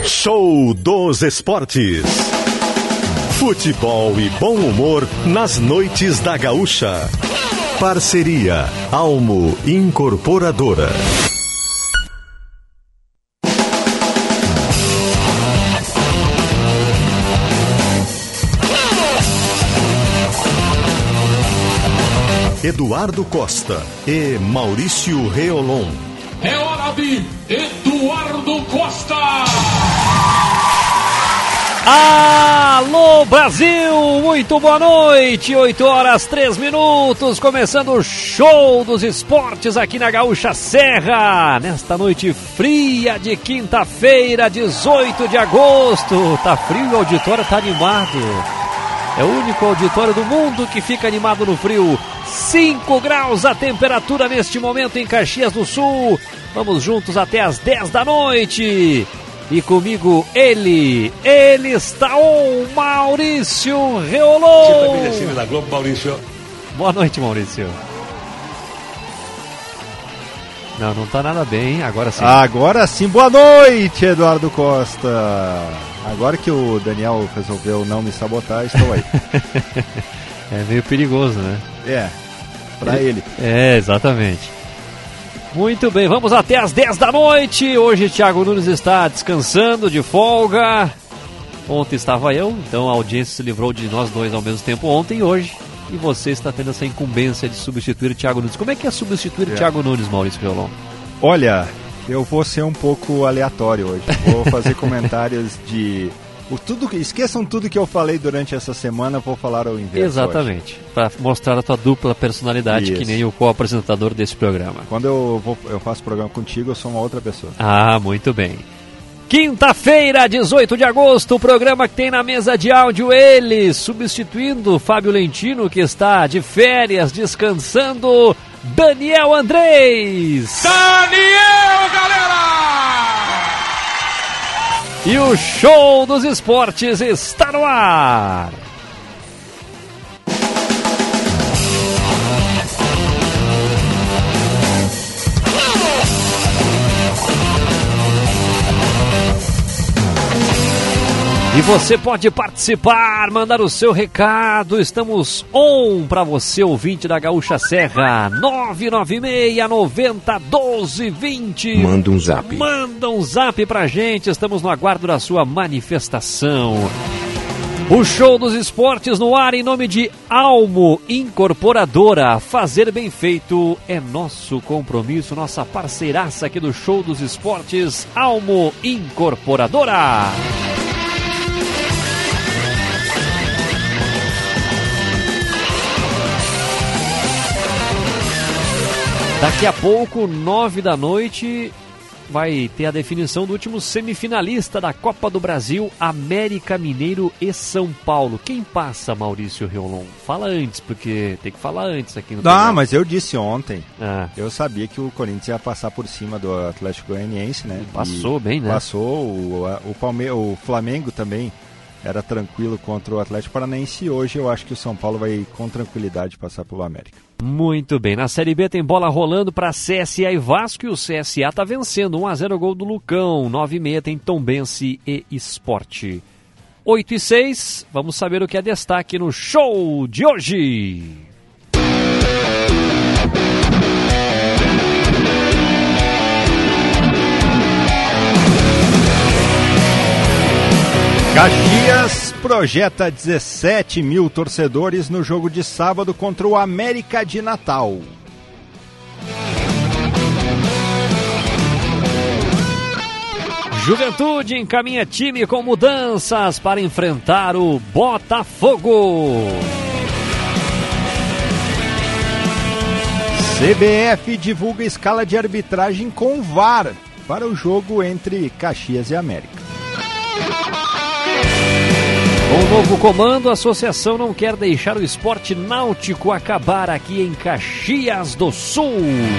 Show dos Esportes. Futebol e bom humor nas noites da Gaúcha. Parceria Almo Incorporadora. Eduardo Costa e Maurício Reolon. É hora de Eduardo Costa! Alô Brasil, muito boa noite, 8h03, começando o Show dos Esportes aqui na Gaúcha Serra, nesta noite fria de quinta-feira, 18 de agosto, tá frio e o auditório tá animado, é o único auditório do mundo que fica animado no frio, 5 graus a temperatura neste momento em Caxias do Sul, vamos juntos até as 10 da noite. E comigo ele está o Maurício Reolon. Da Globo, Maurício. Boa noite, Maurício. Não tá nada bem, agora sim. Agora sim, boa noite, Eduardo Costa. Agora que o Daniel resolveu não me sabotar, estou aí. É meio perigoso, né? É, pra ele. É, exatamente. Muito bem, vamos até as 10 da noite. Hoje Thiago Nunes está descansando, de folga. Ontem estava eu, então a audiência se livrou de nós dois ao mesmo tempo ontem e hoje. E você está tendo essa incumbência de substituir o Thiago Nunes. Como é que é substituir o Thiago Nunes, Maurício Reolon? Olha, eu vou ser um pouco aleatório hoje. Vou fazer comentários de... esqueçam tudo que eu falei durante essa semana, vou falar ao inverso. Exatamente, para mostrar a tua dupla personalidade. Isso. Que nem o co-apresentador desse programa. Quando eu faço programa contigo, eu sou uma outra pessoa. Ah, muito bem. Quinta-feira, 18 de agosto, o programa que tem na mesa de áudio ele, substituindo o Fábio Lentino, que está de férias, descansando, Daniel Andrés. Daniel, galera! E o Show dos Esportes está no ar. E você pode participar, mandar o seu recado. Estamos on para você, ouvinte da Gaúcha Serra. 996-90-12-20. Manda um zap. Manda um zap pra gente. Estamos no aguardo da sua manifestação. O Show dos Esportes no ar em nome de Almo Incorporadora. Fazer bem feito é nosso compromisso, nossa parceiraça aqui do Show dos Esportes. Almo Incorporadora. Daqui a pouco, 9 da noite, vai ter a definição do último semifinalista da Copa do Brasil, América Mineiro e São Paulo. Quem passa, Maurício Reolon? Fala antes, porque tem que falar antes aqui no programa. Mas eu disse ontem, eu sabia que o Corinthians ia passar por cima do Atlético Goianiense, né? Passou bem, né? Passou, o Flamengo também era tranquilo contra o Atlético Paranaense e hoje eu acho que o São Paulo vai com tranquilidade passar pelo América. Muito bem, na Série B tem bola rolando para CSA e Vasco e o CSA está vencendo, 1-0 gol do Lucão, 9h30 tem Tombense e Sport. 8h06, vamos saber o que é destaque no show de hoje. Caxias projeta 17 mil torcedores no jogo de sábado contra o América de Natal. Juventude encaminha time com mudanças para enfrentar o Botafogo. CBF divulga escala de arbitragem com VAR para o jogo entre Caxias e América. Com o novo comando, a associação não quer deixar o esporte náutico acabar aqui em Caxias do Sul.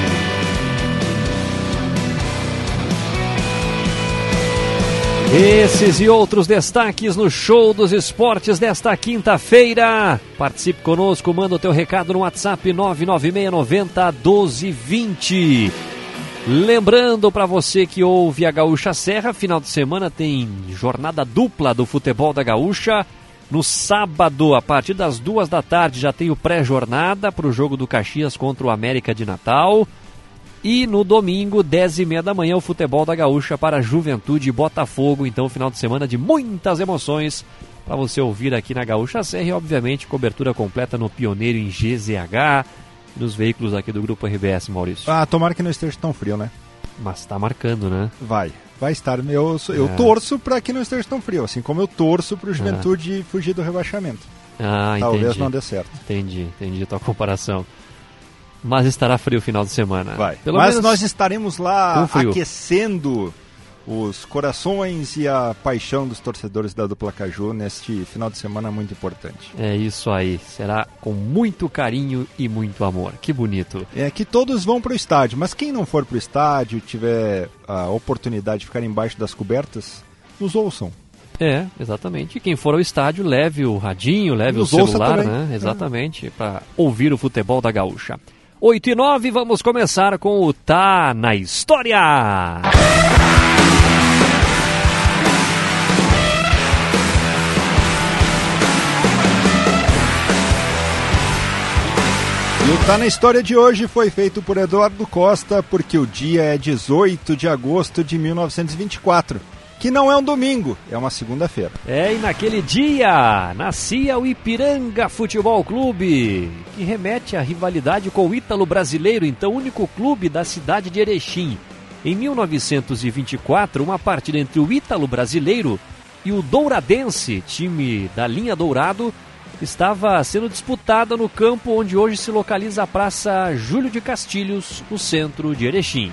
Esses e outros destaques no Show dos Esportes desta quinta-feira. Participe conosco, manda o teu recado no WhatsApp 99690-1220. Lembrando para você que ouve a Gaúcha Serra, final de semana tem jornada dupla do futebol da Gaúcha. No sábado, a partir das 2 da tarde, já tem o pré-jornada para o jogo do Caxias contra o América de Natal. E no domingo, 10h30 da manhã, o futebol da Gaúcha para Juventude e Botafogo. Então, final de semana de muitas emoções para você ouvir aqui na Gaúcha Serra. E, obviamente, cobertura completa no Pioneiro em GZH, nos veículos aqui do Grupo RBS, Maurício. Tomara que não esteja tão frio, né? Mas tá marcando, né? Vai estar. Eu torço para que não esteja tão frio, assim como eu torço para o Juventude fugir do rebaixamento. Talvez entendi. não dê certo. Entendi a tua comparação. Mas estará frio o final de semana. Vai. Pelo Mas menos nós estaremos lá com frio, aquecendo os corações e a paixão dos torcedores da dupla Caju neste final de semana muito importante. É isso aí. Será com muito carinho e muito amor. Que bonito. É que todos vão para o estádio, mas quem não for para o estádio, tiver a oportunidade de ficar embaixo das cobertas, nos ouçam. É, exatamente. E quem for ao estádio, leve o radinho, leve o celular, né? Exatamente, para ouvir o futebol da Gaúcha. 8h09, vamos começar com o Tá na História! E o Tá na História de hoje foi feito por Eduardo Costa, porque o dia é 18 de agosto de 1924, que não é um domingo, é uma segunda-feira. E naquele dia nascia o Ipiranga Futebol Clube, que remete à rivalidade com o Ítalo Brasileiro, então único clube da cidade de Erechim. Em 1924, uma partida entre o Ítalo Brasileiro e o Douradense, time da linha Dourado, estava sendo disputada no campo onde hoje se localiza a Praça Júlio de Castilhos, no centro de Erechim.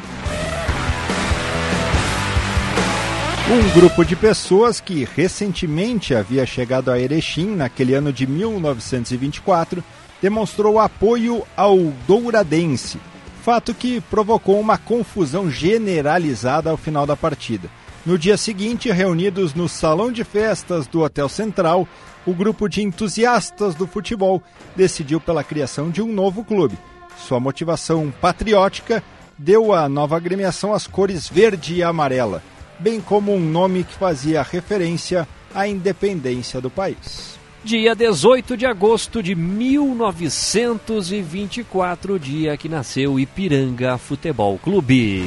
Um grupo de pessoas que recentemente havia chegado a Erechim, naquele ano de 1924, demonstrou apoio ao Douradense, fato que provocou uma confusão generalizada ao final da partida. No dia seguinte, reunidos no salão de festas do Hotel Central, o grupo de entusiastas do futebol decidiu pela criação de um novo clube. Sua motivação patriótica deu à nova agremiação as cores verde e amarela, bem como um nome que fazia referência à independência do país. Dia 18 de agosto de 1924, dia que nasceu o Ipiranga Futebol Clube.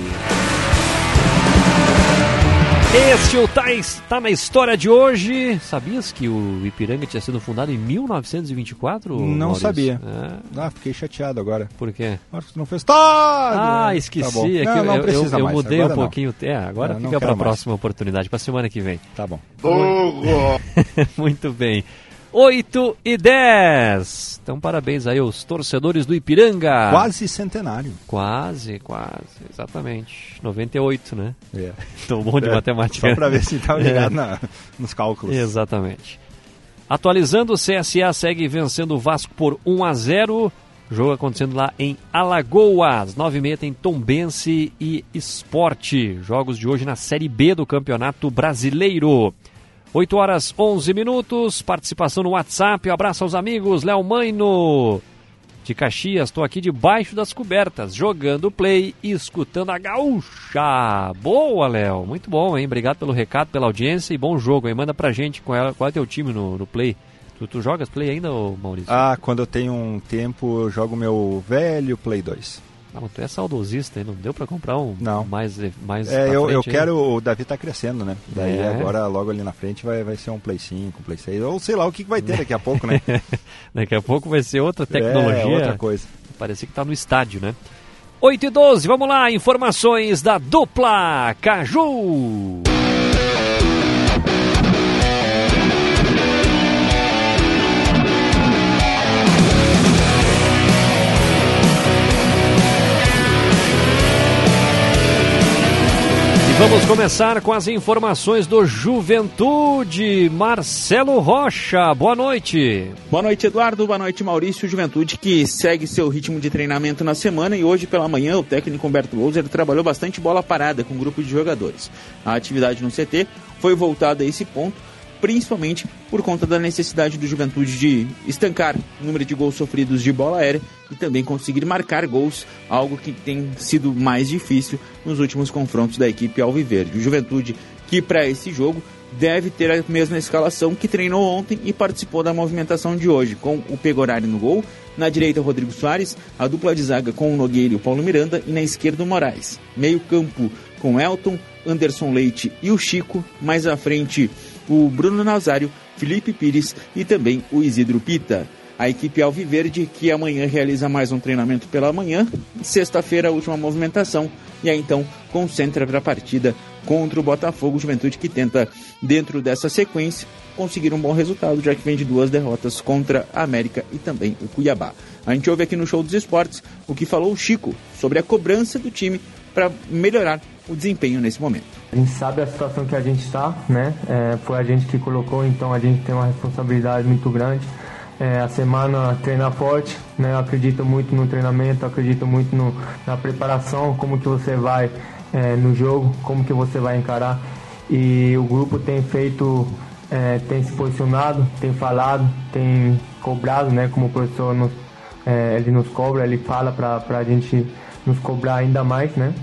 Este tá na história de hoje. Sabias que o Ipiranga tinha sido fundado em 1924? Não, Maurício? sabia. Fiquei chateado agora. Por quê? Marcos não fez estádio. Esqueci. Tá bom. Não precisa eu mais. mudei agora um pouquinho. Agora fica para a próxima oportunidade, para a semana que vem. Tá bom. Muito bem. 8h10. Então, parabéns aí aos torcedores do Ipiranga. Quase centenário. Quase, exatamente. 98, né? Tô bom de matemática. Só para ver se estava ligado nos cálculos. Exatamente. Atualizando, o CSA segue vencendo o Vasco por 1-0. Jogo acontecendo lá em Alagoas. 9h30 tem Tombense e Sport. Jogos de hoje na Série B do Campeonato Brasileiro. 8h11, participação no WhatsApp, um abraço aos amigos, Léo Maino, de Caxias, estou aqui debaixo das cobertas, jogando play e escutando a Gaúcha. Boa, Léo, muito bom, hein? Obrigado pelo recado, pela audiência e bom jogo, hein? Manda pra gente qual é teu time no play. Tu jogas play ainda, Maurício? Quando eu tenho um tempo, eu jogo meu velho Play 2. Não, tu é saudosista, hein? Não deu pra comprar um não. mais eu quero, o Davi tá crescendo, né? Daí agora, logo ali na frente, vai ser um Play 5, um Play 6, ou sei lá o que vai ter daqui a pouco, né? Daqui a pouco vai ser outra tecnologia. Outra coisa. Parecia que tá no estádio, né? 8h12, vamos lá, informações da dupla Caju. Vamos começar com as informações do Juventude. Marcelo Rocha, boa noite. Boa noite, Eduardo. Boa noite, Maurício. Juventude que segue seu ritmo de treinamento na semana e hoje pela manhã o técnico Humberto Louser trabalhou bastante bola parada com um grupo de jogadores. A atividade no CT foi voltada a esse ponto, principalmente por conta da necessidade do Juventude de estancar o número de gols sofridos de bola aérea e também conseguir marcar gols, algo que tem sido mais difícil nos últimos confrontos da equipe alviverde. O Juventude que para esse jogo deve ter a mesma escalação que treinou ontem e participou da movimentação de hoje, com o Pegorari no gol, na direita o Rodrigo Soares, a dupla de zaga com o Nogueira e o Paulo Miranda e na esquerda o Moraes. Meio campo com Elton, Anderson Leite e o Chico, mais à frente o Bruno Nazário, Felipe Pires e também o Isidro Pita. A equipe alviverde que amanhã realiza mais um treinamento pela manhã, sexta-feira a última movimentação e aí então concentra para a partida contra o Botafogo. Juventude que tenta, dentro dessa sequência, conseguir um bom resultado, já que vem de 2 derrotas contra a América e também o Cuiabá. A gente ouve aqui no Show dos Esportes o que falou o Chico sobre a cobrança do time para melhorar o desempenho nesse momento. A gente sabe a situação que a gente está, né? Foi a gente que colocou, então a gente tem uma responsabilidade muito grande. A semana treinar forte, né? Eu acredito muito no treinamento, acredito muito na preparação, como que você vai no jogo, como que você vai encarar. E o grupo tem feito, tem se posicionado, tem falado, tem cobrado, né? Como o professor ele nos cobra, ele fala para a gente nos cobrar ainda mais, né?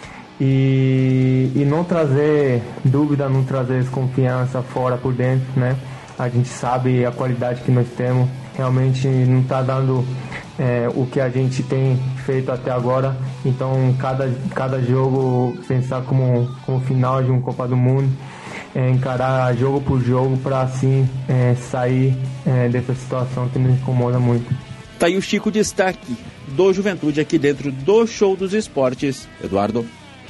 E não trazer dúvida, não trazer desconfiança fora por dentro, né? A gente sabe a qualidade que nós temos, realmente não está dando o que a gente tem feito até agora, então cada jogo pensar como final de uma Copa do Mundo, encarar jogo por jogo para assim sair dessa situação que nos incomoda muito. Tá aí o Chico, destaque do Juventude aqui dentro do Show dos Esportes. Eduardo.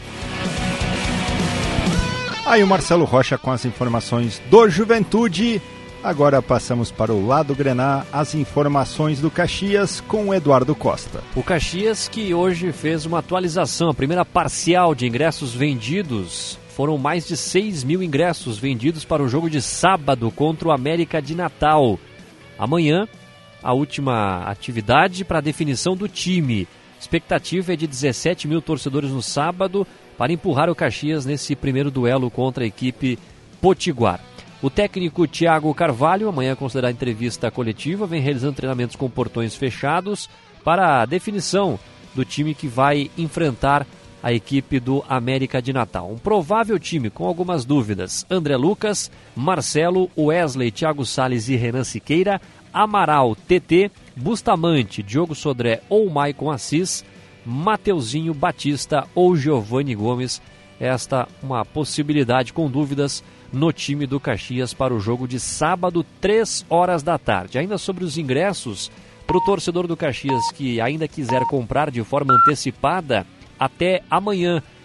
Aí o Marcelo Rocha com as informações do Juventude. Agora passamos para o lado Grená, as informações do Caxias com o Eduardo Costa. O Caxias que hoje fez uma atualização, a primeira parcial de ingressos vendidos. Foram mais de 6 mil ingressos vendidos para o jogo de sábado contra o América de Natal. Amanhã, a última atividade para a definição do time. A expectativa é de 17 mil torcedores no sábado para empurrar o Caxias nesse primeiro duelo contra a equipe Potiguar. O técnico Thiago Carvalho amanhã considerará entrevista coletiva, vem realizando treinamentos com portões fechados para a definição do time que vai enfrentar a equipe do América de Natal. Um provável time com algumas dúvidas: André Lucas, Marcelo, Wesley, Thiago Salles e Renan Siqueira, Amaral, TT, Bustamante, Diogo Sodré ou Maicon Assis, Mateuzinho, Batista ou Giovanni Gomes. Esta uma possibilidade com dúvidas no time do Caxias para o jogo de sábado, 3 horas da tarde. Ainda sobre os ingressos, para o torcedor do Caxias que ainda quiser comprar de forma antecipada, até amanhã, R$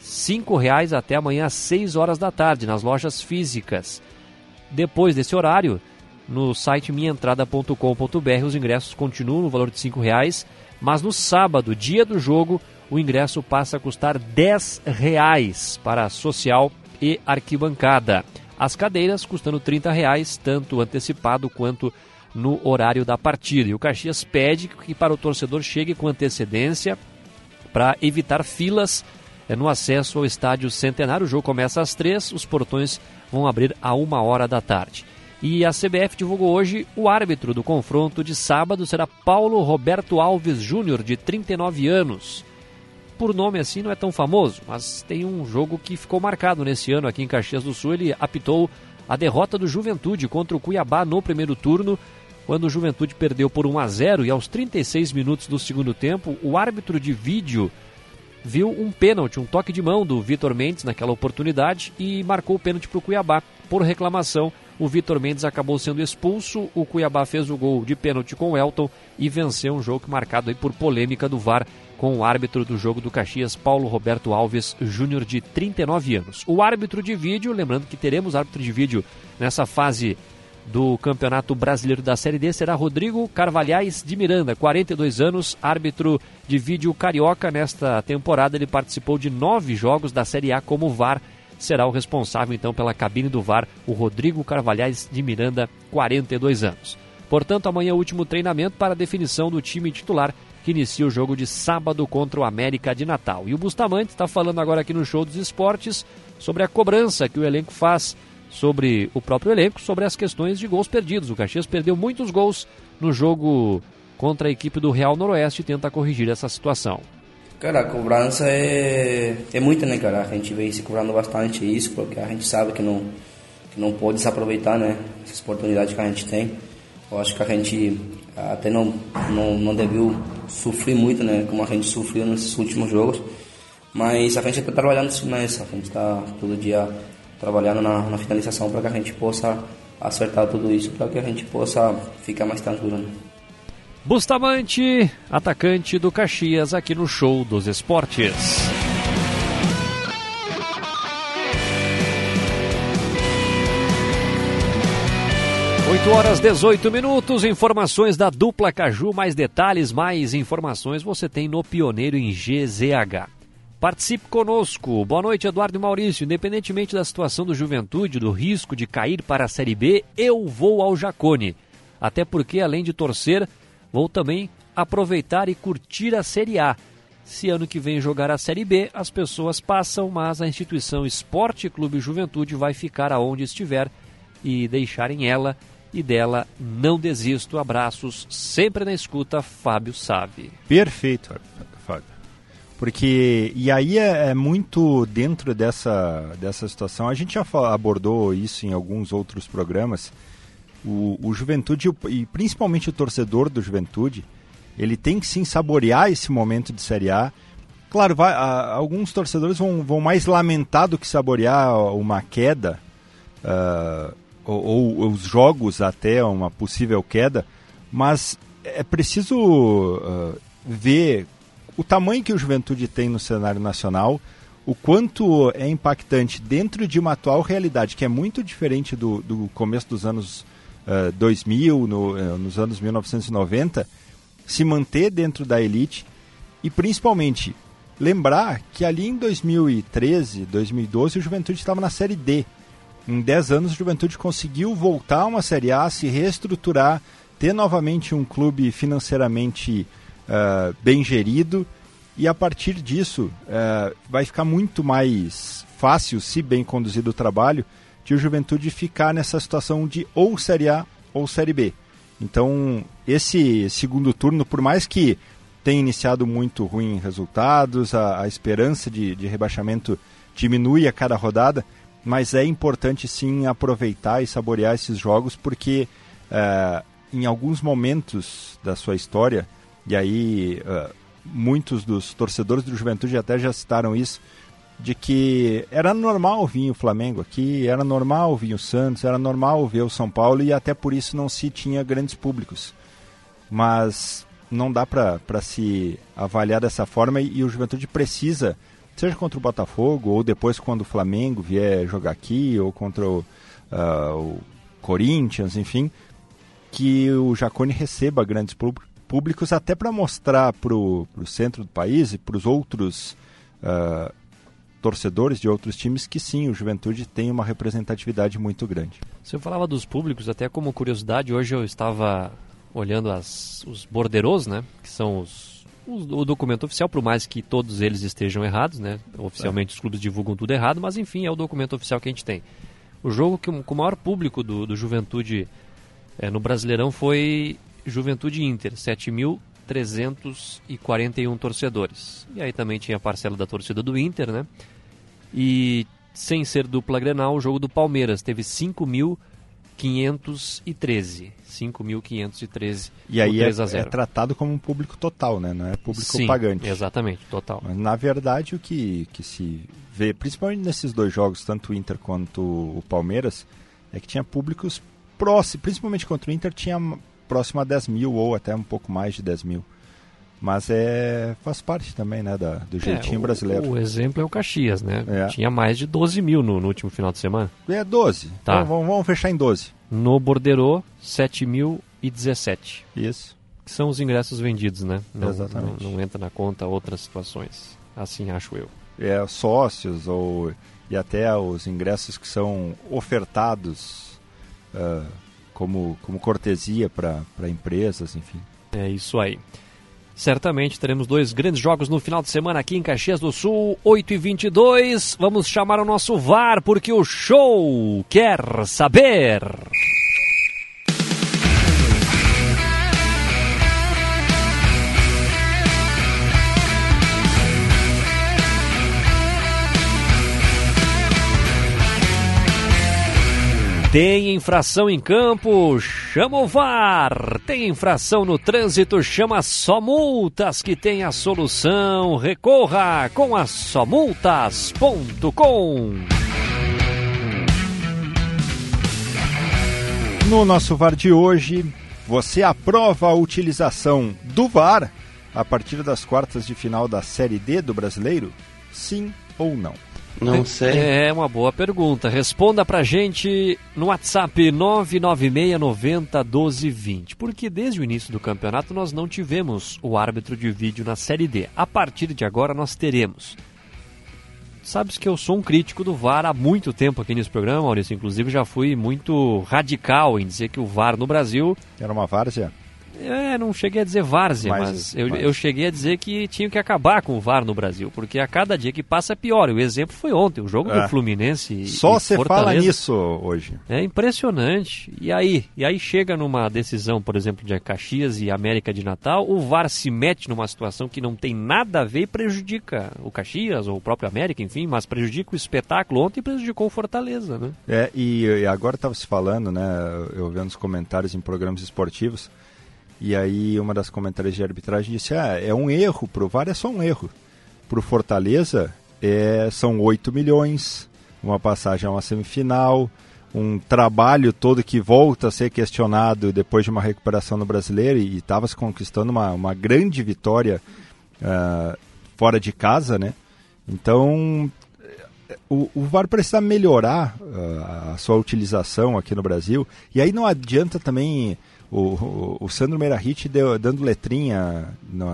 5,00 até amanhã às 6 horas da tarde, nas lojas físicas. Depois desse horário, no site minhaentrada.com.br, os ingressos continuam no valor de R$ 5,00, mas no sábado, dia do jogo, o ingresso passa a custar R$ 10,00 para social e arquibancada. As cadeiras custando R$ 30,00, tanto antecipado quanto no horário da partida. E o Caxias pede que para o torcedor chegue com antecedência para evitar filas no acesso ao estádio Centenário. O jogo começa às 3, os portões vão abrir a 1h da tarde. E a CBF divulgou hoje o árbitro do confronto de sábado será Paulo Roberto Alves Júnior, de 39 anos. Por nome assim não é tão famoso, mas tem um jogo que ficou marcado nesse ano aqui em Caxias do Sul. Ele apitou a derrota do Juventude contra o Cuiabá no primeiro turno, quando o Juventude perdeu por 1-0 e aos 36 minutos do segundo tempo, o árbitro de vídeo viu um pênalti, um toque de mão do Vitor Mendes naquela oportunidade e marcou o pênalti para o Cuiabá. Por reclamação, o Vitor Mendes acabou sendo expulso, o Cuiabá fez o gol de pênalti com o Elton e venceu um jogo marcado aí por polêmica do VAR com o árbitro do jogo do Caxias, Paulo Roberto Alves Júnior, de 39 anos. O árbitro de vídeo, lembrando que teremos árbitro de vídeo nessa fase do Campeonato Brasileiro da Série D, será Rodrigo Carvalhais de Miranda, 42 anos, árbitro de vídeo carioca. Nesta temporada ele participou de 9 jogos da Série A como VAR. Será o responsável então pela cabine do VAR, o Rodrigo Carvalhais de Miranda, 42 anos. Portanto, amanhã é o último treinamento para a definição do time titular que inicia o jogo de sábado contra o América de Natal. E o Bustamante está falando agora aqui no Show dos Esportes sobre a cobrança que o elenco faz sobre o próprio elenco, sobre as questões de gols perdidos. O Caxias perdeu muitos gols no jogo contra a equipe do Real Noroeste e tenta corrigir essa situação. Cara, a cobrança é muita, né, cara? A gente vem se cobrando bastante isso, porque a gente sabe que não pode desaproveitar, né, essas oportunidades que a gente tem. Eu acho que a gente até não deveu sofrer muito, né, como a gente sofreu nesses últimos jogos. Mas a gente está trabalhando nisso, a gente está todo dia trabalhando na finalização para que a gente possa acertar tudo isso, para que a gente possa ficar mais tranquilo, né? Bustamante, atacante do Caxias, aqui no Show dos Esportes. Oito horas 18 minutos, informações da dupla Caju, mais detalhes, mais informações você tem no Pioneiro em GZH. Participe conosco. Boa noite, Eduardo e Maurício. Independentemente da situação do Juventude, do risco de cair para a Série B, eu vou ao Jacone. Até porque, além de torcer, vou também aproveitar e curtir a Série A. Se ano que vem jogar a Série B, as pessoas passam, mas a instituição Esporte Clube Juventude vai ficar aonde estiver e deixarem ela e dela não desisto. Abraços, sempre na escuta, Fábio Save. Perfeito, Fábio. Porque, e aí é muito dentro dessa situação, a gente já abordou isso em alguns outros programas, o Juventude, e principalmente o torcedor do Juventude, ele tem que sim saborear esse momento de Série A. Claro, alguns torcedores vão mais lamentar do que saborear uma queda, ou os jogos até uma possível queda, mas é preciso ver o tamanho que o Juventude tem no cenário nacional, o quanto é impactante dentro de uma atual realidade que é muito diferente do começo dos anos 2000, nos anos 1990, se manter dentro da elite e principalmente lembrar que ali em 2013, 2012, o Juventude estava na Série D. Em 10 anos, o Juventude conseguiu voltar a uma Série A, se reestruturar, ter novamente um clube financeiramente bem gerido, e a partir disso vai ficar muito mais fácil, se bem conduzido o trabalho, de o Juventude ficar nessa situação de ou Série A ou Série B. Então, esse segundo turno, por mais que tenha iniciado muito ruim em resultados, a esperança de rebaixamento diminui a cada rodada, mas é importante sim aproveitar e saborear esses jogos, porque em alguns momentos da sua história, e aí muitos dos torcedores do Juventude até já citaram isso, de que era normal vir o Flamengo aqui, era normal vir o Santos, era normal ver o São Paulo, e até por isso não se tinha grandes públicos. Mas não dá para se avaliar dessa forma, e o Juventude precisa, seja contra o Botafogo, ou depois quando o Flamengo vier jogar aqui, ou contra o Corinthians, enfim, que o Jacone receba grandes públicos, até para mostrar para o centro do país e para os outros torcedores de outros times que sim, o Juventude tem uma representatividade muito grande. Você falava dos públicos, até como curiosidade, hoje eu estava olhando os borderôs, né, que são o documento oficial, por mais que todos eles estejam errados, né, oficialmente os clubes divulgam tudo errado, mas enfim, é o documento oficial que a gente tem. O jogo com o maior público do Juventude no Brasileirão foi Juventude Inter, 7.341 torcedores. E aí também tinha a parcela da torcida do Inter, né? E sem ser dupla Grenal, o jogo do Palmeiras teve 5.513. 5.513. E aí 3-0. É tratado como um público total, né? Não é público pagante. Exatamente, total. Mas na verdade o que se vê, principalmente nesses dois jogos, tanto o Inter quanto o Palmeiras, é que tinha públicos próximos, principalmente contra o Inter, tinha próximo a 10 mil ou até um pouco mais de 10 mil. Mas faz parte também, né, do jeitinho brasileiro. O exemplo é o Caxias, né? Tinha mais de 12 mil no último final de semana. 12. Tá. Então, vamos fechar em 12. No Borderô, 7.017. Isso. Que são os ingressos vendidos, né? Exatamente. Não entra na conta outras situações. Assim acho eu. Sócios e até os ingressos que são ofertados como cortesia para empresas, enfim. É isso aí. Certamente teremos 2 grandes jogos no final de semana aqui em Caxias do Sul, 8h22. Vamos chamar o nosso VAR, porque o show quer saber. Tem infração em campo, chama o VAR. Tem infração no trânsito, chama Só Multas, que tem a solução. Recorra com a somultas.com. No nosso VAR de hoje, você aprova a utilização do VAR a partir das quartas de final da Série D do Brasileiro? Sim ou não? Não sei. É uma boa pergunta. Responda pra gente no WhatsApp 996901220. Porque desde o início do campeonato nós não tivemos o árbitro de vídeo na Série D. A partir de agora nós teremos. Sabes que eu sou um crítico do VAR há muito tempo aqui nesse programa, Maurício. Inclusive já fui muito radical em dizer que o VAR no Brasil... Era uma várzea? Não cheguei a dizer várzea, mas eu cheguei a dizer que tinha que acabar com o VAR no Brasil, porque a cada dia que passa é pior. O exemplo foi ontem, o jogo do Fluminense Só você Fortaleza. Fala nisso hoje. É impressionante. E aí chega numa decisão, por exemplo, de Caxias e América de Natal, o VAR se mete numa situação que não tem nada a ver e prejudica o Caxias ou o próprio América, enfim, mas prejudica o espetáculo. Ontem prejudicou o Fortaleza, né? E agora estava se falando, né, eu vendo os comentários em programas esportivos, e aí uma das comentários de arbitragem disse, é um erro, pro VAR é só um erro. Pro Fortaleza são 8 milhões, uma passagem a uma semifinal, um trabalho todo que volta a ser questionado depois de uma recuperação no Brasileiro, e estava se conquistando uma grande vitória fora de casa, né? Então o VAR precisa melhorar a sua utilização aqui no Brasil, e aí não adianta também... O Sandro Meirahit dando letrinha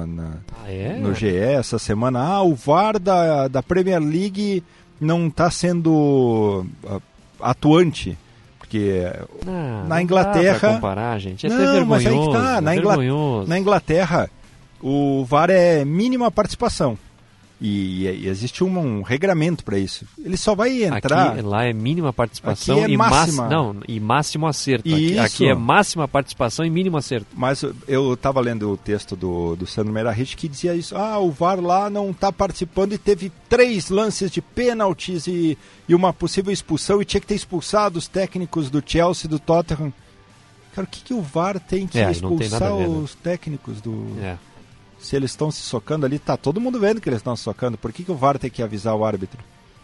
no GE essa semana. O VAR da Premier League não está sendo atuante. Porque na Inglaterra... Não dá pra comparar, gente. Não, mas aí que tá. Na Inglaterra, o VAR é mínima participação. E existe um regramento para isso. Ele só vai entrar... Lá é mínima participação aqui é máxima. E máximo acerto. Aqui é máxima participação e mínimo acerto. Mas eu estava lendo o texto do Sandro Meirahit que dizia isso. O VAR lá não está participando e teve 3 lances de pênaltis e uma possível expulsão, e tinha que ter expulsado os técnicos do Chelsea, do Tottenham. Cara, o que o VAR tem que expulsar os técnicos do... Se eles estão se socando ali, tá todo mundo vendo que eles estão se socando. Por que o VAR tem que avisar o árbitro?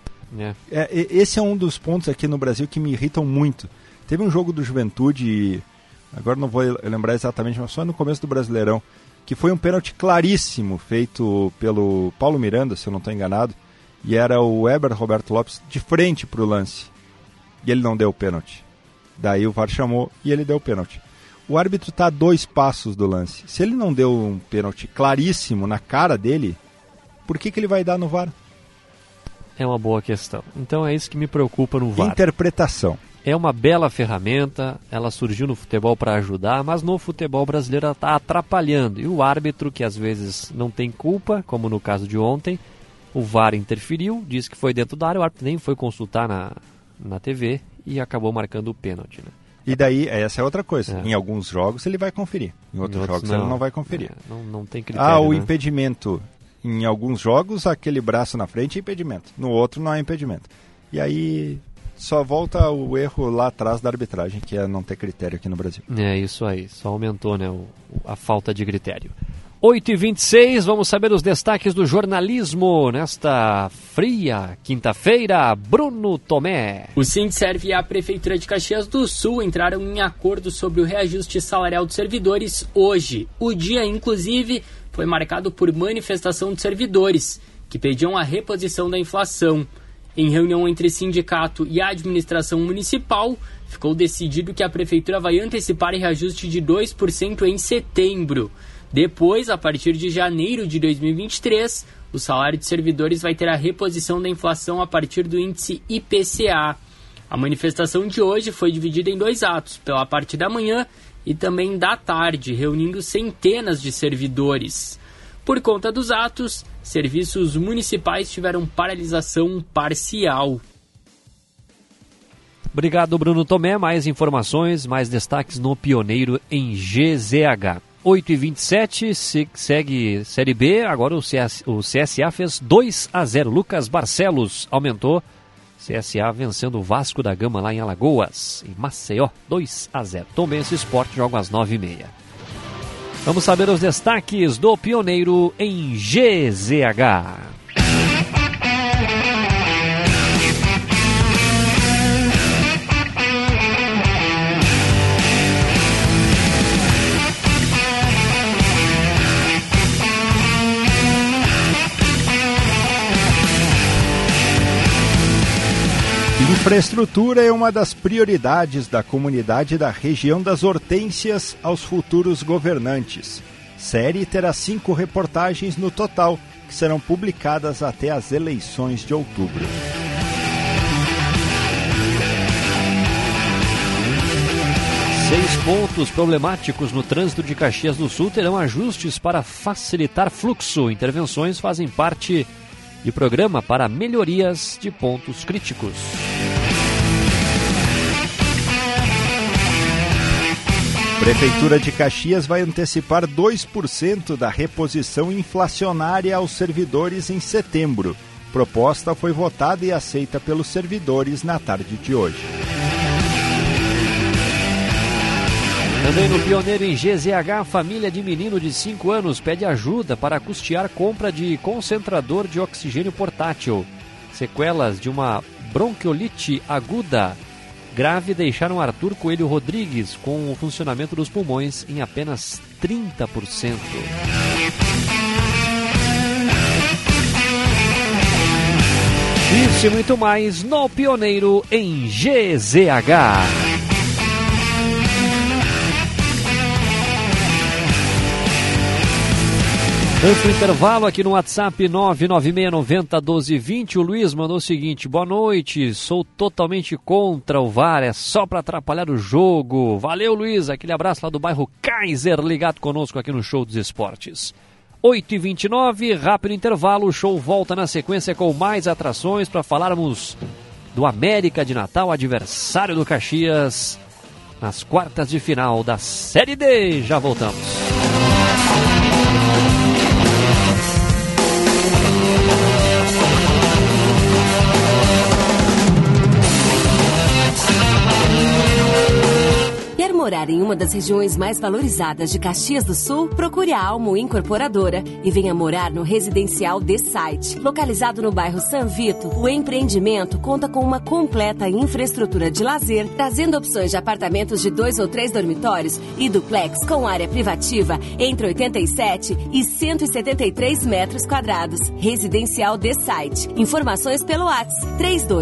Esse é um dos pontos aqui no Brasil que me irritam muito. Teve um jogo do Juventude, agora não vou lembrar exatamente, mas só no começo do Brasileirão, que foi um pênalti claríssimo feito pelo Paulo Miranda, se eu não estou enganado, e era o Weber Roberto Lopes de frente para o lance. E ele não deu o pênalti. Daí o VAR chamou e ele deu o pênalti. O árbitro está a 2 passos do lance. Se ele não deu um pênalti claríssimo na cara dele, por que ele vai dar no VAR? É uma boa questão. Então é isso que me preocupa no VAR. Interpretação. É uma bela ferramenta, ela surgiu no futebol para ajudar, mas no futebol brasileiro ela está atrapalhando. E o árbitro, que às vezes não tem culpa, como no caso de ontem, o VAR interferiu, disse que foi dentro da área, o árbitro nem foi consultar na TV e acabou marcando o pênalti, né? E daí, essa é outra coisa. Em alguns jogos ele vai conferir. Em outros jogos ele não vai conferir. Não tem critério. O impedimento. Em alguns jogos, aquele braço na frente é impedimento. No outro não é impedimento. E aí só volta o erro lá atrás da arbitragem, que é não ter critério aqui no Brasil. É isso aí. Só aumentou, né, a falta de critério. 8h26, vamos saber os destaques do jornalismo nesta fria quinta-feira. Bruno Tomé. O Sindserv e a Prefeitura de Caxias do Sul entraram em acordo sobre o reajuste salarial dos servidores hoje. O dia, inclusive, foi marcado por manifestação de servidores, que pediam a reposição da inflação. Em reunião entre sindicato e a administração municipal, ficou decidido que a Prefeitura vai antecipar reajuste de 2% em setembro. Depois, a partir de janeiro de 2023, o salário de servidores vai ter a reposição da inflação a partir do índice IPCA. A manifestação de hoje foi dividida em 2 atos, pela parte da manhã e também da tarde, reunindo centenas de servidores. Por conta dos atos, serviços municipais tiveram paralisação parcial. Obrigado, Bruno Tomé. Mais informações, mais destaques no Pioneiro em GZH. 8h27, segue Série B. Agora o CSA fez 2-0. Lucas Barcelos aumentou. CSA vencendo o Vasco da Gama lá em Alagoas, em Maceió, 2-0. Tombense Sport joga às 9h30. Vamos saber os destaques do Pioneiro em GZH. Infraestrutura é uma das prioridades da comunidade da região das Hortênsias aos futuros governantes. Série terá 5 reportagens no total, que serão publicadas até as eleições de outubro. Seis pontos problemáticos no trânsito de Caxias do Sul terão ajustes para facilitar fluxo. Intervenções fazem parte de programa para melhorias de pontos críticos. Prefeitura de Caxias vai antecipar 2% da reposição inflacionária aos servidores em setembro. Proposta foi votada e aceita pelos servidores na tarde de hoje. Também no Pioneiro em GZH, família de menino de 5 anos pede ajuda para custear compra de concentrador de oxigênio portátil. Sequelas de uma bronquiolite aguda grave deixaram Arthur Coelho Rodrigues com o funcionamento dos pulmões em apenas 30%. Isso e muito mais no Pioneiro em GZH. Antes do intervalo, aqui no WhatsApp 996901220, o Luiz mandou o seguinte: boa noite, sou totalmente contra o VAR, é só para atrapalhar o jogo. Valeu, Luiz, aquele abraço lá do bairro Kaiser, ligado conosco aqui no Show dos Esportes. 8h29, rápido intervalo, o show volta na sequência com mais atrações para falarmos do América de Natal, adversário do Caxias, nas quartas de final da Série D. Já voltamos. Morar em uma das regiões mais valorizadas de Caxias do Sul? Procure a Almo Incorporadora e venha morar no residencial The Site. Localizado no bairro San Vito, o empreendimento conta com uma completa infraestrutura de lazer, trazendo opções de apartamentos de 2 ou 3 dormitórios e duplex com área privativa entre 87 e 173 metros quadrados. Residencial The Site. Informações pelo WhatsApp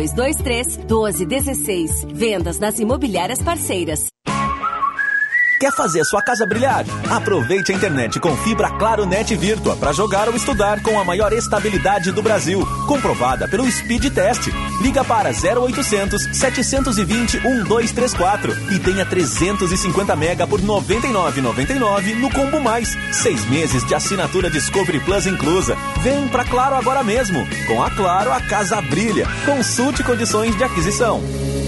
3223-1216. Vendas nas imobiliárias parceiras. Quer fazer sua casa brilhar? Aproveite a internet com fibra Claro Net Virtua para jogar ou estudar com a maior estabilidade do Brasil, comprovada pelo Speed Test. Liga para 0800 720 1234 e tenha 350 mega por R$ 99,99 no Combo Mais. 6 meses de assinatura Discovery Plus inclusa. Vem pra Claro agora mesmo. Com a Claro, a casa brilha. Consulte condições de aquisição.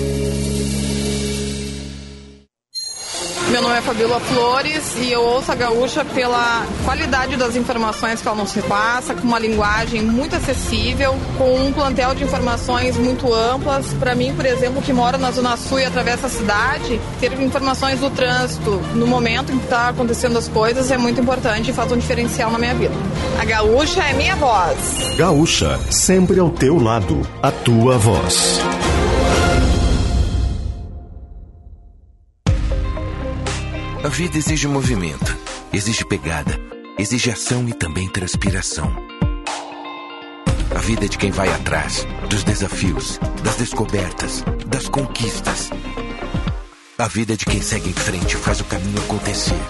Meu nome é Fabíola Flores e eu ouço a Gaúcha pela qualidade das informações que ela nos repassa, com uma linguagem muito acessível, com um plantel de informações muito amplas. Para mim, por exemplo, que moro na Zona Sul e atravessa a cidade, ter informações do trânsito no momento em que está acontecendo as coisas é muito importante e faz um diferencial na minha vida. A Gaúcha é minha voz. Gaúcha, sempre ao teu lado, a tua voz. A vida exige movimento, exige pegada, exige ação e também transpiração. A vida é de quem vai atrás, dos desafios, das descobertas, das conquistas. A vida é de quem segue em frente e faz o caminho acontecer.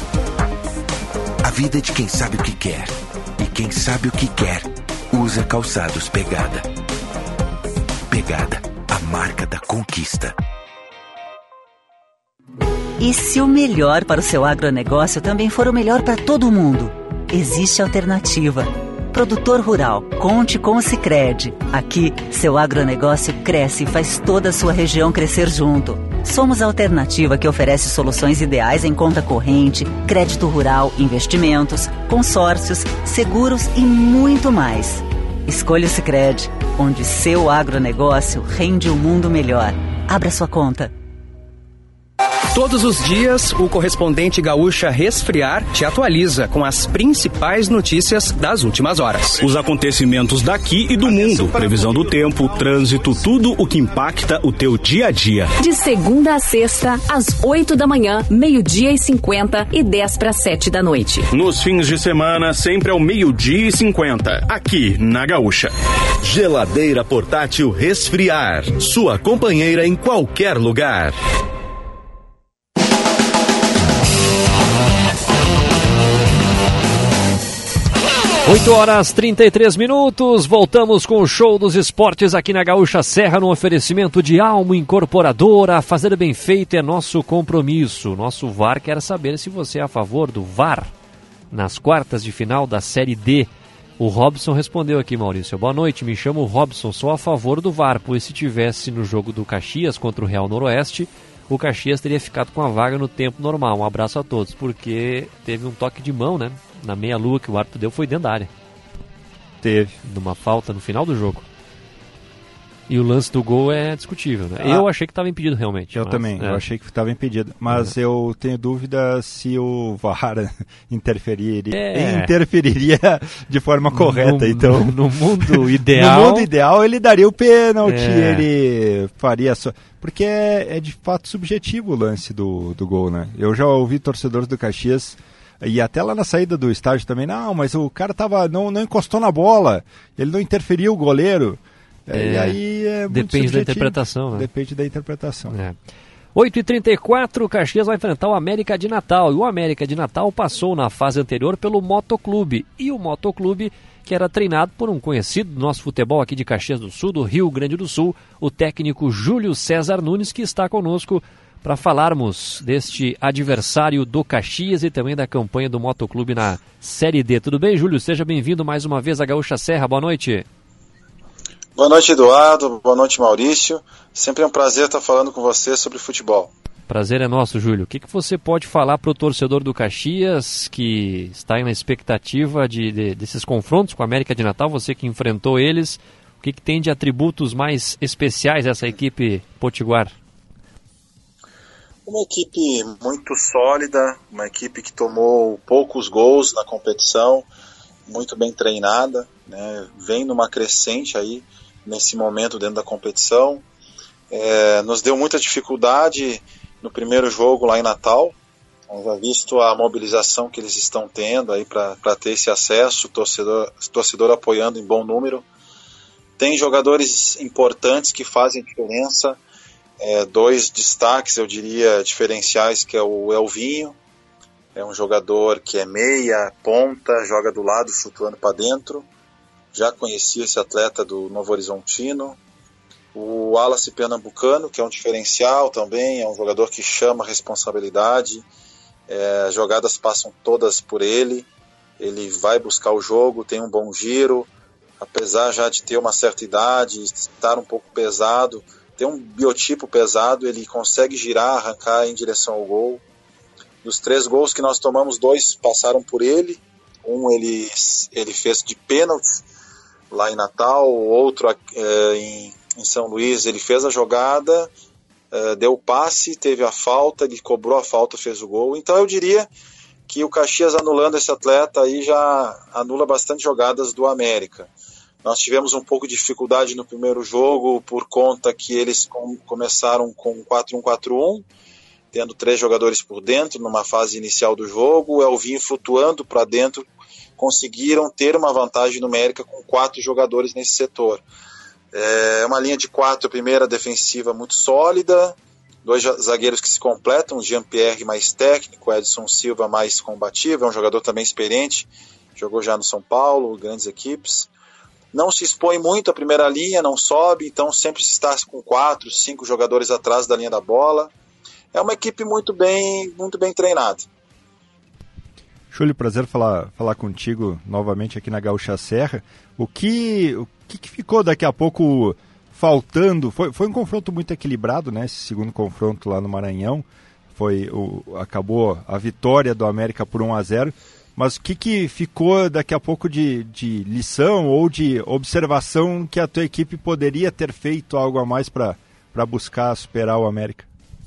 A vida é de quem sabe o que quer. E quem sabe o que quer, usa calçados Pegada. Pegada, a marca da conquista. E se o melhor para o seu agronegócio também for o melhor para todo mundo? existe alternativa. Produtor rural, conte com o Sicredi. Aqui, seu agronegócio cresce e faz toda a sua região crescer junto. Somos a alternativa que oferece soluções ideais em conta corrente, crédito rural, investimentos, consórcios, seguros e muito mais. Escolha o Sicredi, onde seu agronegócio rende um mundo melhor. Abra sua conta. Todos os dias, o correspondente Gaúcha Resfriar te atualiza com as principais notícias das últimas horas. Os acontecimentos daqui e do mundo, previsão do tempo, trânsito, tudo o que impacta o teu dia a dia. De segunda a sexta, às 8 da manhã, 12h50 e 6:50 da noite. Nos fins de semana, sempre ao 12h50, aqui na Gaúcha. Geladeira portátil Resfriar, sua companheira em qualquer lugar. 8h33, voltamos com o Show dos Esportes aqui na Gaúcha Serra, no oferecimento de Almo Incorporadora. Fazer bem feito é nosso compromisso. Nosso VAR quer saber se você é a favor do VAR nas quartas de final da Série D. O Robson respondeu aqui, Maurício. Boa noite, me chamo Robson, sou a favor do VAR, pois se tivesse no jogo do Caxias contra o Real Noroeste, o Caxias teria ficado com a vaga no tempo normal. Um abraço a todos, porque teve um toque de mão, né? Na meia-lua que o árbitro deu foi dentro da área. Teve. Numa falta no final do jogo. E o lance do gol é discutível, né? Eu achei que estava impedido realmente. Eu também, eu achei que estava impedido. Mas eu tenho dúvida se o VAR interferiria de forma correta. Então, no mundo ideal... No mundo ideal ele daria o pênalti, ele faria... Porque é de fato subjetivo o lance do gol, né? Eu já ouvi torcedores do Caxias... E até lá na saída do estádio também, não, mas o cara não encostou na bola, ele não interferiu o goleiro. E aí é muito depende subjetivo. da interpretação, né? Depende da interpretação. 8h34, o Caxias vai enfrentar o América de Natal. E o América de Natal passou na fase anterior pelo Motoclube. E o Motoclube, que era treinado por um conhecido do nosso futebol aqui de Caxias do Sul, do Rio Grande do Sul, o técnico Júlio César Nunes, que está conosco para falarmos deste adversário do Caxias e também da campanha do Motoclube na Série D. Tudo bem, Júlio? Seja bem-vindo mais uma vez à Gaúcha Serra. Boa noite. Boa noite, Eduardo. Boa noite, Maurício. Sempre é um prazer estar falando com você sobre futebol. Prazer é nosso, Júlio. O que você pode falar para o torcedor do Caxias que está aí na expectativa desses confrontos com a América de Natal, você que enfrentou eles, o que tem de atributos mais especiais essa equipe potiguar? Uma equipe muito sólida, uma equipe que tomou poucos gols na competição, muito bem treinada, né? Vem numa crescente aí nesse momento dentro da competição. Nos deu muita dificuldade no primeiro jogo lá em Natal, já visto a mobilização que eles estão tendo aí para ter esse acesso, torcedor apoiando em bom número. Tem jogadores importantes que fazem diferença. Dois destaques, eu diria, diferenciais, que é o Elvinho, é um jogador que é meia, ponta, joga do lado, flutuando para dentro. Já conheci esse atleta do Novo Horizontino. O Wallace Pernambucano, que é um diferencial também, é um jogador que chama a responsabilidade, as jogadas passam todas por ele vai buscar o jogo, tem um bom giro, apesar já de ter uma certa idade, estar um pouco pesado, tem um biotipo pesado, ele consegue girar, arrancar em direção ao gol. Dos 3 gols que nós tomamos, 2 passaram por ele. Um ele fez de pênalti lá em Natal, o outro em São Luís, ele fez a jogada, deu o passe, teve a falta, ele cobrou a falta, fez o gol. Então eu diria que o Caxias, anulando esse atleta aí, já anula bastante jogadas do América. Nós tivemos um pouco de dificuldade no primeiro jogo por conta que eles começaram com 4-1-4-1, tendo 3 jogadores por dentro numa fase inicial do jogo. O Elvinho flutuando para dentro, conseguiram ter uma vantagem numérica com 4 jogadores nesse setor. É uma linha de 4, primeira defensiva muito sólida, 2 zagueiros que se completam, o Jean-Pierre mais técnico, o Edson Silva mais combativo, é um jogador também experiente, jogou já no São Paulo, grandes equipes. Não se expõe muito a primeira linha, não sobe, então sempre se está com 4, 5 jogadores atrás da linha da bola. É uma equipe muito bem treinada. Júlio, prazer falar contigo novamente aqui na Gaúcha Serra. O que ficou daqui a pouco faltando? Foi um confronto muito equilibrado, né? Esse segundo confronto lá no Maranhão. Acabou a vitória do América por 1-0. Mas o que ficou daqui a pouco de lição ou de observação que a tua equipe poderia ter feito algo a mais para buscar superar o América?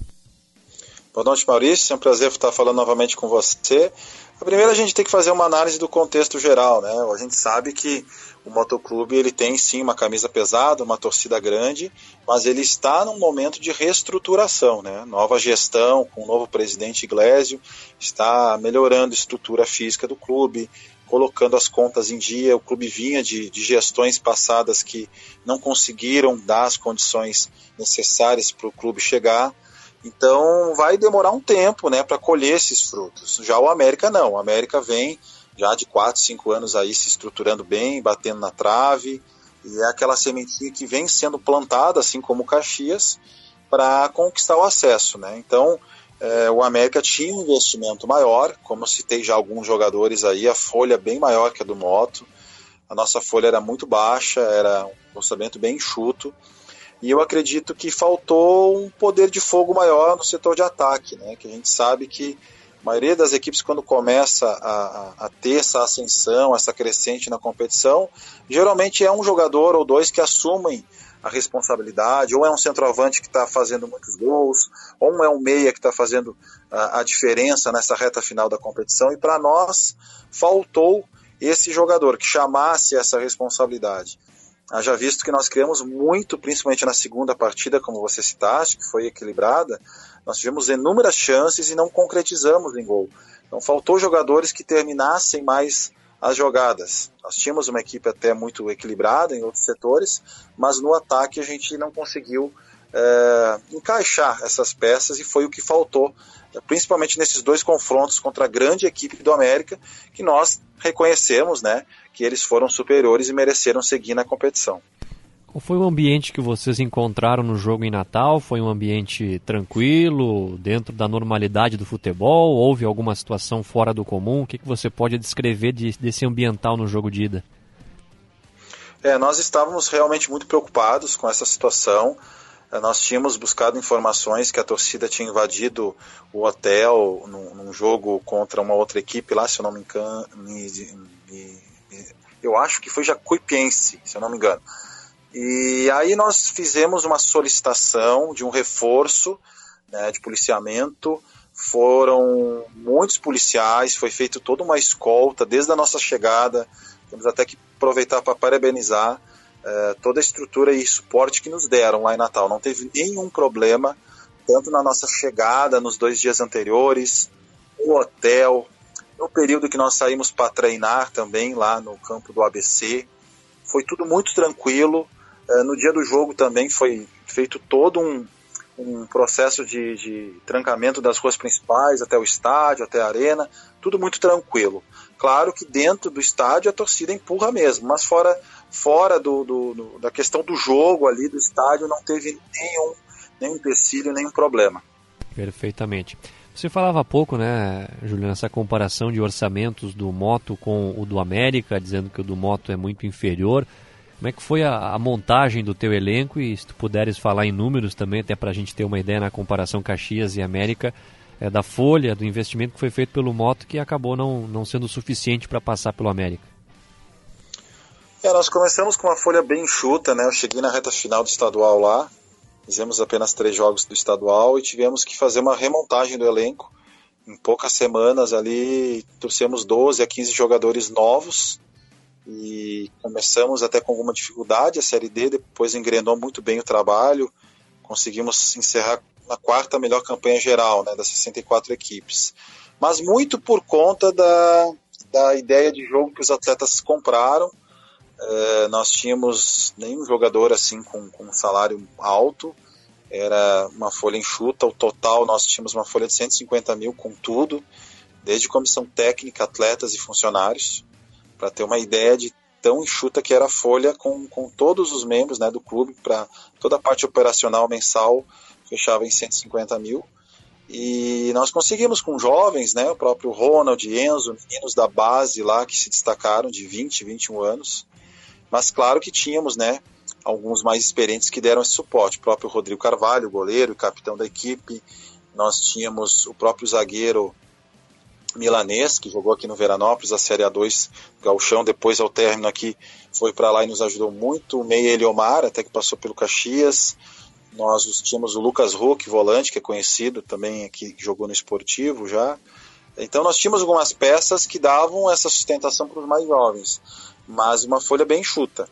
Boa noite, Maurício. É um prazer estar falando novamente com você. Primeiro a gente tem que fazer uma análise do contexto geral, né? A gente sabe que o motoclube ele tem sim uma camisa pesada, uma torcida grande, mas ele está num momento de reestruturação, né? Nova gestão, com o novo presidente Iglesio, está melhorando a estrutura física do clube, colocando as contas em dia. O clube vinha de gestões passadas que não conseguiram dar as condições necessárias para o clube chegar. Então vai demorar um tempo, né, para colher esses frutos. Já o América não, o América vem já de 4, 5 anos aí se estruturando bem, batendo na trave, e é aquela sementinha que vem sendo plantada, assim como o Caxias, para conquistar o acesso, né? Então o América tinha um investimento maior, como eu citei já alguns jogadores aí, a folha bem maior que a do Moto, a nossa folha era muito baixa, era um orçamento bem enxuto, e eu acredito que faltou um poder de fogo maior no setor de ataque, né? Que a gente sabe que a maioria das equipes, quando começa a ter essa ascensão, essa crescente na competição, geralmente é um jogador ou dois que assumem a responsabilidade, ou é um centroavante que está fazendo muitos gols, ou é um meia que está fazendo a diferença nessa reta final da competição, e para nós faltou esse jogador que chamasse essa responsabilidade. Haja visto que nós criamos muito, principalmente na segunda partida, como você citaste, que foi equilibrada, nós tivemos inúmeras chances e não concretizamos em gol. Então faltou jogadores que terminassem mais as jogadas. Nós tínhamos uma equipe até muito equilibrada em outros setores, mas no ataque a gente não conseguiu encaixar essas peças, e foi o que faltou, principalmente nesses dois confrontos contra a grande equipe do América, que nós reconhecemos, né, que eles foram superiores e mereceram seguir na competição. Qual foi o ambiente que vocês encontraram no jogo em Natal? Foi um ambiente tranquilo, dentro da normalidade do futebol? Houve alguma situação fora do comum? O que você pode descrever desse ambiental no jogo de ida? Nós estávamos realmente muito preocupados com essa situação. Nós tínhamos buscado informações que a torcida tinha invadido o hotel num jogo contra uma outra equipe lá, se eu não me engano, eu acho que foi Jacuipense, se eu não me engano. E aí nós fizemos uma solicitação de um reforço, né, de policiamento. Foram muitos policiais, foi feita toda uma escolta desde a nossa chegada. Temos até que aproveitar para parabenizar toda a estrutura e suporte que nos deram lá em Natal. Não teve nenhum problema, tanto na nossa chegada, nos 2 dias anteriores, no hotel, no período que nós saímos para treinar também lá no campo do ABC. Foi tudo muito tranquilo. No dia do jogo também foi feito todo um processo de trancamento das ruas principais até o estádio, até a arena, tudo muito tranquilo. Claro que dentro do estádio a torcida empurra mesmo, mas fora da questão do jogo ali, do estádio, não teve nenhum empecilho, nenhum problema. Perfeitamente. Você falava há pouco, né, Juliano, essa comparação de orçamentos do Moto com o do América, dizendo que o do Moto é muito inferior. Como é que foi a montagem do teu elenco? E se tu puderes falar em números também, até para a gente ter uma ideia na comparação Caxias e América, da folha, do investimento que foi feito pelo Moto, que acabou não sendo suficiente para passar pelo América. Nós começamos com uma folha bem enxuta, né? Eu cheguei na reta final do estadual lá, fizemos apenas 3 jogos do estadual e tivemos que fazer uma remontagem do elenco. Em poucas semanas ali, trouxemos 12 a 15 jogadores novos e começamos até com alguma dificuldade a Série D, depois engrenou muito bem o trabalho, conseguimos encerrar na 4ª melhor campanha geral, né, das 64 equipes. Mas muito por conta da ideia de jogo que os atletas compraram. Nós tínhamos nenhum jogador assim com um salário alto, era uma folha enxuta. O total nós tínhamos uma folha de 150 mil com tudo, desde comissão técnica, atletas e funcionários, para ter uma ideia de tão enxuta que era a folha com todos os membros, né, do clube, para toda a parte operacional mensal fechava em 150 mil. E nós conseguimos com jovens, né, o próprio Ronald, Enzo, meninos da base lá que se destacaram de 20, 21 anos. Mas claro que tínhamos, né, alguns mais experientes que deram esse suporte. O próprio Rodrigo Carvalho, goleiro e capitão da equipe. Nós tínhamos o próprio zagueiro milanês, que jogou aqui no Veranópolis, a Série A2 Gauchão, depois ao término aqui foi para lá e nos ajudou muito. O meia Eliomar, até que passou pelo Caxias. Nós tínhamos o Lucas Huck, volante, que é conhecido também aqui, que jogou no Esportivo já. Então nós tínhamos algumas peças que davam essa sustentação para os mais jovens, mas uma folha bem enxuta.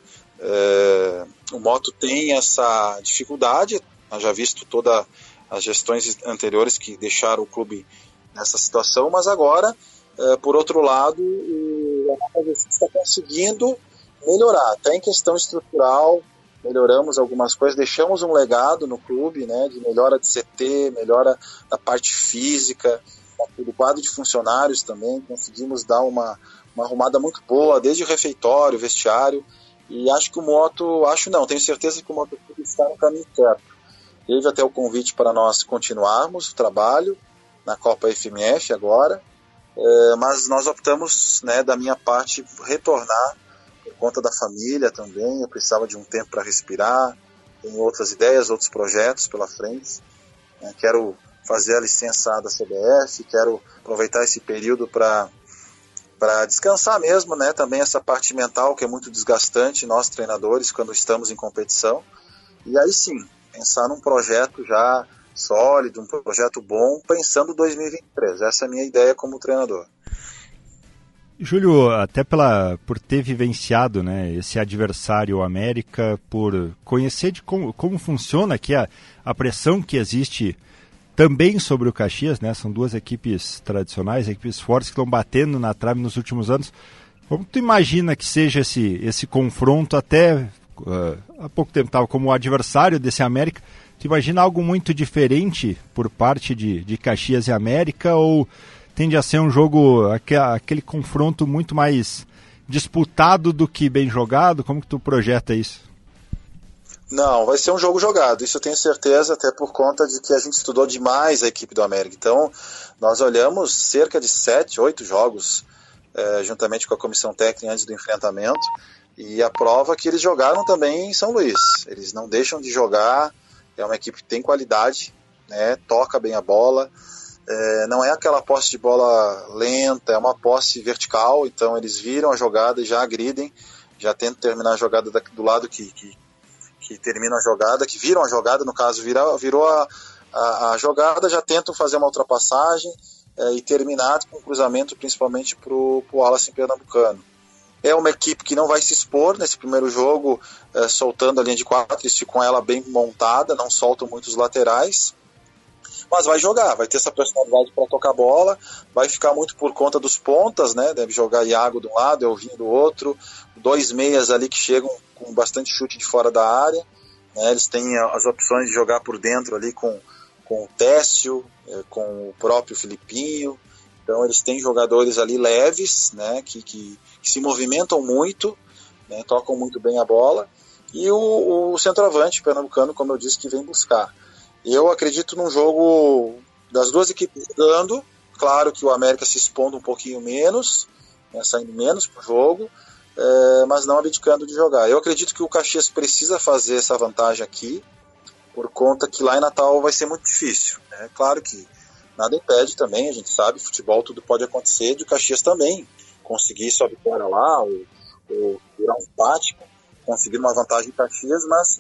O Moto tem essa dificuldade, nós já visto todas as gestões anteriores que deixaram o clube nessa situação, mas agora, por outro lado, a está conseguindo melhorar, até em questão estrutural. Melhoramos algumas coisas, deixamos um legado no clube, né, de melhora de CT, melhora da parte física, do quadro de funcionários também. Conseguimos dar uma arrumada muito boa, desde o refeitório, vestiário, e acho que o Moto, tenho certeza que o Moto está no caminho certo. Teve até o convite para nós continuarmos o trabalho na Copa FMF agora, mas nós optamos, né, da minha parte, retornar por conta da família também. Eu precisava de um tempo para respirar, tenho outras ideias, outros projetos pela frente. Quero fazer a licença da CBF, quero aproveitar esse período para descansar mesmo, né? Também essa parte mental que é muito desgastante, nós treinadores, quando estamos em competição. E aí sim, pensar num projeto já sólido, um projeto bom, pensando 2023. Essa é a minha ideia como treinador. Júlio, até por ter vivenciado, né, esse adversário, o América, por conhecer de como funciona aqui a pressão que existe também sobre o Caxias, né? São duas equipes tradicionais, equipes fortes que estão batendo na trave nos últimos anos. Como tu imagina que seja esse confronto? Até há pouco tempo estava como adversário desse América. Tu imagina algo muito diferente por parte de Caxias e América, ou tende a ser um jogo, aquele confronto muito mais disputado do que bem jogado? Como que tu projeta isso? Não, vai ser um jogo jogado, isso eu tenho certeza, até por conta de que a gente estudou demais a equipe do América. Então, nós olhamos cerca de 7, 8 jogos, juntamente com a comissão técnica antes do enfrentamento, e a prova que eles jogaram também em São Luís. Eles não deixam de jogar, é uma equipe que tem qualidade, né, toca bem a bola. Não é aquela posse de bola lenta, é uma posse vertical. Então eles viram a jogada e já agridem, já tentam terminar a jogada do lado que termina a jogada, que viram a jogada, no caso virou a jogada, já tentam fazer uma ultrapassagem e terminar com um cruzamento principalmente para o Wallace Pernambucano. É uma equipe que não vai se expor nesse primeiro jogo, soltando a linha de 4, eles ficam com ela bem montada, não soltam muitos laterais, mas vai jogar, vai ter essa personalidade para tocar bola, vai ficar muito por conta dos pontas, né? Deve jogar Iago de um lado, Elvinho do outro, 2 meias ali que chegam com bastante chute de fora da área, né? Eles têm as opções de jogar por dentro ali com o Técio, com o próprio Filipinho. Então eles têm jogadores ali leves, né? que se movimentam muito, né? Tocam muito bem a bola, e o centroavante pernambucano, como eu disse, que vem buscar. Eu acredito num jogo das duas equipes jogando, claro que o América se expondo um pouquinho menos, né, saindo menos para o jogo, mas não abdicando de jogar. Eu acredito que o Caxias precisa fazer essa vantagem aqui, por conta que lá em Natal vai ser muito difícil. Né? Claro que nada impede também, a gente sabe, futebol tudo pode acontecer, de o Caxias também conseguir sua vitória lá, ou virar um empate, conseguir uma vantagem em Caxias, mas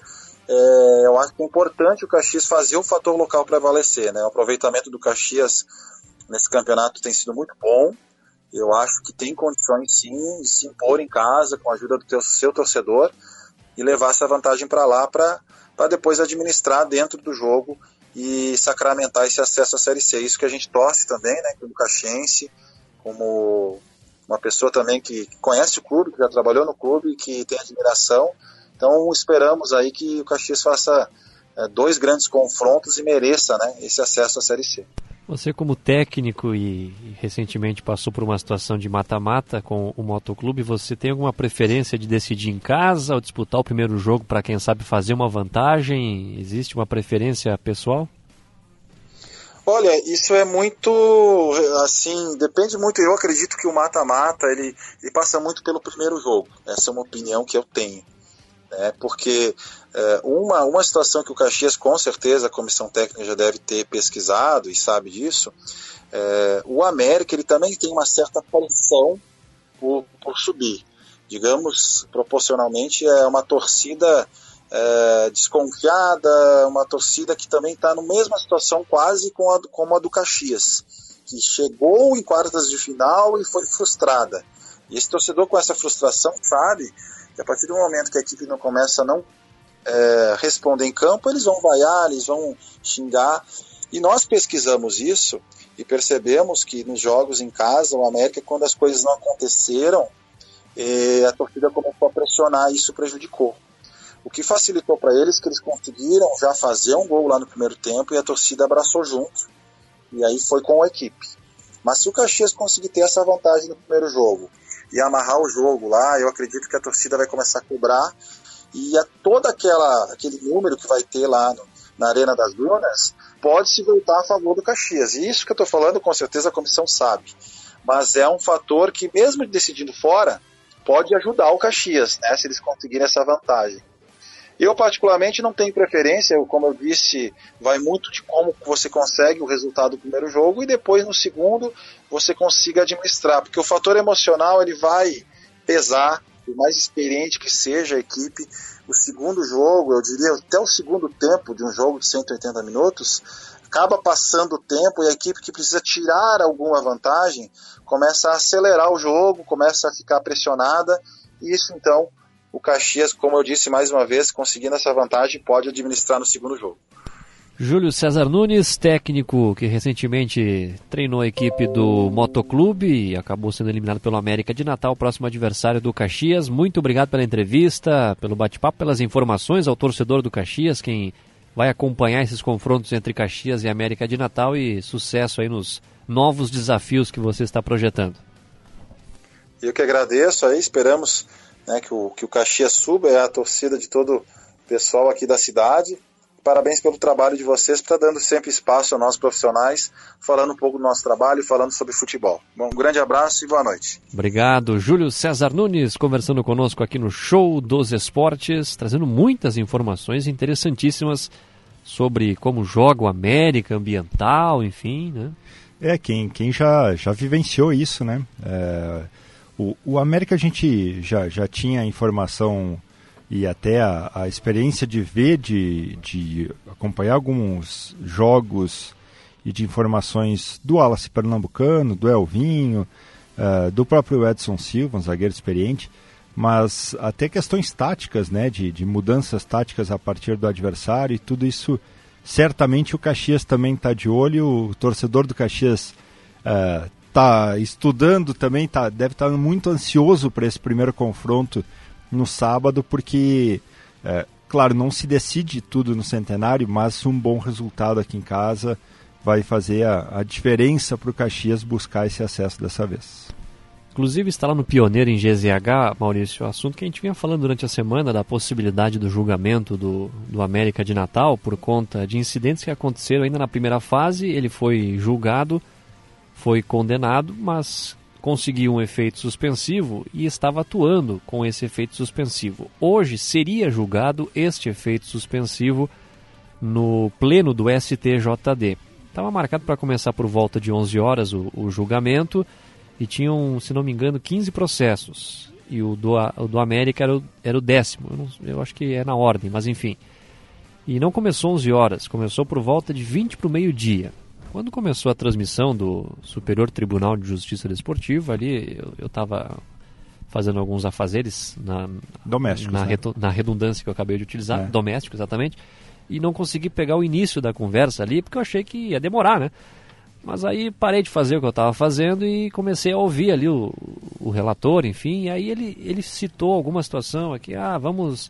eu acho que é importante o Caxias fazer o fator local prevalecer, né? O aproveitamento do Caxias nesse campeonato tem sido muito bom. Eu acho que tem condições sim de se impor em casa com a ajuda do seu torcedor e levar essa vantagem para lá para depois administrar dentro do jogo e sacramentar esse acesso à Série C. Isso que a gente torce também, né? Como caxiense, como uma pessoa também que conhece o clube, que já trabalhou no clube, que tem admiração. Então esperamos aí que o Caxias faça 2 grandes confrontos e mereça, né, esse acesso à Série C. Você como técnico e recentemente passou por uma situação de mata-mata com o Motoclube, você tem alguma preferência de decidir em casa ou disputar o primeiro jogo para quem sabe fazer uma vantagem? Existe uma preferência pessoal? Olha, isso é muito, assim, depende muito. Eu acredito que o mata-mata, ele passa muito pelo primeiro jogo. Essa é uma opinião que eu tenho. Porque uma situação que o Caxias, com certeza, a comissão técnica já deve ter pesquisado e sabe disso, o América ele também tem uma certa pressão por subir. Digamos, proporcionalmente, é uma torcida desconfiada, uma torcida que também está na mesma situação quase como a do Caxias, que chegou em quartas de final e foi frustrada. E esse torcedor com essa frustração sabe que a partir do momento que a equipe não começa a não responder em campo, eles vão vaiar, eles vão xingar. E nós pesquisamos isso e percebemos que nos jogos em casa, o América, quando as coisas não aconteceram, a torcida começou a pressionar e isso prejudicou. O que facilitou para eles que eles conseguiram já fazer um gol lá no primeiro tempo e a torcida abraçou junto. E aí foi com a equipe. Mas se o Caxias conseguir ter essa vantagem no primeiro jogo e amarrar o jogo lá, eu acredito que a torcida vai começar a cobrar e todo aquele número que vai ter lá na Arena das Dunas pode se voltar a favor do Caxias. E isso que eu estou falando, com certeza a comissão sabe. Mas é um fator que, mesmo decidindo fora, pode ajudar o Caxias, né, se eles conseguirem essa vantagem. Eu, particularmente, não tenho preferência, como eu disse, vai muito de como você consegue o resultado do primeiro jogo e depois, no segundo, você consiga administrar, porque o fator emocional ele vai pesar, por mais experiente que seja a equipe, o segundo jogo, eu diria até o segundo tempo de um jogo de 180 minutos, acaba passando o tempo e a equipe que precisa tirar alguma vantagem começa a acelerar o jogo, começa a ficar pressionada, e isso então o Caxias, como eu disse mais uma vez, conseguindo essa vantagem, pode administrar no segundo jogo. Júlio César Nunes, técnico que recentemente treinou a equipe do Motoclube e acabou sendo eliminado pelo América de Natal, próximo adversário do Caxias. Muito obrigado pela entrevista, pelo bate-papo, pelas informações ao torcedor do Caxias, quem vai acompanhar esses confrontos entre Caxias e América de Natal, e sucesso aí nos novos desafios que você está projetando. Eu que agradeço aí, esperamos que o Caxias suba, é a torcida de todo o pessoal aqui da cidade. Parabéns pelo trabalho de vocês, para dando sempre espaço a nós profissionais, falando um pouco do nosso trabalho, falando sobre futebol. Bom, um grande abraço e boa noite. Obrigado, Júlio César Nunes, conversando conosco aqui no Show dos Esportes, trazendo muitas informações interessantíssimas sobre como joga o América, ambiental, enfim, né? Quem já vivenciou isso, né? O América a gente já tinha informação e até a experiência de ver, de acompanhar alguns jogos e de informações do Wallace Pernambucano, do Elvinho, do próprio Edson Silva, um zagueiro experiente, mas até questões táticas, né, de mudanças táticas a partir do adversário, e tudo isso, certamente o Caxias também está de olho, o torcedor do Caxias está estudando também, deve estar muito ansioso para esse primeiro confronto no sábado, porque, claro, não se decide tudo no Centenário, mas um bom resultado aqui em casa vai fazer a diferença para o Caxias buscar esse acesso dessa vez. Inclusive está lá no Pioneiro em GZH, Maurício, o assunto que a gente vinha falando durante a semana da possibilidade do julgamento do América de Natal por conta de incidentes que aconteceram ainda na primeira fase. Ele foi julgado, foi condenado, mas conseguiu um efeito suspensivo e estava atuando com esse efeito suspensivo. Hoje seria julgado este efeito suspensivo no pleno do STJD. Estava marcado para começar por volta de 11 horas o julgamento, e tinham, se não me engano, 15 processos. E o do América era o 10º. Eu acho que é na ordem, mas enfim. E não começou 11 horas, começou por volta de 20 para o meio-dia. Quando começou a transmissão do Superior Tribunal de Justiça Desportiva, ali eu estava fazendo alguns afazeres domésticos, na redundância que eu acabei de utilizar, doméstico exatamente, e não consegui pegar o início da conversa ali, porque eu achei que ia demorar, né? Mas aí parei de fazer o que eu estava fazendo e comecei a ouvir ali o relator, enfim, e aí ele citou alguma situação aqui, vamos...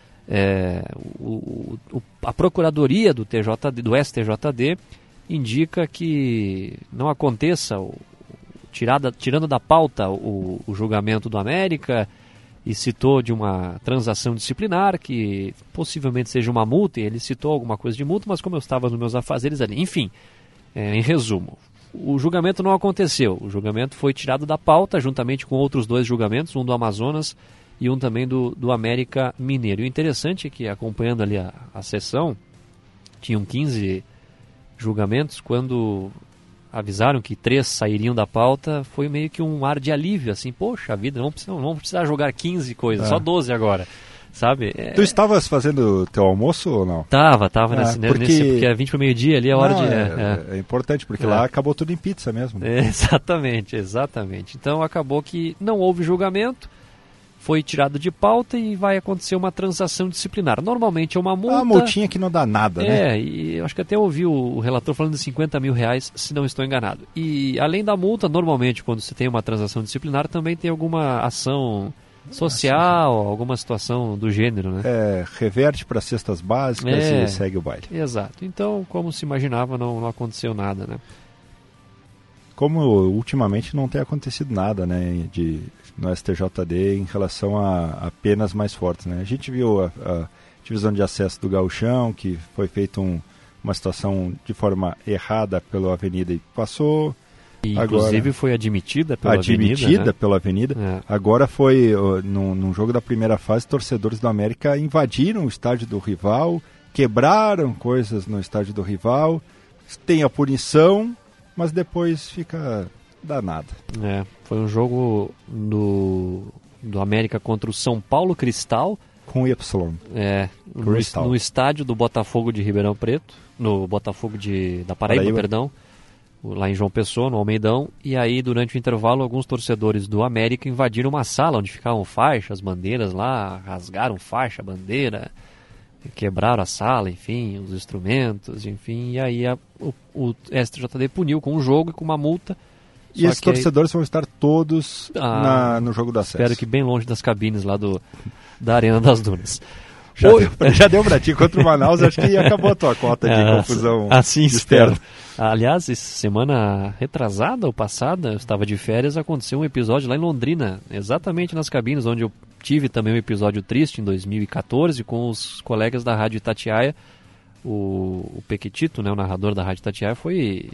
a Procuradoria do STJD indica que não aconteça, tirando da pauta o julgamento do América, e citou de uma transação disciplinar, que possivelmente seja uma multa, e ele citou alguma coisa de multa, mas como eu estava nos meus afazeres ali, enfim, Em resumo, o julgamento não aconteceu. O julgamento foi tirado da pauta, juntamente com outros 2 julgamentos, um do Amazonas e um também do América Mineiro. E o interessante é que, acompanhando ali a sessão, tinham 15 julgamentos. Quando avisaram que 3 sairiam da pauta, foi meio que um ar de alívio, assim, poxa vida, não vamos precisar jogar 15 coisas, só 12 agora, sabe? Tu estavas fazendo teu almoço ou não? Tava porque é 20 para meio-dia ali, a hora de... É importante, porque lá acabou tudo em pizza mesmo. Né? Exatamente. Então acabou que não houve julgamento, foi tirado de pauta e vai acontecer uma transação disciplinar. Normalmente é uma multa... Uma multinha que não dá nada, né? E eu acho que até ouvi o relator falando de R$50 mil, se não estou enganado. E além da multa, normalmente quando você tem uma transação disciplinar, também tem alguma ação social, alguma situação do gênero, né? Reverte para cestas básicas e segue o baile. Exato. Então, como se imaginava, não aconteceu nada, né? Como ultimamente não tem acontecido nada, né, no STJD em relação a penas mais fortes, né? A gente viu a divisão de acesso do Gauchão, que foi feita uma situação de forma errada pela Avenida e passou. E, inclusive agora, foi admitida pela Avenida. Agora foi, num jogo da primeira fase, torcedores do América invadiram o estádio do rival, quebraram coisas no estádio do rival, tem a punição, mas depois fica danado. Foi um jogo do América contra o São Paulo Cristal. Com Y. No estádio do Botafogo de Ribeirão Preto, no Botafogo da Paraíba, perdão, lá em João Pessoa, no Almeidão. E aí, durante o intervalo, alguns torcedores do América invadiram uma sala onde ficavam faixas, bandeiras lá, rasgaram faixa, bandeira, quebraram a sala, enfim, os instrumentos, enfim, e aí o STJD puniu com um jogo e com uma multa. E esses torcedores vão estar todos no jogo do acesso. Espero que bem longe das cabines lá da Arena das Dunas. Já deu pra ti contra o Manaus, acho que acabou a tua cota de confusão. Assim espero. Aliás, semana retrasada ou passada, eu estava de férias, aconteceu um episódio lá em Londrina, exatamente nas cabines, onde eu tive também um episódio triste em 2014 com os colegas da Rádio Itatiaia. O Pequitito, né, o narrador da Rádio Itatiaia, foi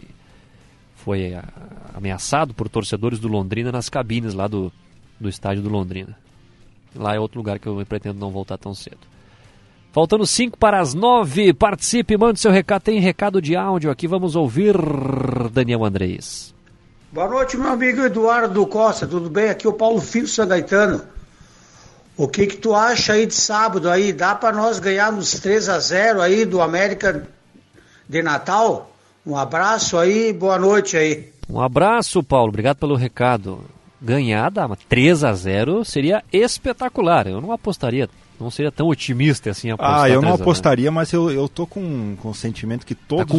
ameaçado por torcedores do Londrina nas cabines lá do estádio do Londrina. Lá é outro lugar que eu pretendo não voltar tão cedo. Faltando 5 para as 9, participe, mande seu recado, tem recado de áudio aqui, vamos ouvir Daniel Andrés. Boa noite, meu amigo Eduardo Costa, tudo bem? Aqui é o Paulo Filho São Gaetano. O que tu acha aí de sábado aí? Dá para nós ganharmos 3-0 aí do América de Natal? Um abraço aí, boa noite aí. Um abraço, Paulo, obrigado pelo recado. Ganhar 3-0 seria espetacular, eu não apostaria. Não seria tão otimista assim apostar. Eu não apostaria, mas eu tô com o sentimento que todos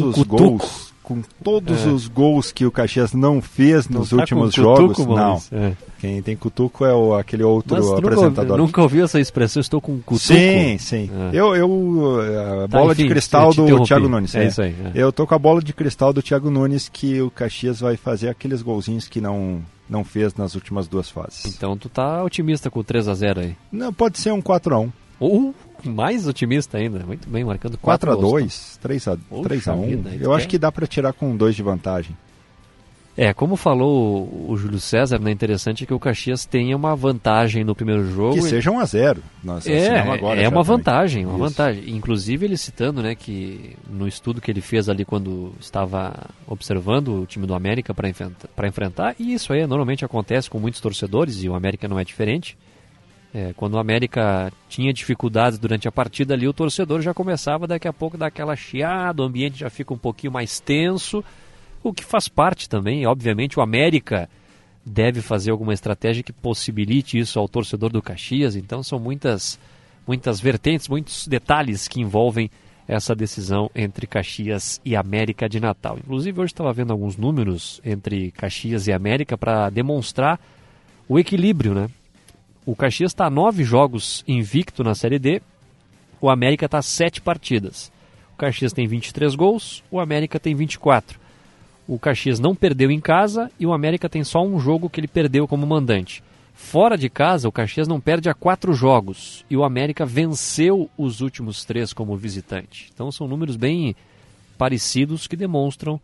os gols que o Caxias não fez nos últimos jogos, não. Quem tem cutuco é aquele outro apresentador. Nunca ouviu essa expressão, estou com cutuco? Sim. A bola de cristal do Thiago Nunes. É isso aí. Eu tô com a bola de cristal do Thiago Nunes que o Caxias vai fazer aqueles golzinhos que não fez nas últimas 2 fases. Então tu tá otimista com o 3-0 aí? Não, pode ser um 4-1. Mais otimista ainda, muito bem, marcando 4-2, 3-1. Eu acho que dá para tirar com 2 de vantagem. Como falou o Júlio César, né, interessante que o Caxias tenha uma vantagem no primeiro jogo. Que seja 1-0. Uma vantagem. Inclusive ele citando, né, que no estudo que ele fez ali quando estava observando o time do América para enfrentar, e isso aí normalmente acontece com muitos torcedores, e o América não é diferente. Quando o América tinha dificuldades durante a partida ali, o torcedor já começava daqui a pouco a dar aquela chiada, o ambiente já fica um pouquinho mais tenso, o que faz parte também. Obviamente o América deve fazer alguma estratégia que possibilite isso ao torcedor do Caxias, então são muitas vertentes, muitos detalhes que envolvem essa decisão entre Caxias e América de Natal. Inclusive hoje estava vendo alguns números entre Caxias e América para demonstrar o equilíbrio, né? O Caxias está a 9 jogos invicto na Série D, o América está a 7 partidas. O Caxias tem 23 gols, o América tem 24. O Caxias não perdeu em casa e o América tem só um jogo que ele perdeu como mandante. Fora de casa, o Caxias não perde há 4 jogos e o América venceu os últimos 3 como visitante. Então são números bem parecidos que demonstram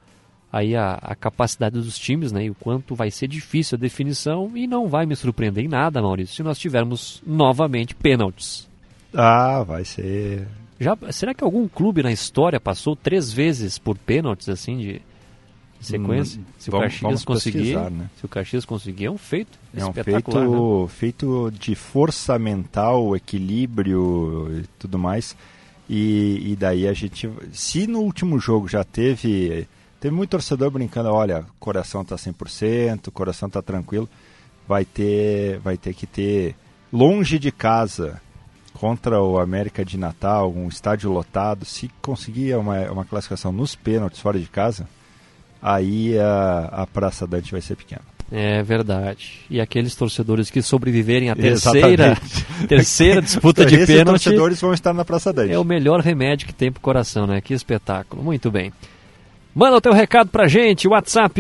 aí a capacidade dos times, né, e o quanto vai ser difícil a definição, e não vai me surpreender em nada, Maurício, se nós tivermos novamente pênaltis. Vai ser... Será que algum clube na história passou 3 vezes por pênaltis, assim, de sequência? Se o Caxias conseguir, né? Se o Caxias conseguir, é um feito espetacular. É um feito de força mental, equilíbrio e tudo mais. E daí a gente... Se no último jogo já teve muito torcedor brincando, olha, coração tá 100%, coração tá tranquilo, vai ter que ter longe de casa contra o América de Natal, um estádio lotado. Se conseguir uma classificação nos pênaltis fora de casa, aí a Praça Dante vai ser pequena. É verdade. E aqueles torcedores que sobreviverem à terceira disputa de pênalti, torcedores vão estar na Praça Dante. É o melhor remédio que tem pro coração, né? Que espetáculo. Muito bem. Manda o teu recado pra gente, WhatsApp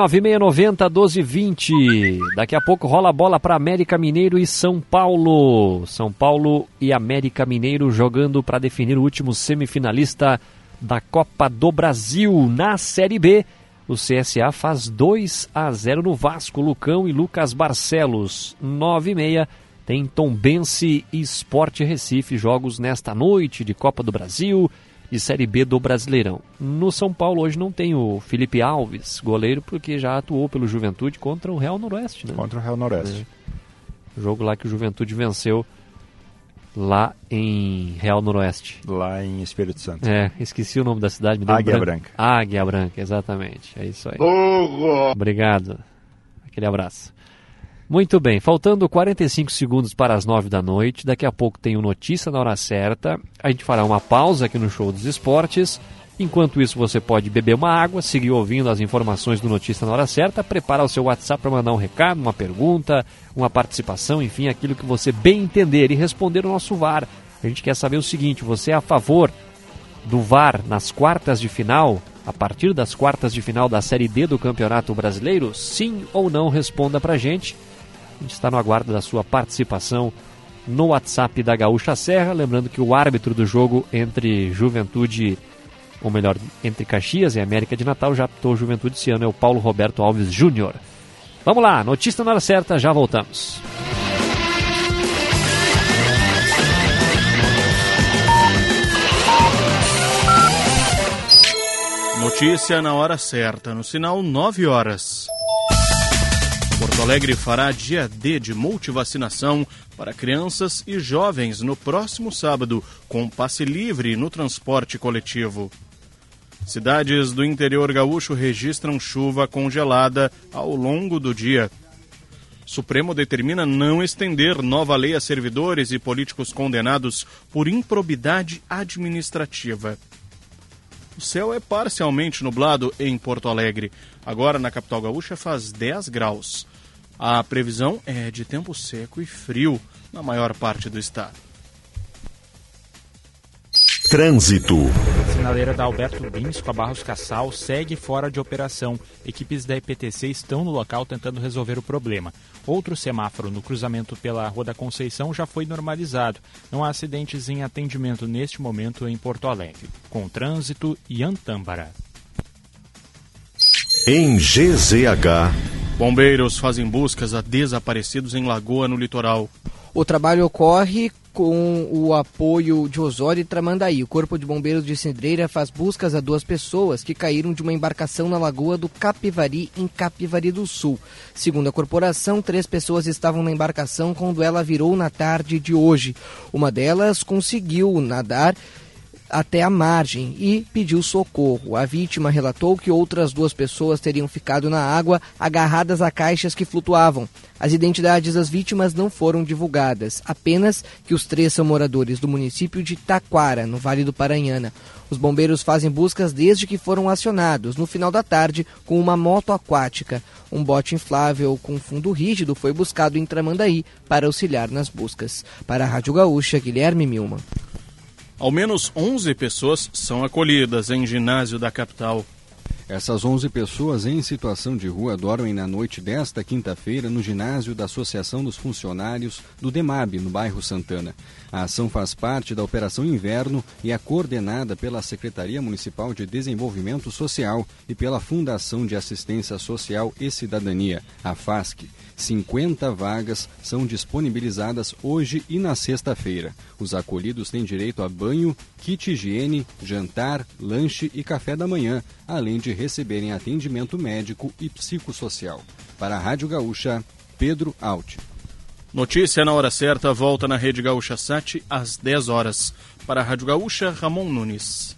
996901220. Daqui a pouco rola a bola para América Mineiro e São Paulo. São Paulo e América Mineiro jogando para definir o último semifinalista da Copa do Brasil. Na Série B, o CSA faz 2-0 no Vasco. Lucão e Lucas Barcelos. 9h30 tem Tombense e Sport Recife, jogos nesta noite de Copa do Brasil e Série B do Brasileirão. No São Paulo hoje não tem o Felipe Alves, goleiro, porque já atuou pelo Juventude contra o Real Noroeste, né? Contra o Real Noroeste. Jogo lá que o Juventude venceu lá em Real Noroeste. Lá em Espírito Santo. Esqueci o nome da cidade. Águia Branca. Águia Branca, exatamente. É isso aí. Obrigado. Aquele abraço. Muito bem, faltando 45 segundos para as 9 da noite, daqui a pouco tem o Notícia na Hora Certa, a gente fará uma pausa aqui no Show dos Esportes, enquanto isso você pode beber uma água, seguir ouvindo as informações do Notícia na Hora Certa, preparar o seu WhatsApp para mandar um recado, uma pergunta, uma participação, enfim, aquilo que você bem entender e responder o nosso VAR. A gente quer saber o seguinte, você é a favor do VAR nas quartas de final, a partir das quartas de final da Série D do Campeonato Brasileiro? Sim ou não? Responda pra gente. A gente está no aguardo da sua participação no WhatsApp da Gaúcha Serra. Lembrando que o árbitro do jogo entre Juventude, ou melhor, entre Caxias e América de Natal, já apitou Juventude esse ano, é o Paulo Roberto Alves Júnior. Vamos lá, notícia na hora certa, já voltamos. Notícia na hora certa, no sinal 9 horas. Porto Alegre fará dia D de multivacinação para crianças e jovens no próximo sábado, com passe livre no transporte coletivo. Cidades do interior gaúcho registram chuva congelada ao longo do dia. Supremo determina não estender nova lei a servidores e políticos condenados por improbidade administrativa. O céu é parcialmente nublado em Porto Alegre. Agora, na capital gaúcha, faz 10 graus. A previsão é de tempo seco e frio na maior parte do estado. Trânsito. A sinaleira da Alberto Bins com a Barros Cassal segue fora de operação. Equipes da EPTC estão no local tentando resolver o problema. Outro semáforo no cruzamento pela Rua da Conceição já foi normalizado. Não há acidentes em atendimento neste momento em Porto Alegre. Com trânsito e Antâmbara. Em GZH. Bombeiros fazem buscas a desaparecidos em Lagoa, no litoral. O trabalho ocorre com o apoio de Osório e Tramandaí. O Corpo de Bombeiros de Cidreira faz buscas a 2 pessoas que caíram de uma embarcação na Lagoa do Capivari, em Capivari do Sul. Segundo a corporação, 3 pessoas estavam na embarcação quando ela virou na tarde de hoje. Uma delas conseguiu nadar até a margem e pediu socorro. A vítima relatou que outras 2 pessoas teriam ficado na água agarradas a caixas que flutuavam. As identidades das vítimas não foram divulgadas, apenas que os 3 são moradores do município de Taquara, no Vale do Paranhana. Os bombeiros fazem buscas desde que foram acionados, no final da tarde, com uma moto aquática. Um bote inflável com fundo rígido foi buscado em Tramandaí para auxiliar nas buscas. Para a Rádio Gaúcha, Guilherme Milman. Ao menos 11 pessoas são acolhidas em ginásio da capital. Essas 11 pessoas em situação de rua dormem na noite desta quinta-feira no ginásio da Associação dos Funcionários do DEMAB, no bairro Santana. A ação faz parte da Operação Inverno e é coordenada pela Secretaria Municipal de Desenvolvimento Social e pela Fundação de Assistência Social e Cidadania, a FASC. 50 vagas são disponibilizadas hoje e na sexta-feira. Os acolhidos têm direito a banho, kit higiene, jantar, lanche e café da manhã, além de receberem atendimento médico e psicossocial. Para a Rádio Gaúcha, Pedro Alt. Notícia na hora certa volta na Rede Gaúcha Sat às 10 horas. Para a Rádio Gaúcha, Ramon Nunes.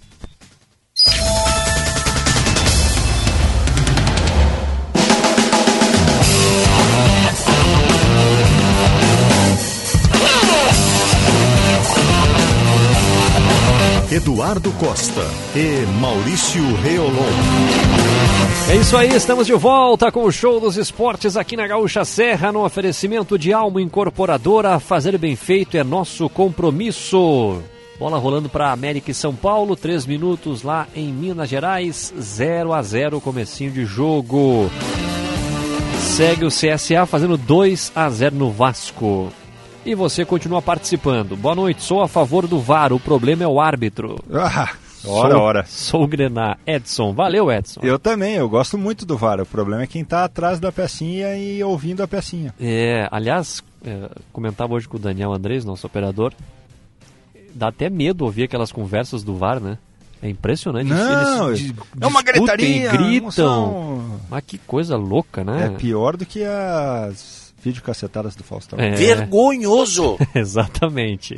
Eduardo Costa e Maurício Reolon. É isso aí, estamos de volta com o Show dos Esportes aqui na Gaúcha Serra, no oferecimento de Almo Incorporadora. Fazer bem feito é nosso compromisso. Bola rolando para América e São Paulo, 3 minutos lá em Minas Gerais, 0-0 comecinho de jogo. Segue o CSA fazendo 2-0 no Vasco. E você continua participando. Boa noite, sou a favor do VAR, o problema é o árbitro. Ora. Sou o Grená. Edson, valeu Edson. Eu também, eu gosto muito do VAR, o problema é quem está atrás da pecinha e ouvindo a pecinha. Aliás, comentava hoje com o Daniel Andrés, nosso operador, dá até medo ouvir aquelas conversas do VAR, né? É impressionante. Não, eles é uma gritaria, gritam. Mas que coisa louca, né? É pior do que as videocassetadas do Faustão. Vergonhoso! Exatamente.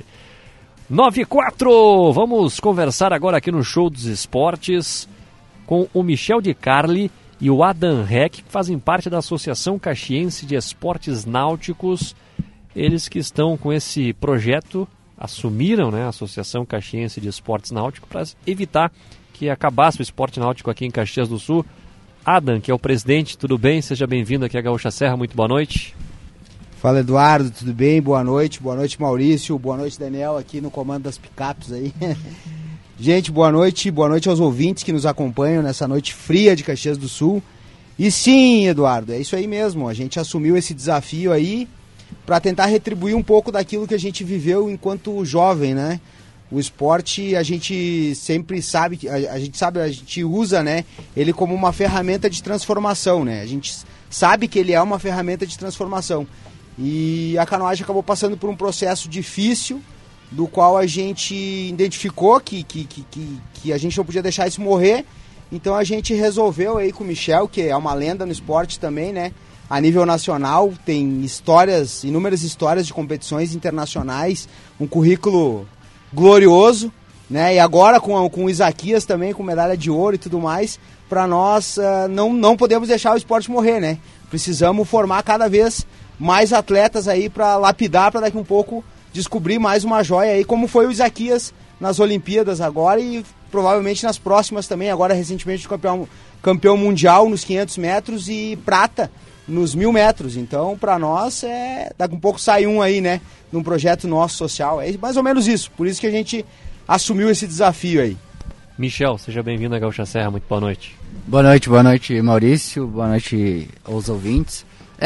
9-4, vamos conversar agora aqui no Show dos Esportes com o Michel de Carli e o Adam Heck, que fazem parte da Associação Caxiense de Esportes Náuticos. Eles que estão com esse projeto, assumiram, né, a Associação Caxiense de Esportes Náuticos para evitar que acabasse o esporte náutico aqui em Caxias do Sul. Adam, que é o presidente, tudo bem? Seja bem-vindo aqui à Gaúcha Serra, muito boa noite. Fala Eduardo, tudo bem? Boa noite Maurício, boa noite Daniel aqui no comando das picapes aí. Gente, boa noite aos ouvintes que nos acompanham nessa noite fria de Caxias do Sul. E sim, Eduardo, é isso aí mesmo, a gente assumiu esse desafio aí para tentar retribuir um pouco daquilo que a gente viveu enquanto jovem, né? O esporte a gente sempre sabe, a gente usa, né, ele como uma ferramenta de transformação, né? A gente sabe que ele é uma ferramenta de transformação. E a canoagem acabou passando por um processo difícil, do qual a gente identificou que a gente não podia deixar isso morrer. Então a gente resolveu aí com o Michel, que é uma lenda no esporte também, né? A nível nacional, tem inúmeras histórias de competições internacionais, um currículo glorioso, né? E agora com o Isaquias também, com medalha de ouro e tudo mais, para nós não podemos deixar o esporte morrer, né? Precisamos formar cada vez mais atletas aí para lapidar, para daqui um pouco descobrir mais uma joia aí, como foi o Isaquias nas Olimpíadas agora e provavelmente nas próximas também, agora recentemente campeão mundial nos 500 metros e prata nos 1.000 metros. Então, para nós, daqui um pouco sai um aí, né, num projeto nosso social. É mais ou menos isso, por isso que a gente assumiu esse desafio aí. Michel, seja bem-vindo à Gaúcha Serra, muito boa noite. Boa noite Maurício, boa noite aos ouvintes.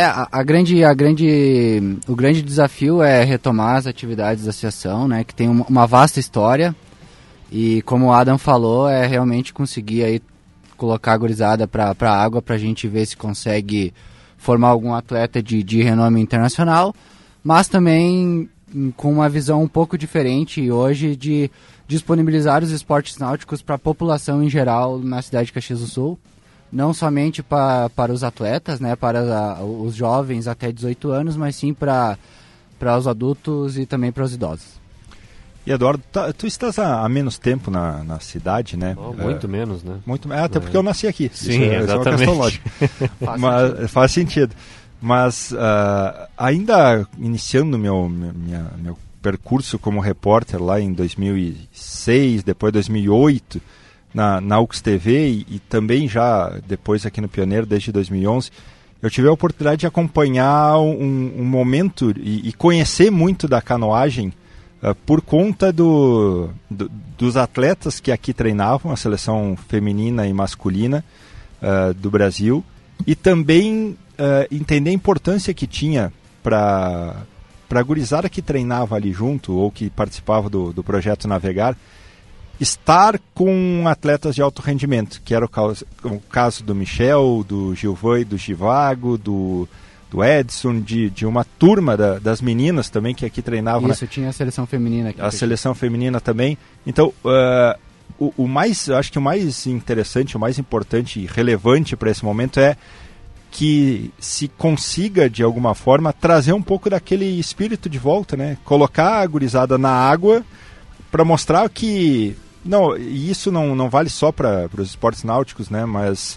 O grande desafio é retomar as atividades da associação, né, que tem uma vasta história, e como o Adam falou, é realmente conseguir aí colocar a gurizada para a água para a gente ver se consegue formar algum atleta de renome internacional, mas também com uma visão um pouco diferente hoje de disponibilizar os esportes náuticos para a população em geral na cidade de Caxias do Sul. Não somente para os atletas, né, para os jovens até 18 anos, mas sim para os adultos e também para os idosos. E Eduardo, tu estás há menos tempo na cidade, né? Muito menos, né? Até porque eu nasci aqui. Sim, exatamente. Isso é uma questão lógica. Faz sentido. Mas ainda iniciando meu percurso como repórter lá em 2006, depois 2008, na UX TV e também já depois aqui no Pioneiro desde 2011, eu tive a oportunidade de acompanhar um momento e conhecer muito da canoagem por conta dos atletas que aqui treinavam, a seleção feminina e masculina do Brasil, e também entender a importância que tinha para a gurizada que treinava ali junto, ou que participava do projeto Navegar, estar com atletas de alto rendimento, que era o caso do Michel, do Gilvan, do Givago, do Edson, de uma turma das meninas também que aqui treinavam. Isso, tinha a seleção feminina aqui. A seleção feminina também. Então, eu acho que o mais interessante, o mais importante e relevante para esse momento é que se consiga, de alguma forma, trazer um pouco daquele espírito de volta, né? Colocar a gurizada na água para mostrar que... Não, isso não vale só para os esportes náuticos, né? Mas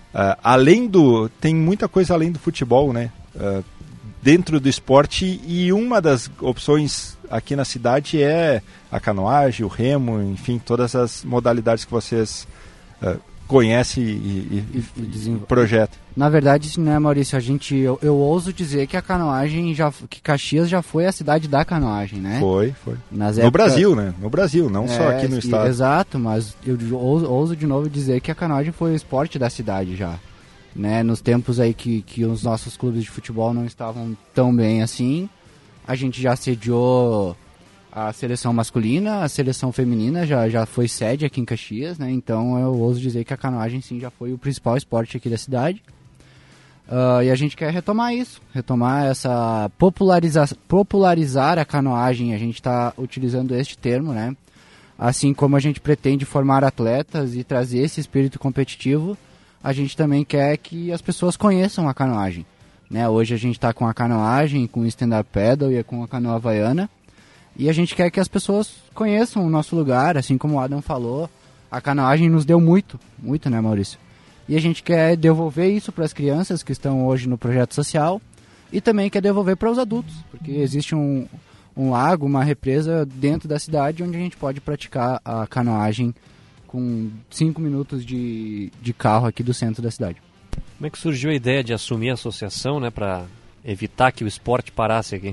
tem muita coisa além do futebol, né? Dentro do esporte, e uma das opções aqui na cidade é a canoagem, o remo, enfim, todas as modalidades que vocês conhecem e projetam. Na verdade, né, Maurício, eu ouso dizer que a canoagem, que Caxias já foi a cidade da canoagem, né? Foi. No Brasil, né? No Brasil, não só aqui no estado. Exato, mas eu ouso de novo dizer que a canoagem foi o esporte da cidade já. Né? Nos tempos aí que os nossos clubes de futebol não estavam tão bem assim, a gente já sediou a seleção masculina, a seleção feminina já foi sede aqui em Caxias, né? Então eu ouso dizer que a canoagem sim já foi o principal esporte aqui da cidade. E a gente quer retomar essa popularizar a canoagem. A gente está utilizando este termo, né? Assim como a gente pretende formar atletas e trazer esse espírito competitivo, a gente também quer que as pessoas conheçam a canoagem, né? Hoje a gente está com a canoagem, com o stand-up paddle e com a canoa havaiana, e a gente quer que as pessoas conheçam o nosso lugar, assim como o Adam falou. A canoagem nos deu muito, né, Maurício? E a gente quer devolver isso para as crianças que estão hoje no projeto social, e também quer devolver para os adultos, porque existe um lago, uma represa dentro da cidade onde a gente pode praticar a canoagem com 5 minutos de carro aqui do centro da cidade. Como é que surgiu a ideia de assumir a associação, né, para evitar que o esporte parasse aqui?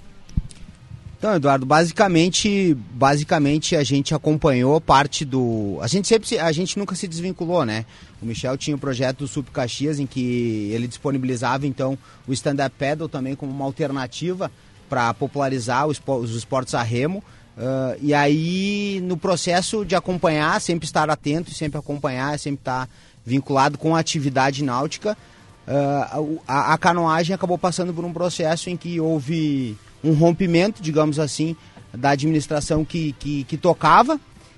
Então, Eduardo, basicamente a gente acompanhou parte do... A gente nunca se desvinculou, né? O Michel tinha o projeto do Sup Caxias, em que ele disponibilizava, então, o stand-up paddle também como uma alternativa para popularizar os esportes a remo. E aí, no processo de acompanhar, sempre estar atento e sempre acompanhar, sempre estar vinculado com a atividade náutica, a canoagem acabou passando por um processo em que houve um rompimento, digamos assim, da administração que tocava,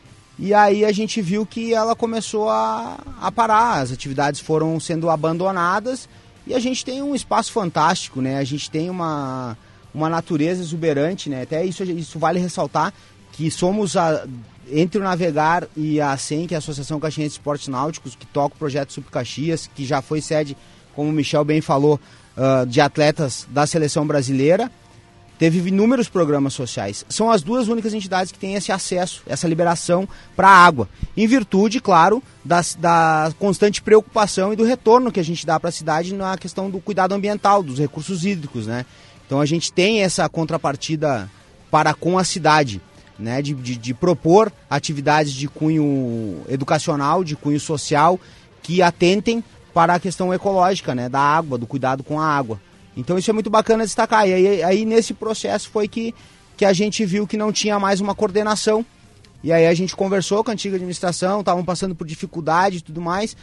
e aí a gente viu que ela começou a parar, as atividades foram sendo abandonadas, e a gente tem um espaço fantástico, né? A gente tem uma natureza exuberante, né? Até isso vale ressaltar, que somos entre o Navegar e a ASEM, que é a Associação Caxiense de Esportes Náuticos, que toca o projeto Sup Caxias, que já foi sede, como o Michel bem falou, de atletas da seleção brasileira. Teve inúmeros programas sociais. São as duas únicas entidades que têm esse acesso, essa liberação para a água. Em virtude, claro, da constante preocupação e do retorno que a gente dá para a cidade na questão do cuidado ambiental, dos recursos hídricos, né? Então a gente tem essa contrapartida com a cidade, né? De propor atividades de cunho educacional, de cunho social, que atentem para a questão ecológica, né? Da água, do cuidado com a água. Então isso é muito bacana destacar. E aí nesse processo foi que a gente viu que não tinha mais uma coordenação. E aí a gente conversou com a antiga administração, estavam passando por dificuldade e tudo mais.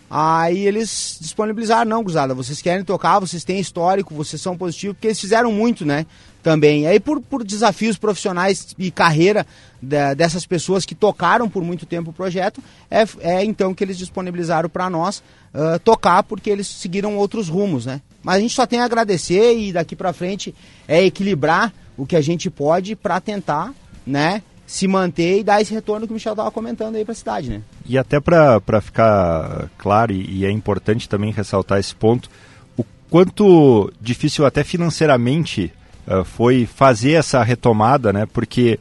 Aí eles disponibilizaram, não, gurizada, vocês querem tocar, vocês têm histórico, vocês são positivos, porque eles fizeram muito, né, também. E aí por desafios profissionais e carreira dessas pessoas que tocaram por muito tempo o projeto, então que eles disponibilizaram para nós tocar, porque eles seguiram outros rumos, né. Mas a gente só tem a agradecer, e daqui para frente equilibrar o que a gente pode para tentar, né, se manter e dar esse retorno que o Michel estava comentando aí para a cidade, né? E até para ficar claro, e é importante também ressaltar esse ponto, o quanto difícil até financeiramente foi fazer essa retomada, né? Porque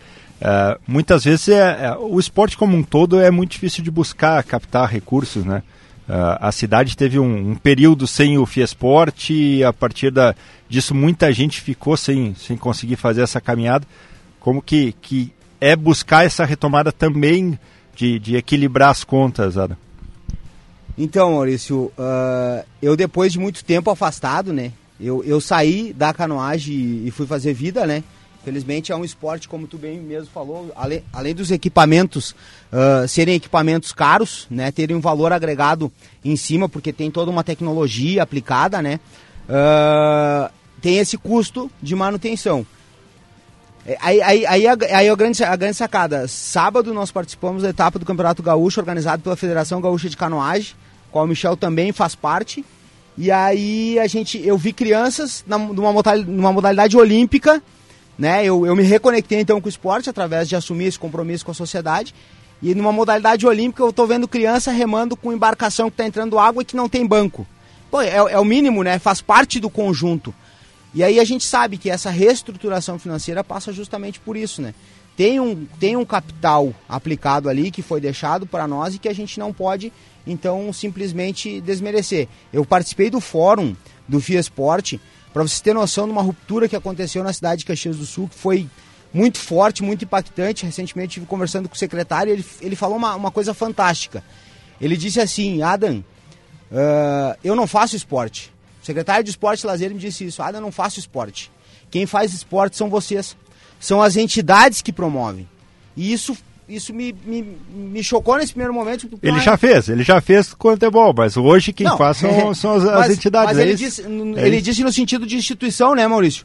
muitas vezes o esporte como um todo é muito difícil de buscar, captar recursos, né? A cidade teve um período sem o Fiesport, e a partir disso muita gente ficou sem conseguir fazer essa caminhada. Como que é buscar essa retomada também de equilibrar as contas, Adam? Então, Maurício, eu depois de muito tempo afastado, né? Eu saí da canoagem e fui fazer vida, né? Felizmente é um esporte, como tu bem mesmo falou, além dos equipamentos serem equipamentos caros, né? Terem um valor agregado em cima, porque tem toda uma tecnologia aplicada, né? Tem esse custo de manutenção. Aí a grande sacada. Sábado nós participamos da etapa do Campeonato Gaúcho, organizado pela Federação Gaúcha de Canoagem, qual o Michel também faz parte. E aí eu vi crianças numa modalidade olímpica, né? Eu me reconectei então com o esporte através de assumir esse compromisso com a sociedade. E numa modalidade olímpica eu estou vendo criança remando com embarcação que está entrando água e que não tem banco. Pô, é o mínimo, né? Faz parte do conjunto. E aí a gente sabe que essa reestruturação financeira passa justamente por isso, né? Tem um capital aplicado ali que foi deixado para nós e que a gente não pode, então, simplesmente desmerecer. Eu participei do fórum do FIESPORT, para vocês terem noção de uma ruptura que aconteceu na cidade de Caxias do Sul, que foi muito forte, muito impactante. Recentemente estive conversando com o secretário e ele falou uma coisa fantástica. Ele disse assim: Adam, eu não faço esporte. O secretário de Esporte e Lazer me disse isso: Adam, eu não faço esporte. Quem faz esporte são vocês. São as entidades que promovem. E isso me chocou nesse primeiro momento. Ele já fez com o futebol, mas hoje quem faz são as entidades. Mas ele disse no sentido de instituição, né, Maurício?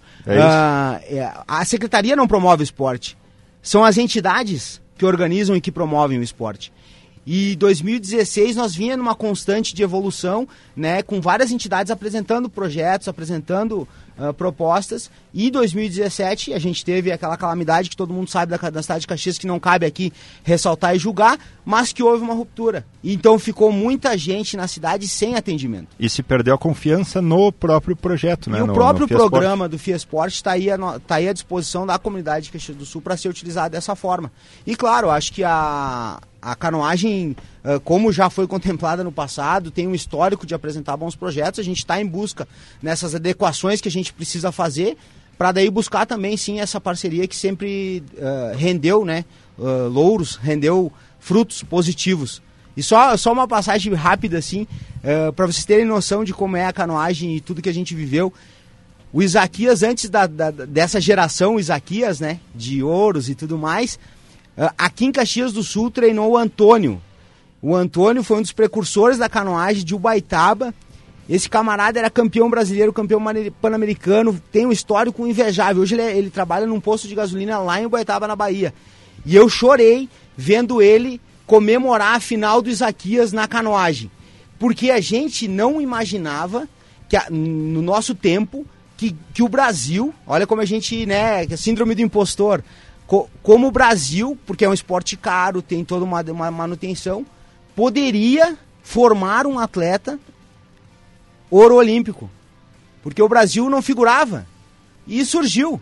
A secretaria não promove esporte. São as entidades que organizam e que promovem o esporte. E 2016 nós vinha numa constante de evolução, né, com várias entidades apresentando projetos, apresentando propostas. E em 2017 a gente teve aquela calamidade que todo mundo sabe da cidade de Caxias, que não cabe aqui ressaltar e julgar, mas que houve uma ruptura. Então ficou muita gente na cidade sem atendimento. E se perdeu a confiança no próprio projeto, né? E o próprio programa do FIESPORT está aí à disposição da comunidade de Caxias do Sul para ser utilizado dessa forma. E claro, acho que a canoagem, como já foi contemplada no passado, tem um histórico de apresentar bons projetos. A gente está em busca nessas adequações que a gente precisa fazer, para daí buscar também, sim, essa parceria que sempre rendeu, né, louros, rendeu frutos positivos. E só uma passagem rápida, assim, para vocês terem noção de como é a canoagem e tudo que a gente viveu. O Isaquias, antes dessa geração Isaquias, né, de ouros e tudo mais, aqui em Caxias do Sul treinou o Antônio. O Antônio foi um dos precursores da canoagem de Ubaitaba. Esse camarada era campeão brasileiro, campeão pan-americano, tem um histórico invejável. Hoje ele trabalha num posto de gasolina lá em Ubaitaba, na Bahia. E eu chorei vendo ele comemorar a final do Isaquias na canoagem. Porque a gente não imaginava, que no nosso tempo, que o Brasil, olha como a gente, né, a síndrome do impostor, como o Brasil, porque é um esporte caro, tem toda uma manutenção, poderia formar um atleta ouro olímpico. Porque o Brasil não figurava. E surgiu.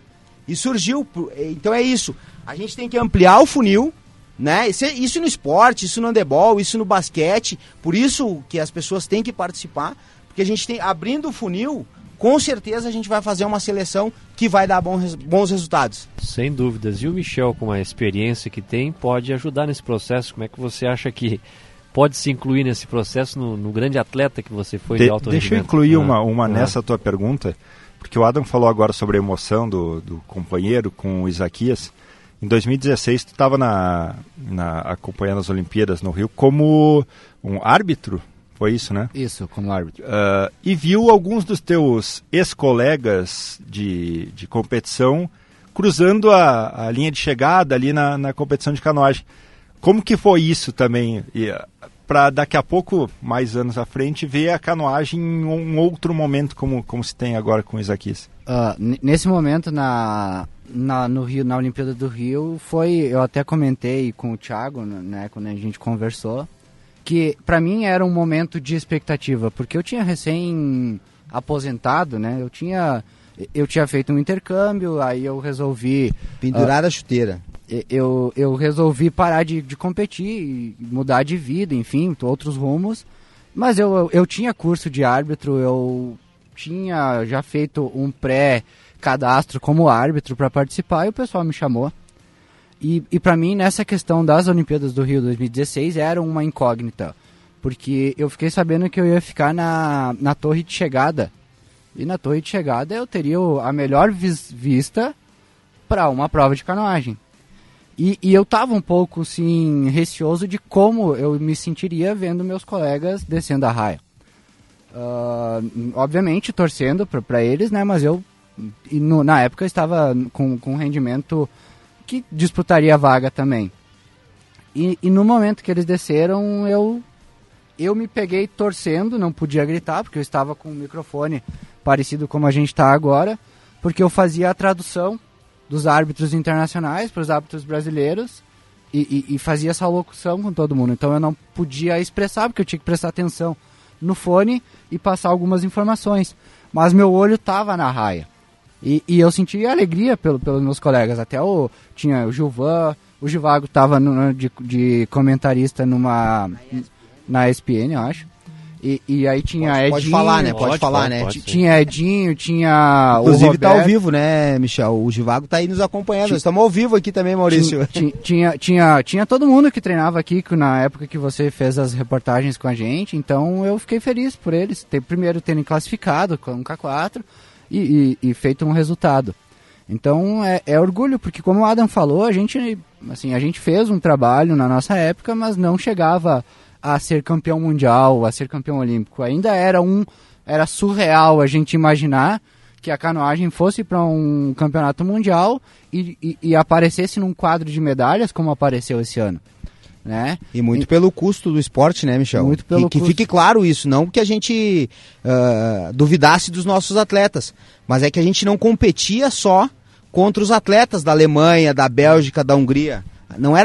Então é isso. A gente tem que ampliar o funil, né? Isso no esporte, isso no handebol, isso no basquete. Por isso que as pessoas têm que participar. Porque a gente tem, abrindo o funil, com certeza a gente vai fazer uma seleção que vai dar bons resultados. Sem dúvidas. E o Michel, com a experiência que tem, pode ajudar nesse processo. Como é que você acha que pode se incluir nesse processo no grande atleta que você foi de alto rendimento? Deixa eu incluir uma nessa tua pergunta, porque o Adam falou agora sobre a emoção do companheiro com o Isaquias. Em 2016 tu estava acompanhando as Olimpíadas no Rio como um árbitro, foi isso, né? Isso, como árbitro. E viu alguns dos teus ex-colegas de competição cruzando a linha de chegada ali na competição de canoagem. Como que foi isso também? Para daqui a pouco, mais anos à frente, ver a canoagem em um outro momento, como se tem agora com o Isaquias? Nesse momento, no Rio, na Olimpíada do Rio, eu até comentei com o Thiago, né, quando a gente conversou, que para mim era um momento de expectativa, porque eu tinha recém aposentado, né? Eu tinha feito um intercâmbio, aí eu resolvi pendurar a chuteira. Eu resolvi parar de competir e mudar de vida, enfim, outros rumos. Mas eu tinha curso de árbitro, eu tinha já feito um pré-cadastro como árbitro para participar e o pessoal me chamou. E para mim, nessa questão das Olimpíadas do Rio 2016, era uma incógnita, porque eu fiquei sabendo que eu ia ficar na torre de chegada, e na torre de chegada eu teria a melhor vista para uma prova de canoagem. E eu estava um pouco assim, receoso de como eu me sentiria vendo meus colegas descendo a raia. Obviamente torcendo para eles, né? Mas eu, na época, estava com um rendimento que disputaria a vaga também. E no momento que eles desceram, eu me peguei torcendo, não podia gritar, porque eu estava com um microfone parecido como a gente está agora, porque eu fazia a tradução dos árbitros internacionais para os árbitros brasileiros e fazia essa locução com todo mundo. Então eu não podia expressar, porque eu tinha que prestar atenção no fone e passar algumas informações. Mas meu olho estava na raia. E eu senti alegria pelos meus colegas. Até tinha o Gilvan, o Givago estava de comentarista na ESPN, eu acho. E aí tinha Edinho... Pode falar, né? Pode falar, né? Tinha Edinho, tinha inclusive, o Roberto. Tá ao vivo, né, Michel? O Givago tá aí nos acompanhando. Nós estamos ao vivo aqui também, Maurício. Tinha todo mundo que treinava aqui na época que você fez as reportagens com a gente. Então eu fiquei feliz por eles. Primeiro terem classificado com um K4 e feito um resultado. Então é orgulho, porque como o Adam falou, a gente fez um trabalho na nossa época, mas não chegava a ser campeão mundial, a ser campeão olímpico. Ainda era surreal a gente imaginar que a canoagem fosse para um campeonato mundial e aparecesse num quadro de medalhas como apareceu esse ano. Né? E muito pelo custo do esporte, né, Michel? Muito pelo que fique claro isso, não que a gente duvidasse dos nossos atletas, mas é que a gente não competia só contra os atletas da Alemanha, da Bélgica, da Hungria. Não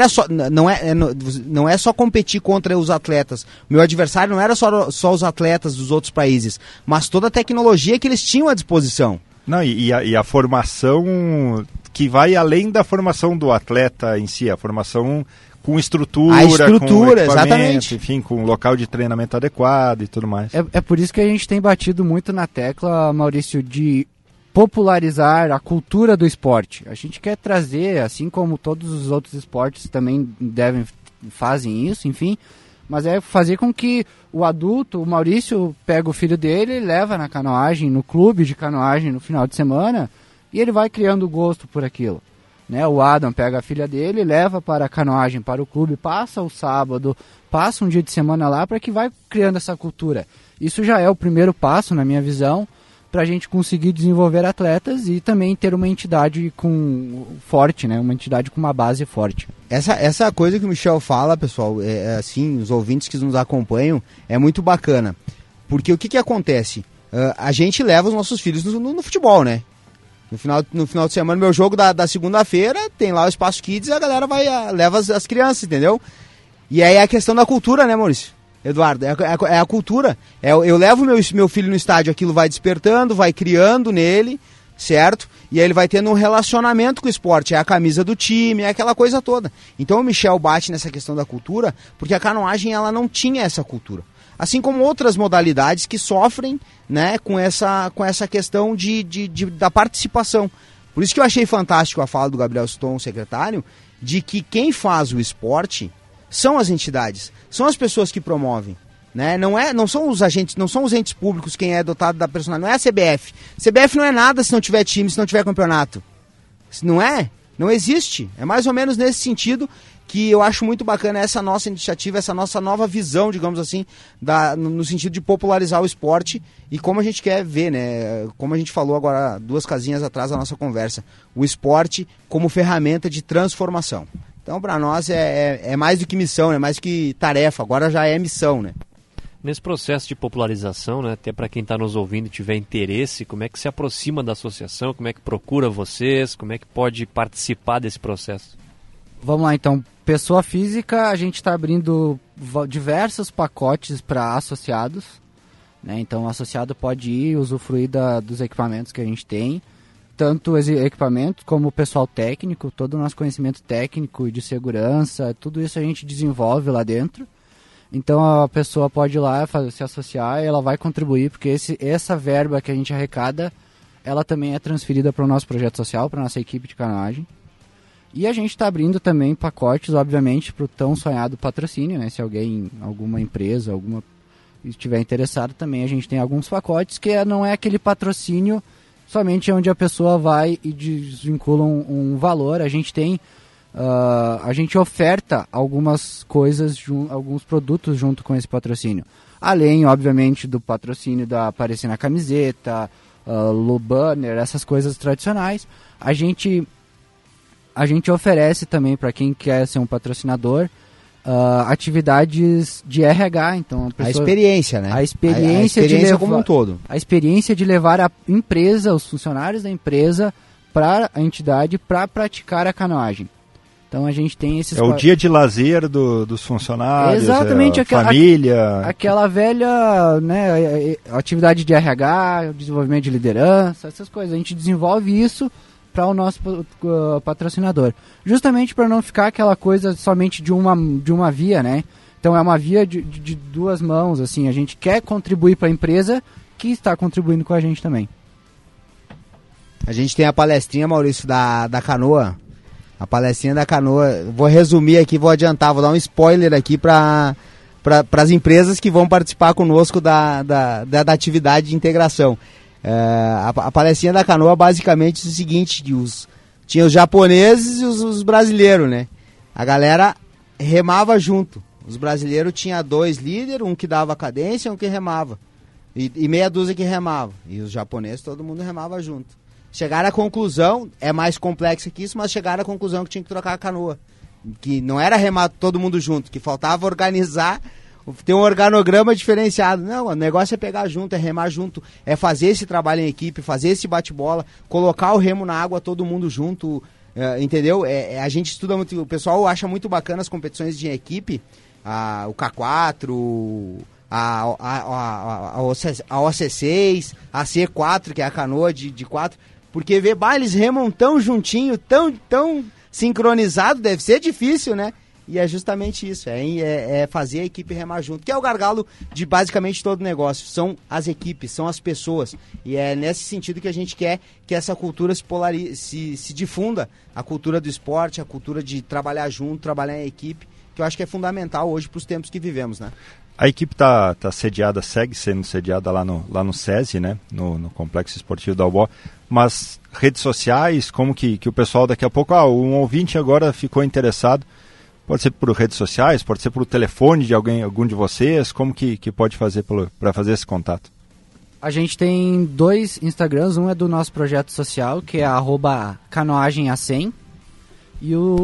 é só competir contra os atletas. O meu adversário não era só os atletas dos outros países, mas toda a tecnologia que eles tinham à disposição. Não, e a formação que vai além da formação do atleta em si, a formação com estrutura, com exatamente. Enfim, com local de treinamento adequado e tudo mais. É por isso que a gente tem batido muito na tecla, Maurício, de popularizar a cultura do esporte. A gente quer trazer, assim como todos os outros esportes também fazem isso, enfim, mas é fazer com que o adulto, o Maurício, pega o filho dele e leva na canoagem, no clube de canoagem no final de semana, e ele vai criando gosto por aquilo. Né? O Adam pega a filha dele, leva para a canoagem, para o clube, passa o sábado, passa um dia de semana lá, para que vai criando essa cultura. Isso já é o primeiro passo, na minha visão, para a gente conseguir desenvolver atletas e também ter uma entidade forte, né? Uma entidade com uma base forte. Essa coisa que o Michel fala, pessoal, assim, os ouvintes que nos acompanham, é muito bacana. Porque o que acontece? A gente leva os nossos filhos no futebol, né? No final de semana, meu jogo da segunda-feira, tem lá o Espaço Kids e a galera leva as crianças, entendeu? E aí é a questão da cultura, né, Maurício? Eduardo, é a cultura. Eu levo meu filho no estádio, aquilo vai despertando, vai criando nele, certo? E aí ele vai tendo um relacionamento com o esporte, é a camisa do time, é aquela coisa toda. Então o Michel bate nessa questão da cultura, porque a canoagem ela não tinha essa cultura. Assim como outras modalidades que sofrem, né, com essa questão da participação. Por isso que eu achei fantástico a fala do Gabriel Ston, secretário, de que quem faz o esporte são as entidades, são as pessoas que promovem, né? Não são os agentes, não são os entes públicos quem é dotado da personalidade, não é a CBF. CBF não é nada se não tiver time, se não tiver campeonato. Não existe. É mais ou menos nesse sentido que eu acho muito bacana essa nossa iniciativa, essa nossa nova visão, digamos assim, no sentido de popularizar o esporte e como a gente quer ver, né? Como a gente falou agora 2 casinhas atrás da nossa conversa, o esporte como ferramenta de transformação. Então, para nós é mais do que missão, é mais do que tarefa, agora já é missão, né? Nesse processo de popularização, né, até para quem está nos ouvindo e tiver interesse, como é que se aproxima da associação, como é que procura vocês, como é que pode participar desse processo? Vamos lá, então. Pessoa física, a gente está abrindo diversos pacotes para associados, né? Então, o associado pode ir usufruir dos equipamentos que a gente tem, tanto equipamentos como o pessoal técnico, todo o nosso conhecimento técnico e de segurança, tudo isso a gente desenvolve lá dentro. Então a pessoa pode ir lá se associar e ela vai contribuir, porque essa verba que a gente arrecada, ela também é transferida para o nosso projeto social, para a nossa equipe de canoagem. E a gente está abrindo também pacotes, obviamente, para o tão sonhado patrocínio, né? Se alguém, alguma empresa, estiver interessado também, a gente tem alguns pacotes que não é aquele patrocínio somente onde a pessoa vai e desvincula um valor. A gente tem, a gente oferta algumas coisas, alguns produtos junto com esse patrocínio. Além, obviamente, do patrocínio da aparecer na camiseta, banner, essas coisas tradicionais, a gente oferece também para quem quer ser um patrocinador atividades de RH. Então a experiência, né? A experiência de levar, como um todo. A experiência de levar a empresa, os funcionários da empresa, para a entidade para praticar a canoagem. Então a gente tem esses... É o dia de lazer dos funcionários, exatamente, família... Aquela velha, né, atividade de RH, desenvolvimento de liderança, essas coisas. A gente desenvolve isso para o nosso patrocinador. Justamente para não ficar aquela coisa somente de uma via, né? Então é uma via de duas mãos, assim. A gente quer contribuir para a empresa que está contribuindo com a gente também. A gente tem a palestrinha, Maurício, da canoa. A palestrinha da canoa, vou resumir aqui, vou adiantar, vou dar um spoiler aqui para as empresas que vão participar conosco da atividade de integração. A palestrinha da canoa basicamente é o seguinte, tinha os japoneses e os brasileiros, né? A galera remava junto. Os brasileiros tinham 2 líderes, um que dava cadência, um que remava. E meia dúzia que remava. E os japoneses, todo mundo remava junto. Chegaram à conclusão, é mais complexo que isso, mas chegaram à conclusão que tinha que trocar a canoa. Que não era remar todo mundo junto, que faltava organizar, ter um organograma diferenciado. Não, o negócio é pegar junto, é remar junto, é fazer esse trabalho em equipe, fazer esse bate-bola, colocar o remo na água todo mundo junto, entendeu? A gente estuda muito, o pessoal acha muito bacana as competições de equipe, o K4, a OC6, a C4, que é a canoa de 4, porque eles remam tão juntinho, tão sincronizado, deve ser difícil, né? E é justamente isso, é fazer a equipe remar junto, que é o gargalo de basicamente todo negócio, são as equipes, são as pessoas, e é nesse sentido que a gente quer que essa cultura se difunda, a cultura do esporte, a cultura de trabalhar junto, trabalhar em equipe, que eu acho que é fundamental hoje para os tempos que vivemos, né? A equipe tá sediada, segue sendo sediada lá no SESI, né? No Complexo Esportivo da Albó. Mas redes sociais, como que o pessoal daqui a pouco... um ouvinte agora ficou interessado. Pode ser por redes sociais, pode ser por telefone de algum de vocês. Como que pode fazer para fazer esse contato? A gente tem 2 Instagrams. Um é do nosso projeto social, que é @canoagemacen. E o...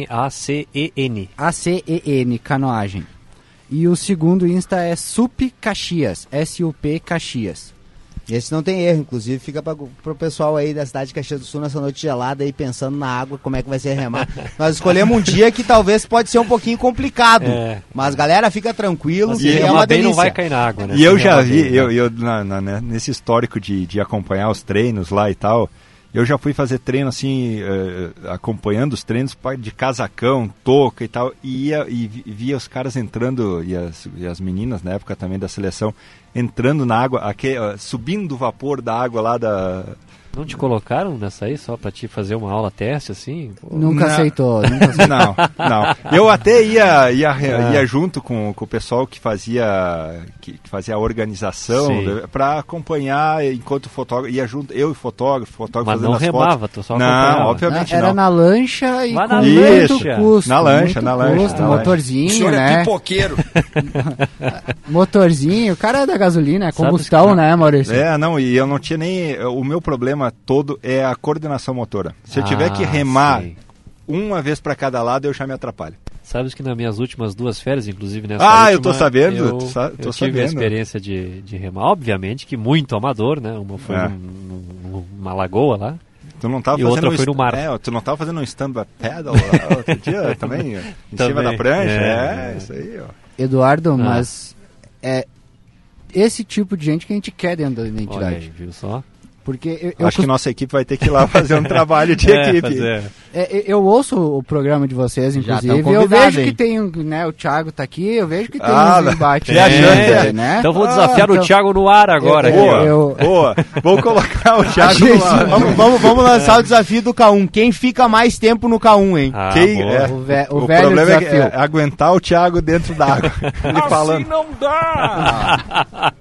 ACEN. ACEN, canoagem. E o segundo Insta é SUP Caxias, SUP Caxias. Esse não tem erro, inclusive fica pro pessoal aí da cidade de Caxias do Sul nessa noite gelada aí pensando na água, como é que vai ser remar. Nós escolhemos um dia que talvez pode ser um pouquinho complicado, mas galera, fica tranquilo, que é uma delícia. Não vai cair na água, né? E eu já vi, nesse histórico de acompanhar os treinos lá e tal, eu já fui fazer treino assim, acompanhando os treinos de casacão, touca e tal, e via os caras entrando, e as meninas na época também da seleção, entrando na água, subindo o vapor da água lá da... Não te colocaram nessa aí só pra te fazer uma aula teste assim? Nunca aceitou. Não. Eu até ia junto com o pessoal que fazia a organização para acompanhar enquanto o fotógrafo ia junto, eu e fotógrafo mas fazendo não as remava, fotos. Tu só acompanhava. Não, obviamente era não. Na lancha e na lancha. Custo, na lancha. Motorzinho, o senhor né? É pipoqueiro. Motorzinho, o cara é da gasolina, é combustão, né, Maurício? E eu não tinha nem... O meu problema todo é a coordenação motora. Se eu tiver que remar uma vez para cada lado, eu já me atrapalho. Sabes que nas minhas últimas 2 férias, inclusive nessa última, eu tô sabendo. Eu tive a experiência de remar, obviamente que muito amador, né? Uma foi numa lagoa lá. Tu não tava outra foi no mar. Tu não tava fazendo um stand-up paddle lá outro dia também? Em cima da prancha? Isso aí, ó. Eduardo, mas é esse tipo de gente que a gente quer dentro da identidade. Olha aí, viu só? Porque Acho que nossa equipe vai ter que ir lá fazer um trabalho de equipe. Eu ouço o programa de vocês, inclusive, eu vejo que tem, né, o Thiago tá aqui, eu vejo que tem um embate. Né? Então vou desafiar o Thiago no ar agora. Boa, vou colocar o Thiago no ar. Vamos lançar o desafio do K1. Quem fica mais tempo no K1, hein? O problema desafio. É aguentar o Thiago dentro d'água. Ele falando. Não dá!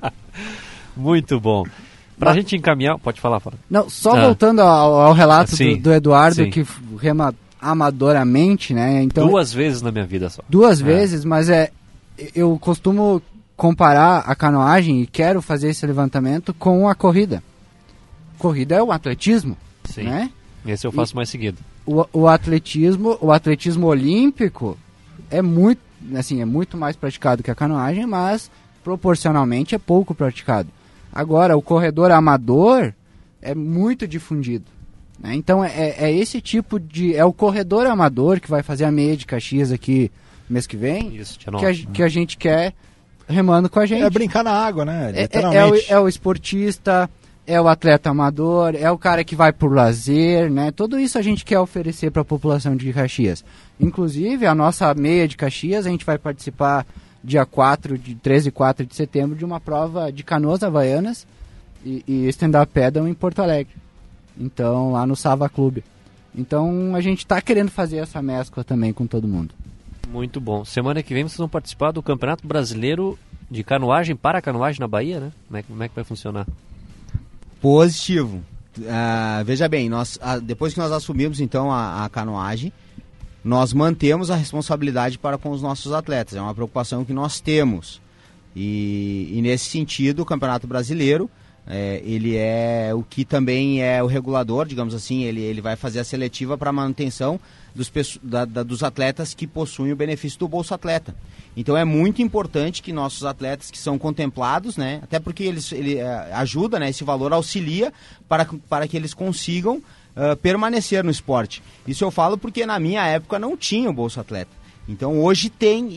Muito bom. Pra gente encaminhar... Pode falar, fala. Não, só voltando ao relato do Eduardo, que rema amadoramente, né? Então, 2 vezes na minha vida só. 2 vezes, mas eu costumo comparar a canoagem, e quero fazer esse levantamento, com a corrida. Corrida é o atletismo, né? Esse eu faço mais seguido. O atletismo olímpico é muito mais praticado que a canoagem, mas proporcionalmente é pouco praticado. Agora, o corredor amador é muito difundido, né? Então, é esse tipo de... É o corredor amador que vai fazer a meia de Caxias aqui mês que vem, que a gente quer remando com a gente. É brincar na água, né? Literalmente. É o esportista, é o atleta amador, é o cara que vai por lazer, né? Tudo isso a gente quer oferecer para a população de Caxias. Inclusive, a nossa meia de Caxias, a gente vai participar... dia 13 e 4 de setembro, de uma prova de canoas havaianas e stand-up paddle em Porto Alegre. Então, lá no Sava Clube. Então, a gente está querendo fazer essa mescla também com todo mundo. Muito bom. Semana que vem vocês vão participar do Campeonato Brasileiro de Canoagem para Canoagem na Bahia, né? Como é que vai funcionar? Positivo. Veja bem, depois que nós assumimos, então, a canoagem, nós mantemos a responsabilidade para com os nossos atletas. É uma preocupação que nós temos. E nesse sentido, o Campeonato Brasileiro, ele é o que também é o regulador, digamos assim, ele vai fazer a seletiva para a manutenção dos atletas que possuem o benefício do Bolsa Atleta. Então é muito importante que nossos atletas que são contemplados, né, até porque ele ajuda, né, esse valor auxilia para que eles consigam permanecer no esporte. Isso eu falo porque na minha época não tinha o Bolsa Atleta. Então hoje tem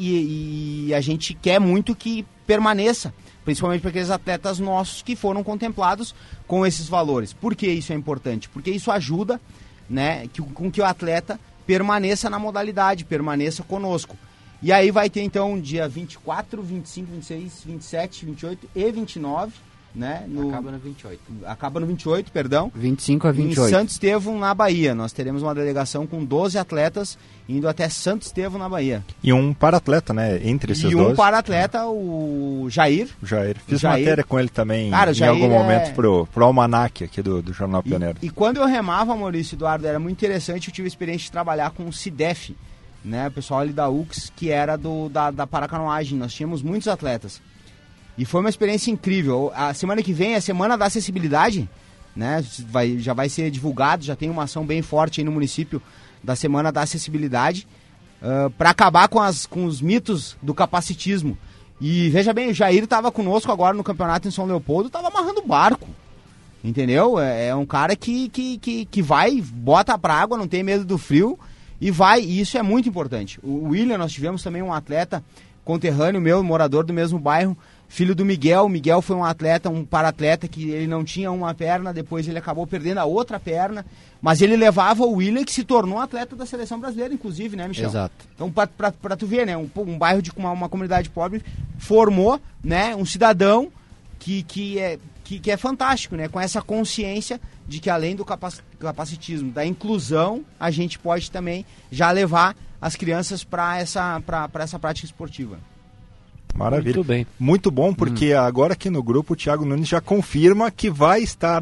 e a gente quer muito que permaneça, principalmente para aqueles atletas nossos que foram contemplados com esses valores. Por que isso é importante? Porque isso ajuda, né, com que o atleta permaneça na modalidade, permaneça conosco. E aí vai ter então dia 24, 25, 26, 27, 28 e 29, né? Acaba no 28. Acaba no 28, perdão. 25 a 28. Em Santo Estevão, na Bahia. Nós teremos uma delegação com 12 atletas indo até Santo Estevão, na Bahia. E um para-atleta, né? Entre esses 12. E um para-atleta, o Jair. Fiz matéria com ele também, cara, em algum momento pro Almanac aqui do Jornal Pioneiro. E quando eu remava, Maurício, Eduardo, era muito interessante, eu tive a experiência de trabalhar com o CIDEF, né? O pessoal ali da UX, que era da paracanoagem. Nós tínhamos muitos atletas. E foi uma experiência incrível. A semana que vem é a Semana da Acessibilidade, né? Já vai ser divulgado, já tem uma ação bem forte aí no município da Semana da Acessibilidade, para acabar com os mitos do capacitismo. E veja bem, o Jair estava conosco agora no campeonato em São Leopoldo, estava amarrando barco, entendeu? É um cara que vai, bota pra água, não tem medo do frio e vai, e isso é muito importante. O William, nós tivemos também um atleta conterrâneo meu, morador do mesmo bairro, filho do Miguel. O Miguel foi um atleta, um para-atleta que ele não tinha uma perna, depois ele acabou perdendo a outra perna, mas ele levava o William, que se tornou um atleta da seleção brasileira, inclusive, né, Michel? Exato. Então, pra tu ver, né, um bairro de uma comunidade pobre formou, né, um cidadão que é fantástico, né, com essa consciência de que além do capacitismo, da inclusão, a gente pode também já levar as crianças para essa prática esportiva. Maravilha. Muito bem. Muito bom, porque agora aqui no grupo o Thiago Nunes já confirma que vai estar...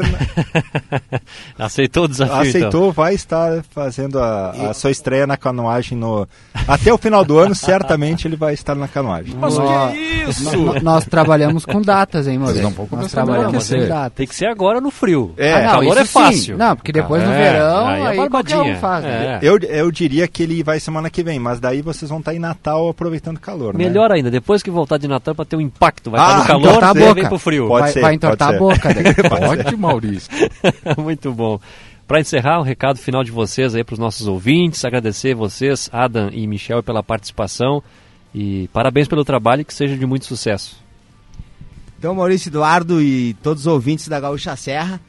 Aceitou o desafio, Aceitou, então. Vai estar fazendo a sua estreia na canoagem até o final do ano, certamente ele vai estar na canoagem. Mas que é isso? Nós trabalhamos com datas, hein, Maurício? Nós trabalhamos com datas. Tem que ser agora no frio. Calor é fácil. Sim. Não, porque depois no verão, aí qualquer um faz. Eu diria que ele vai semana que vem, mas daí vocês vão estar em Natal aproveitando o calor, Melhor ainda, depois que voltar de Natal para ter um impacto, vai estar no calor, entortar a boca. Vem pro frio. Vai entortar a boca. Pode, Maurício. Muito bom. Para encerrar, um recado final de vocês aí para os nossos ouvintes, agradecer vocês, Adam e Michel, pela participação e parabéns pelo trabalho e que seja de muito sucesso. Então, Maurício, Eduardo e todos os ouvintes da Gaúcha Serra,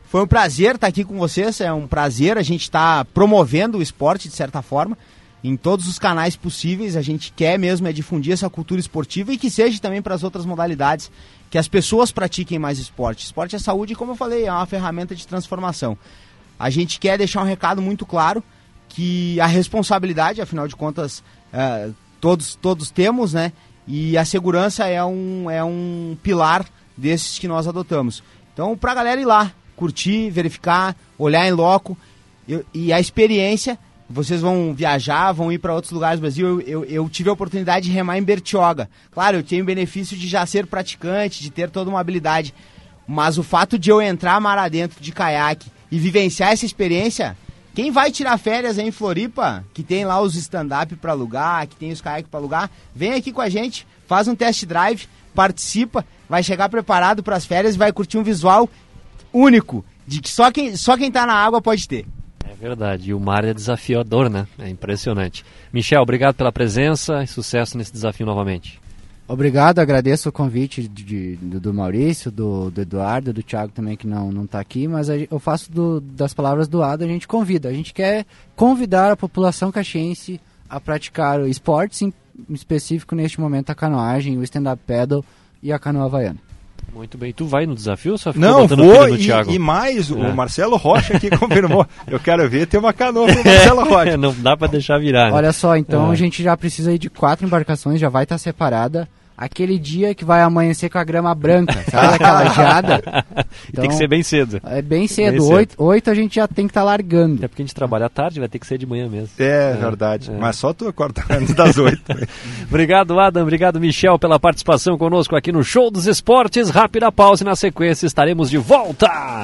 Foi um prazer estar aqui com vocês, é um prazer a gente estar promovendo o esporte de certa forma, em todos os canais possíveis. A gente quer mesmo difundir essa cultura esportiva e que seja também para as outras modalidades, que as pessoas pratiquem mais esporte. Esporte é saúde e, como eu falei, é uma ferramenta de transformação. A gente quer deixar um recado muito claro, que a responsabilidade, afinal de contas, todos temos, né? E a segurança é um pilar desses que nós adotamos. Então, para a galera ir lá, curtir, verificar, olhar em loco, e a experiência, vocês vão viajar, vão ir para outros lugares do Brasil. Eu tive a oportunidade de remar em Bertioga. Claro, eu tenho o benefício de já ser praticante, de ter toda uma habilidade, mas o fato de eu entrar mar adentro de caiaque e vivenciar essa experiência, quem vai tirar férias aí em Floripa, que tem lá os stand-up para alugar, que tem os caiaques para alugar, vem aqui com a gente, faz um test drive, participa, vai chegar preparado para as férias e vai curtir um visual único, de que só quem tá na água pode ter. É verdade, e o mar é desafiador, né? É impressionante. Michel, obrigado pela presença e sucesso nesse desafio novamente. Obrigado, agradeço o convite do Maurício, do Eduardo, do Thiago também, que não está aqui, mas eu faço das palavras do Ada, a gente convida. A gente quer convidar a população caxiense a praticar esportes, em específico neste momento a canoagem, o stand-up paddle e a canoa havaiana. Muito bem. Tu vai no desafio ou só fica Não, botando vou no Thiago? E mais, o Marcelo Rocha aqui confirmou. Eu quero ver ter uma canoa pro Marcelo Rocha. Não dá pra deixar virar, né? Olha só, então a gente já precisa aí de 4 embarcações, já vai estar separada. Aquele dia que vai amanhecer com a grama branca, sabe aquela geada? Então, tem que ser bem cedo. É bem cedo, 8 a gente já tem que estar largando. Até porque a gente trabalha à tarde, vai ter que ser de manhã mesmo. É verdade, mas só tu acorda antes das 8. Obrigado, Adam, obrigado, Michel, pela participação conosco aqui no Show dos Esportes. Rápida pausa e na sequência estaremos de volta.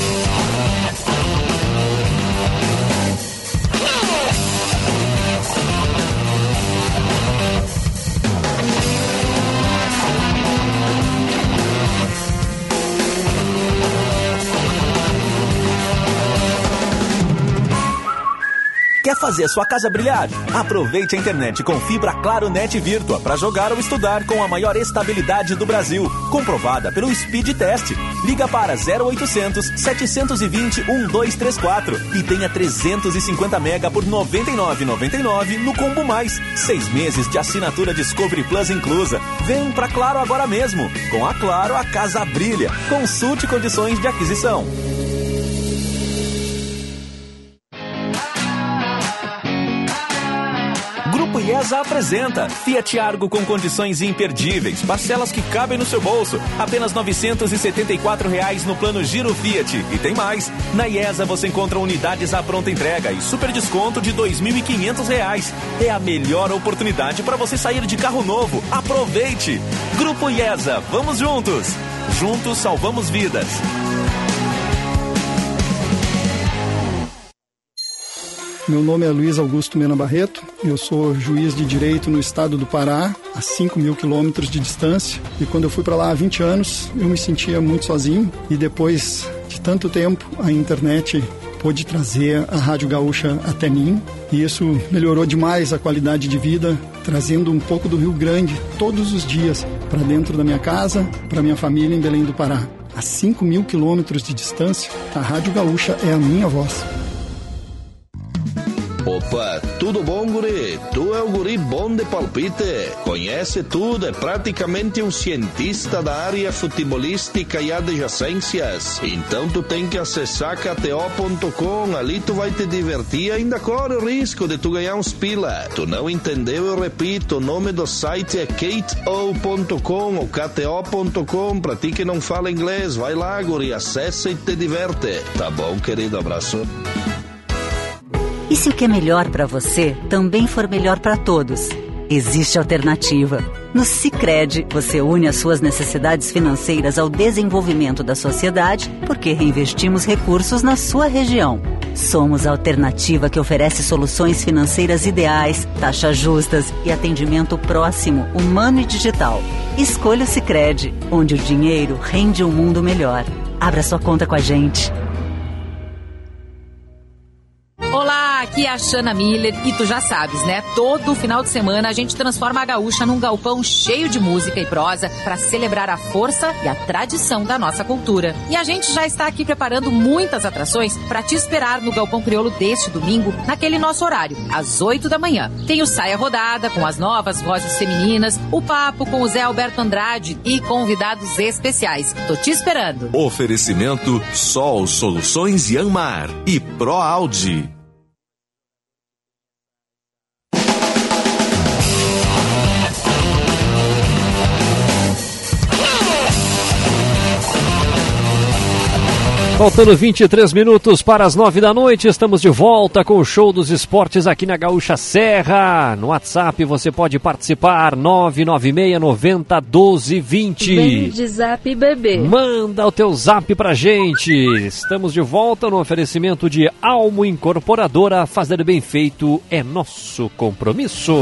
Quer fazer sua casa brilhar? Aproveite a internet com fibra Claro Net Virtua para jogar ou estudar com a maior estabilidade do Brasil, comprovada pelo Speed Test. Liga para 0800 720 1234 e tenha 350 mega por R$ 99,99 no Combo Mais. 6 meses de assinatura Discovery Plus inclusa. Vem pra Claro agora mesmo. Com a Claro, a casa brilha. Consulte condições de aquisição. Grupo IESA apresenta Fiat Argo com condições imperdíveis, parcelas que cabem no seu bolso, apenas R$ 974 no plano Giro Fiat. E tem mais, na IESA você encontra unidades à pronta entrega e super desconto de R$ 2.500. É a melhor oportunidade para você sair de carro novo. Aproveite! Grupo IESA, vamos juntos! Juntos salvamos vidas. Meu nome é Luiz Augusto Mena Barreto, eu sou juiz de direito no estado do Pará, a 5.000 quilômetros de distância. E quando eu fui para lá há 20 anos, eu me sentia muito sozinho. E depois de tanto tempo, a internet pôde trazer a Rádio Gaúcha até mim. E isso melhorou demais a qualidade de vida, trazendo um pouco do Rio Grande todos os dias para dentro da minha casa, para minha família em Belém do Pará. A 5.000 quilômetros de distância, a Rádio Gaúcha é a minha voz. Opa, tudo bom, guri? Tu é o guri bom de palpite. Conhece tudo, é praticamente um cientista da área futebolística e adjacências. Então tu tem que acessar KTO.com, ali tu vai te divertir e ainda corre o risco de tu ganhar uns pila. Tu não entendeu? Eu repito, o nome do site é KTO.com ou KTO.com, pra ti que não fala inglês. Vai lá, guri, acessa e te diverte. Tá bom, querido? Abraço. E se o que é melhor para você também for melhor para todos? Existe alternativa. No Sicredi, você une as suas necessidades financeiras ao desenvolvimento da sociedade, porque reinvestimos recursos na sua região. Somos a alternativa que oferece soluções financeiras ideais, taxas justas e atendimento próximo, humano e digital. Escolha o Sicredi, onde o dinheiro rende um mundo melhor. Abra sua conta com a gente. Olá, Aqui é a Shana Miller e tu já sabes, né? Todo final de semana a gente transforma a Gaúcha num galpão cheio de música e prosa para celebrar a força e a tradição da nossa cultura. E a gente já está aqui preparando muitas atrações para te esperar no Galpão Crioulo deste domingo, naquele nosso horário, às 8 da manhã. Tem o Saia Rodada com as novas vozes femininas, o papo com o Zé Alberto Andrade e convidados especiais. Tô te esperando. Oferecimento Sol Soluções Yanmar e Pro Audi. Faltando 23 minutos para as 9 da noite, estamos de volta com o Show dos Esportes aqui na Gaúcha Serra. No WhatsApp você pode participar, 996901220. Vem de zap, bebê. Manda o teu zap pra gente. Estamos de volta no oferecimento de Almo Incorporadora. Fazer bem feito é nosso compromisso.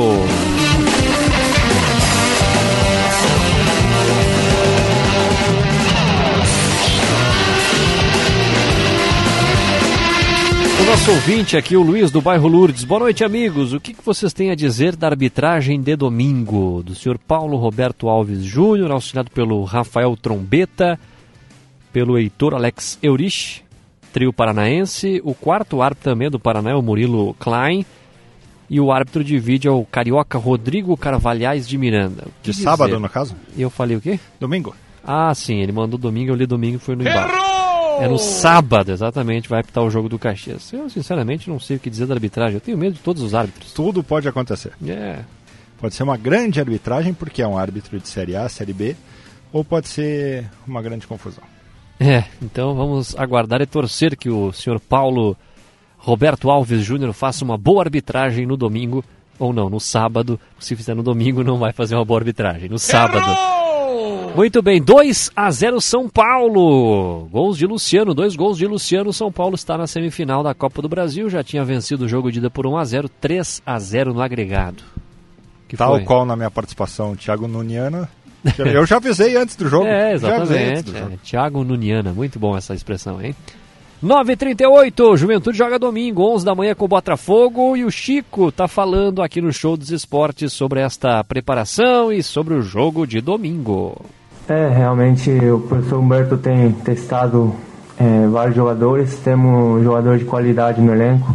O nosso ouvinte aqui, o Luiz do bairro Lourdes. Boa noite, amigos. O que vocês têm a dizer da arbitragem de domingo? Do senhor Paulo Roberto Alves Júnior, auxiliado pelo Rafael Trombeta, pelo Heitor Alex Eurich, trio paranaense. O quarto árbitro também do Paraná é o Murilo Klein. E o árbitro de vídeo é o carioca Rodrigo Carvalhais de Miranda. De sábado, no caso? E eu falei o quê? Domingo. Ah, sim, ele mandou domingo, eu li domingo e foi no embalo. É no sábado, exatamente, vai apitar o jogo do Caxias. Eu, sinceramente, não sei o que dizer da arbitragem. Eu tenho medo de todos os árbitros. Tudo pode acontecer. Pode ser uma grande arbitragem, porque é um árbitro de Série A, Série B, ou pode ser uma grande confusão. Então vamos aguardar e torcer que o senhor Paulo Roberto Alves Júnior faça uma boa arbitragem no domingo, ou não, no sábado. Se fizer no domingo, não vai fazer uma boa arbitragem. No sábado. Muito bem, 2-0 São Paulo. Gols de Luciano, 2 gols de Luciano. São Paulo está na semifinal da Copa do Brasil. Já tinha vencido o jogo de ida por 1-0, 3-0 no agregado. Tal qual na minha participação, Thiago Nuniana. Eu já avisei antes do jogo. Exatamente. Thiago Nuniana, muito bom essa expressão, hein? 9h38, Juventude joga domingo, 11 da manhã com o Botafogo, e o Chico está falando aqui no Show dos Esportes sobre esta preparação e sobre o jogo de domingo. Realmente o professor Humberto tem testado vários jogadores, temos um jogador de qualidade no elenco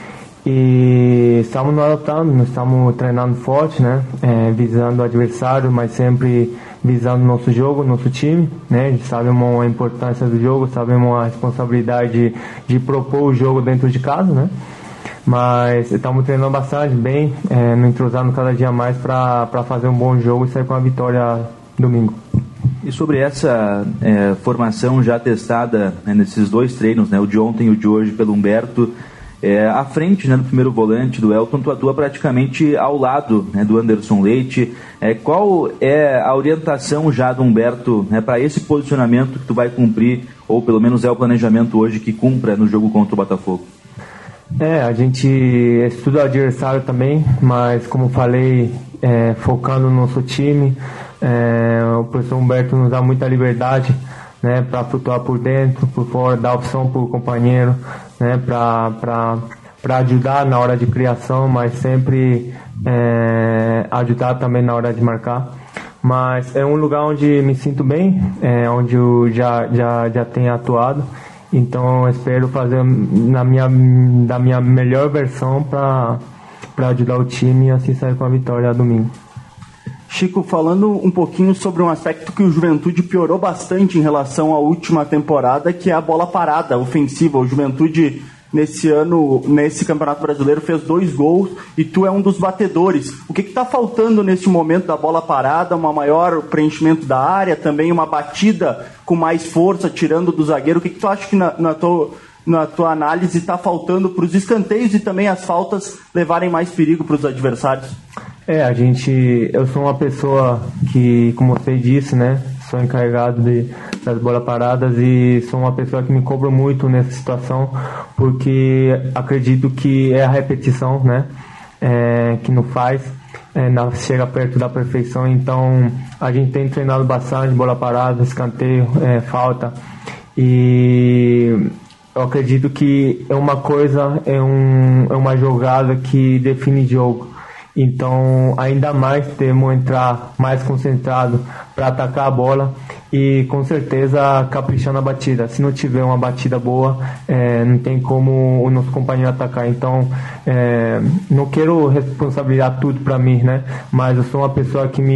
e estamos nos adaptando, estamos treinando forte, né? Visando o adversário, mas sempre visando o nosso jogo, nosso time, né? Sabemos a importância do jogo, sabemos a responsabilidade de propor o jogo dentro de casa, né? Mas estamos treinando bastante bem, nos entrosando cada dia mais para fazer um bom jogo e sair com a vitória domingo. E sobre essa formação já testada nesses 2 treinos, né, o de ontem e o de hoje pelo Humberto, à frente, né, do primeiro volante do Elton, tu atua praticamente ao lado, né, do Anderson Leite. Qual é a orientação já do Humberto, né, para esse posicionamento que tu vai cumprir, ou pelo menos é o planejamento hoje que cumpra no jogo contra o Botafogo? A gente estuda o adversário também, mas como falei, focando no nosso time, o professor Humberto nos dá muita liberdade, né, para flutuar por dentro, por fora, dar opção para o companheiro, né, para ajudar na hora de criação, mas sempre ajudar também na hora de marcar. Mas é um lugar onde me sinto bem, onde eu já tenho atuado, então eu espero fazer da minha melhor versão para ajudar o time e assim sair com a vitória domingo. Chico, falando um pouquinho sobre um aspecto que o Juventude piorou bastante em relação à última temporada, que é a bola parada ofensiva. O Juventude, nesse ano, nesse Campeonato Brasileiro, fez 2 gols e tu é um dos batedores. O que está faltando nesse momento da bola parada? Um maior preenchimento da área, também uma batida com mais força, tirando do zagueiro. O que tu acha que na tua análise está faltando para os escanteios e também as faltas levarem mais perigo para os adversários? Eu sou uma pessoa que, como você disse, né, sou encarregado das bolas paradas e sou uma pessoa que me cobra muito nessa situação, porque acredito que é a repetição, né, que não faz, chega perto da perfeição. Então a gente tem treinado bastante bola parada, escanteio, falta, e eu acredito que é uma coisa, é uma jogada que define jogo. Então, ainda mais temos que entrar mais concentrado para atacar a bola e, com certeza, caprichar na batida. Se não tiver uma batida boa, não tem como o nosso companheiro atacar. Então, não quero responsabilizar tudo para mim, né? Mas eu sou uma pessoa que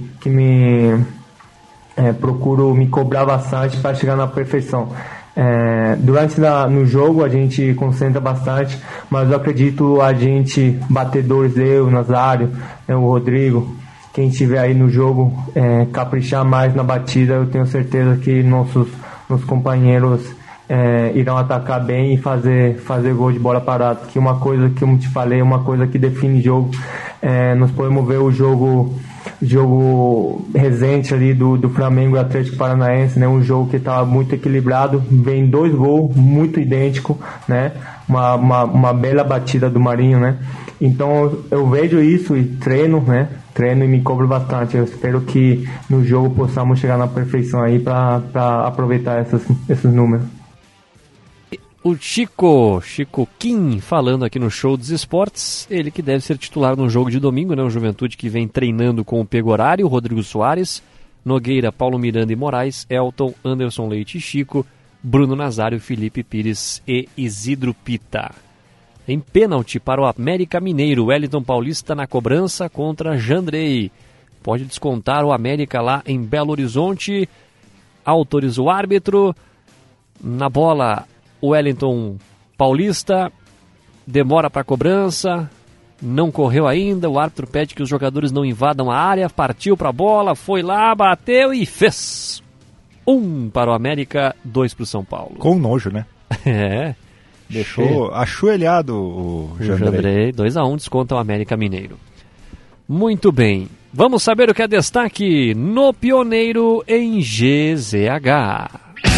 procuro me cobrar bastante para chegar na perfeição. Durante no jogo a gente concentra bastante, mas eu acredito a gente, batedores, eu, Nazário, o Rodrigo, quem estiver aí no jogo, caprichar mais na batida, eu tenho certeza que nossos companheiros irão atacar bem e fazer gol de bola parada, que uma coisa que eu te falei, uma coisa que define jogo. Nós podemos ver o jogo recente ali do Flamengo e Atlético Paranaense, né? Um jogo que estava muito equilibrado, vem 2 gols muito idênticos, né? Uma bela batida do Marinho, né? Então eu vejo isso e treino, né? Treino e me cobro bastante. Eu espero que no jogo possamos chegar na perfeição aí para aproveitar esses números. O Chico Kim falando aqui no Show dos Esportes, ele que deve ser titular no jogo de domingo, né? O Juventude que vem treinando com o Pegorário, Rodrigo Soares, Nogueira, Paulo Miranda e Moraes, Elton, Anderson Leite e Chico, Bruno Nazário, Felipe Pires e Isidro Pita. Em pênalti para o América Mineiro, Wellington Paulista na cobrança contra Jandrei. Pode descontar o América lá em Belo Horizonte, autoriza o árbitro, na bola o Wellington Paulista demora para a cobrança, não correu ainda, o árbitro pede que os jogadores não invadam a área, partiu para a bola, foi lá, bateu e fez. 1 para o América, 2 para o São Paulo. Com nojo, né? Deixou ajoelhado o Jandrei. 2-1, desconta o América Mineiro. Muito bem, vamos saber o que é destaque no Pioneiro em GZH.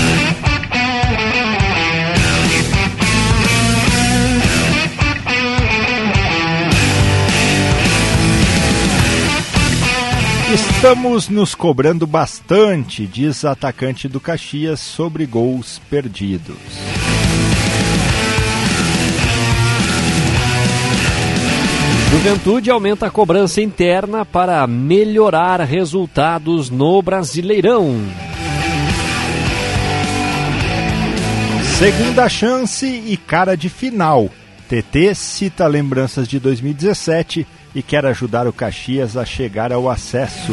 Estamos nos cobrando bastante, diz atacante do Caxias, sobre gols perdidos. Juventude aumenta a cobrança interna para melhorar resultados no Brasileirão. Segunda chance e cara de final. TT cita lembranças de 2017 e quer ajudar o Caxias a chegar ao acesso.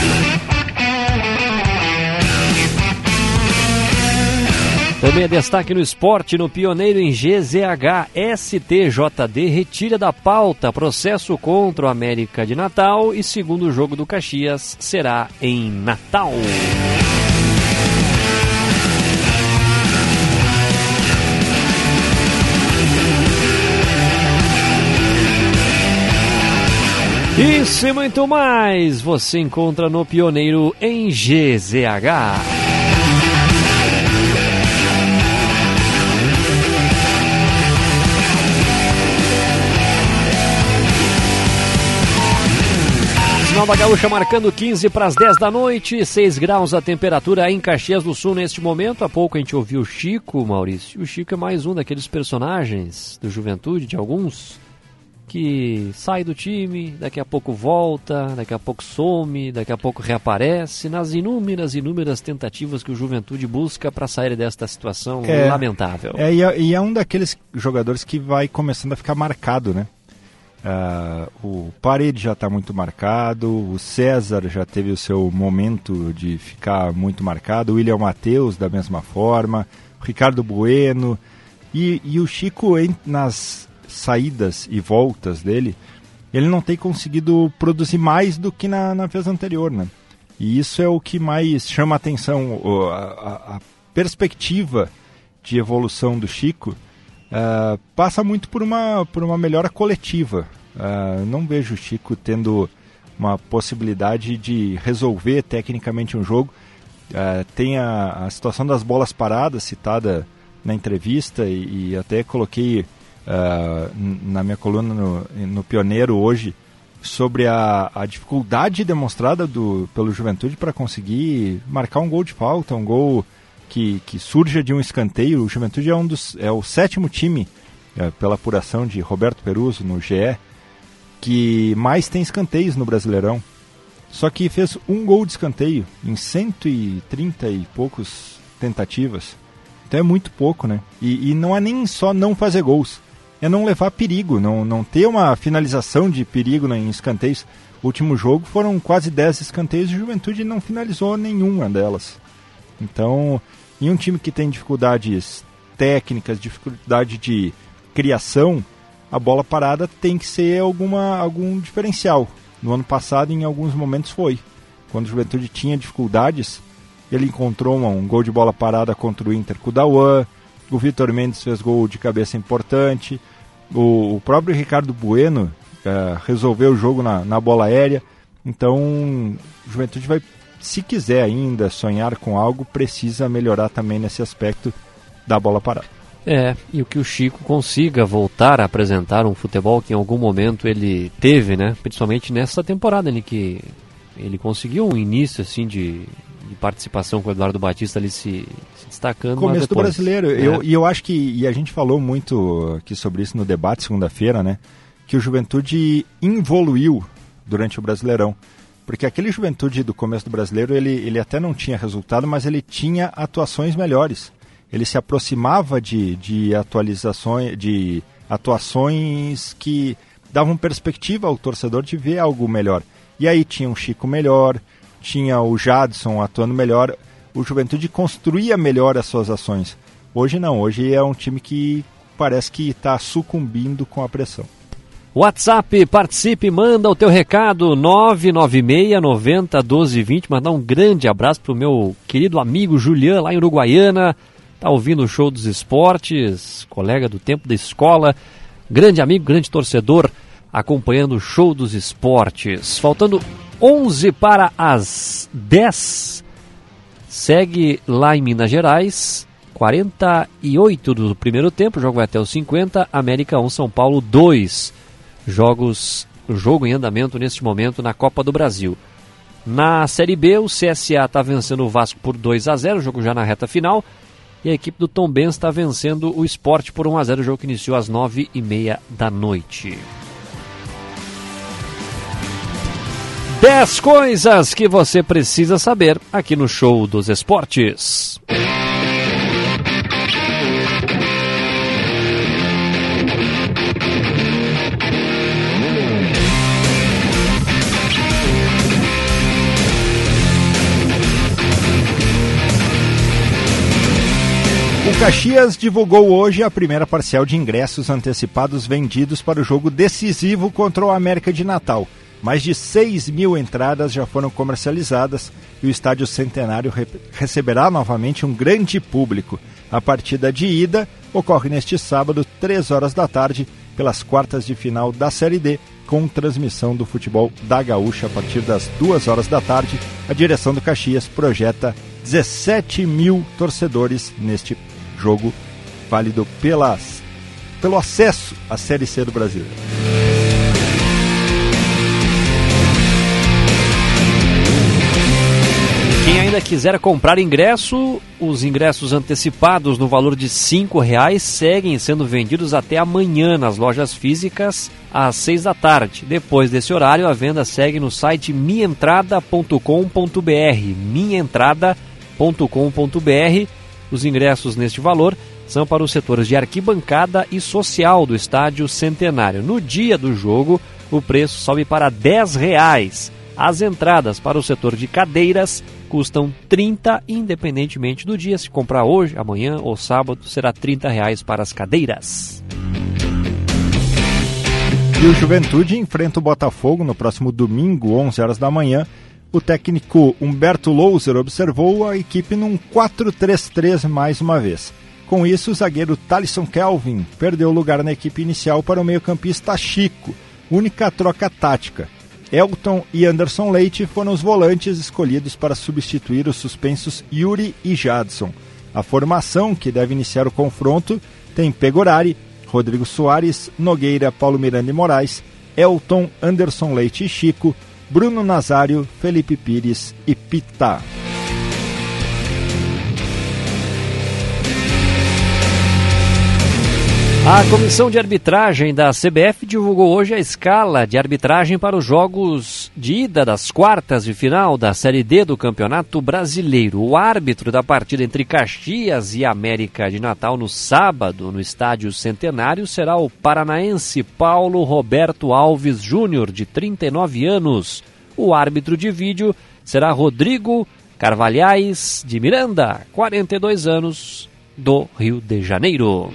Também é destaque no esporte, no Pioneiro em GZH. STJD retira da pauta processo contra o América de Natal e segundo jogo do Caxias será em Natal. Isso e muito mais você encontra no Pioneiro em GZH. Sinal da Gaúcha marcando 15 para as 10 da noite, 6 graus a temperatura em Caxias do Sul neste momento. Há pouco a gente ouviu o Chico, Maurício. O Chico é mais um daqueles personagens do Juventude, de alguns, que sai do time, daqui a pouco volta, daqui a pouco some, daqui a pouco reaparece, nas inúmeras tentativas que o Juventude busca para sair desta situação lamentável. E é um daqueles jogadores que vai começando a ficar marcado, né? O Parede já está muito marcado, o César já teve o seu momento de ficar muito marcado, o William Matheus da mesma forma, o Ricardo Bueno e o Chico nas saídas e voltas dele, ele não tem conseguido produzir mais do que na vez anterior, né? E isso é o que mais chama a atenção, a perspectiva de evolução do Chico passa muito por uma melhora coletiva. Não vejo o Chico tendo uma possibilidade de resolver tecnicamente um jogo. Tem a situação das bolas paradas citada na entrevista e até coloquei na minha coluna no Pioneiro hoje sobre a dificuldade demonstrada pelo Juventude para conseguir marcar um gol de falta, um gol que surja de um escanteio. O Juventude é o 7º time, pela apuração de Roberto Peruso no GE, que mais tem escanteios no Brasileirão. Só que fez um gol de escanteio em 130 e poucos tentativas. Então é muito pouco, né? E não é nem só não fazer gols, é não levar perigo, não ter uma finalização de perigo em escanteios. O último jogo foram quase 10 escanteios e o Juventude não finalizou nenhuma delas. Então, em um time que tem dificuldades técnicas, dificuldade de criação, a bola parada tem que ser algum diferencial. No ano passado, em alguns momentos, foi. Quando o Juventude tinha dificuldades, ele encontrou um gol de bola parada contra o Inter com o Dauan, o Vitor Mendes fez gol de cabeça importante, o próprio Ricardo Bueno resolveu o jogo na bola aérea. Então, o Juventude vai, se quiser ainda sonhar com algo, precisa melhorar também nesse aspecto da bola parada. E o que o Chico consiga voltar a apresentar um futebol que em algum momento ele teve, né? Principalmente nessa temporada em que ele conseguiu um início assim de participação com o Eduardo Batista ali se destacando. Começo do Brasileiro. Eu acho que, e a gente falou muito aqui sobre isso no debate segunda-feira, né? Que o Juventude evoluiu durante o Brasileirão. Porque aquele Juventude do começo do Brasileiro, ele até não tinha resultado, mas ele tinha atuações melhores. Ele se aproximava de atuações que davam perspectiva ao torcedor de ver algo melhor. E aí tinha um Chico melhor, tinha o Jadson atuando melhor, o Juventude construía melhor as suas ações. Hoje não, hoje é um time que parece que está sucumbindo com a pressão. WhatsApp, participe, manda o teu recado, 996-90-12-20, mandar um grande abraço pro meu querido amigo Julian, lá em Uruguaiana, tá ouvindo o Show dos Esportes, colega do tempo da escola, grande amigo, grande torcedor, acompanhando o Show dos Esportes. Faltando 11 para as 10, segue lá em Minas Gerais, 48 do primeiro tempo, o jogo vai até os 50, América 1, São Paulo 2. Jogo em andamento neste momento na Copa do Brasil. Na Série B, o CSA está vencendo o Vasco por 2-0, o jogo já na reta final. E a equipe do Tombense está vencendo o Sport por 1-0, o jogo que iniciou às 9h30 da noite. 10 coisas que você precisa saber aqui no Show dos Esportes. O Caxias divulgou hoje a primeira parcial de ingressos antecipados vendidos para o jogo decisivo contra o América de Natal. Mais de 6 mil entradas já foram comercializadas e o Estádio Centenário receberá novamente um grande público. A partida de ida ocorre neste sábado, 3 horas da tarde, pelas quartas de final da Série D, com transmissão do futebol da Gaúcha a partir das 2 horas da tarde. A direção do Caxias projeta 17 mil torcedores neste jogo válido pelo acesso à Série C do Brasileiro. Quem ainda quiser comprar ingresso, os ingressos antecipados no valor de R$5 seguem sendo vendidos até amanhã nas lojas físicas às 6 da tarde. Depois desse horário, a venda segue no site minhaentrada.com.br. minhaentrada.com.br. Os ingressos neste valor são para os setores de arquibancada e social do Estádio Centenário. No dia do jogo, o preço sobe para R$10. As entradas para o setor de cadeiras custam R$30, independentemente do dia. Se comprar hoje, amanhã ou sábado, será R$30 para as cadeiras. E o Juventude enfrenta o Botafogo no próximo domingo, 11 horas da manhã. O técnico Humberto Louser observou a equipe num 4-3-3 mais uma vez. Com isso, o zagueiro Thalisson Kelvin perdeu lugar na equipe inicial para o meio-campista Chico, única troca tática. Elton e Anderson Leite foram os volantes escolhidos para substituir os suspensos Yuri e Jadson. A formação que deve iniciar o confronto tem Pegorari, Rodrigo Soares, Nogueira, Paulo Miranda e Moraes, Elton, Anderson Leite e Chico, Bruno Nazário, Felipe Pires e Pita. A Comissão de Arbitragem da CBF divulgou hoje a escala de arbitragem para os jogos de ida das quartas de final da Série D do Campeonato Brasileiro. O árbitro da partida entre Caxias e América de Natal no sábado, no Estádio Centenário, será o paranaense Paulo Roberto Alves Júnior, de 39 anos. O árbitro de vídeo será Rodrigo Carvalhais de Miranda, 42 anos, do Rio de Janeiro.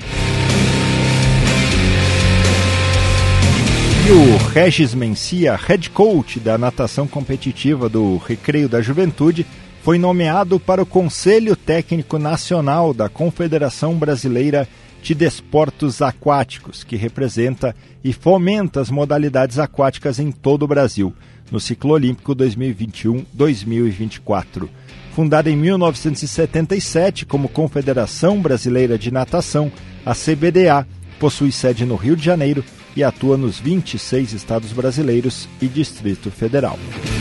E o Regis Mencia, head coach da natação competitiva do Recreio da Juventude, foi nomeado para o Conselho Técnico Nacional da Confederação Brasileira de Desportos Aquáticos, que representa e fomenta as modalidades aquáticas em todo o Brasil, no ciclo olímpico 2021-2024. Fundada em 1977 como Confederação Brasileira de Natação, a CBDA possui sede no Rio de Janeiro e atua nos 26 estados brasileiros e Distrito Federal.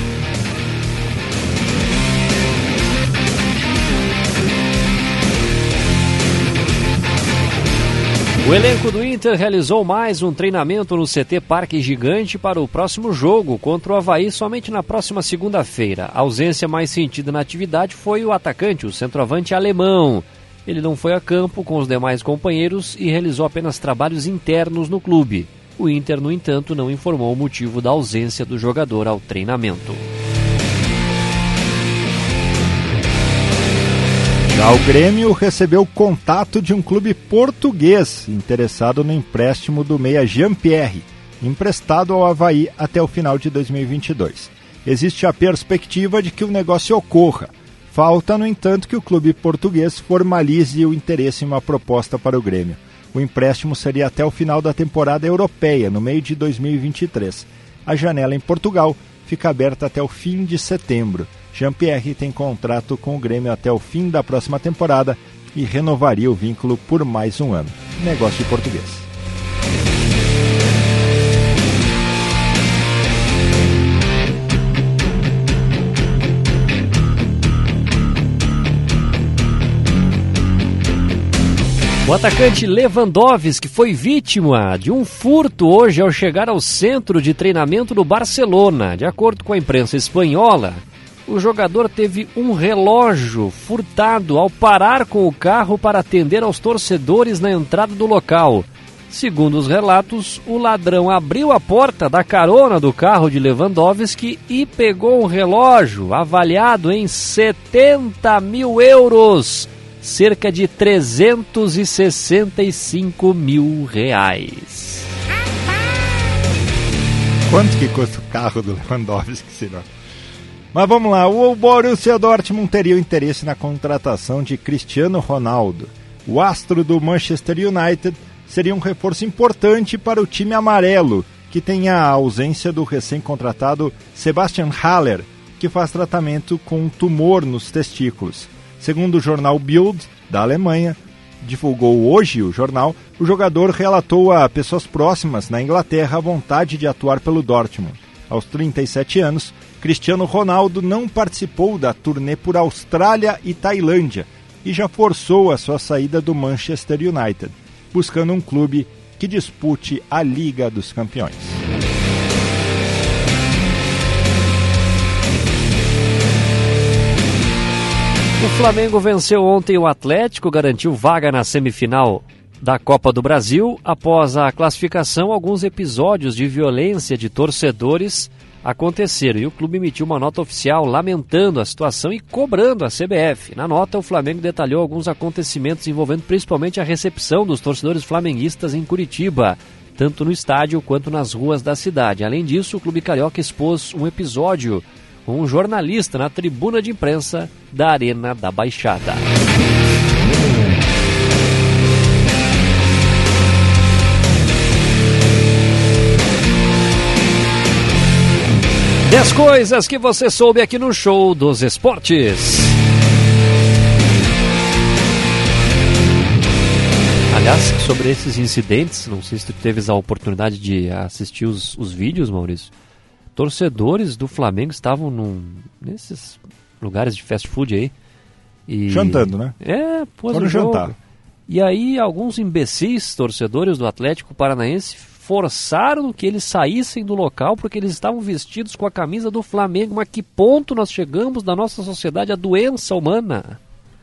O elenco do Inter realizou mais um treinamento no CT Parque Gigante para o próximo jogo contra o Avaí somente na próxima segunda-feira. A ausência mais sentida na atividade foi o atacante, o centroavante alemão. Ele não foi a campo com os demais companheiros e realizou apenas trabalhos internos no clube. O Inter, no entanto, não informou o motivo da ausência do jogador ao treinamento. Já o Grêmio recebeu contato de um clube português interessado no empréstimo do meia Jean-Pierre, emprestado ao Avaí até o final de 2022. Existe a perspectiva de que o negócio ocorra. Falta, no entanto, que o clube português formalize o interesse em uma proposta para o Grêmio. O empréstimo seria até o final da temporada europeia, no meio de 2023. A janela em Portugal fica aberta até o fim de setembro. Jean-Pierre tem contrato com o Grêmio até o fim da próxima temporada e renovaria o vínculo por mais um ano. Negócio de português. O atacante Lewandowski foi vítima de um furto hoje ao chegar ao centro de treinamento do Barcelona. De acordo com a imprensa espanhola, o jogador teve um relógio furtado ao parar com o carro para atender aos torcedores na entrada do local. Segundo os relatos, o ladrão abriu a porta da carona do carro de Lewandowski e pegou um relógio avaliado em 70 mil euros. Cerca de 365 mil reais. Quanto que custa o carro do Lewandowski, senhor? Mas vamos lá, o Borussia Dortmund teria o interesse na contratação de Cristiano Ronaldo. O astro do Manchester United seria um reforço importante para o time amarelo, que tem a ausência do recém-contratado Sebastian Haller, que faz tratamento com um tumor nos testículos. Segundo o jornal Bild, da Alemanha, divulgou hoje o jornal, o jogador relatou a pessoas próximas na Inglaterra a vontade de atuar pelo Dortmund. Aos 37 anos, Cristiano Ronaldo não participou da turnê por Austrália e Tailândia e já forçou a sua saída do Manchester United, buscando um clube que dispute a Liga dos Campeões. O Flamengo venceu ontem o Atlético, garantiu vaga na semifinal da Copa do Brasil. Após a classificação, alguns episódios de violência de torcedores aconteceram e o clube emitiu uma nota oficial lamentando a situação e cobrando a CBF. Na nota, o Flamengo detalhou alguns acontecimentos envolvendo principalmente a recepção dos torcedores flamenguistas em Curitiba, tanto no estádio quanto nas ruas da cidade. Além disso, o clube carioca expôs um episódio com um jornalista na tribuna de imprensa da Arena da Baixada. Dez coisas que você soube aqui no Show dos Esportes. Aliás, sobre esses incidentes, não sei se tu teve a oportunidade de assistir os vídeos, Maurício. Torcedores do Flamengo estavam nesses lugares de fast food aí. E... jantando, né? Pôs foram o jogo. jantar. E aí alguns imbecis torcedores do Atlético Paranaense forçaram que eles saíssem do local porque eles estavam vestidos com a camisa do Flamengo. Mas que ponto nós chegamos na nossa sociedade, a doença humana?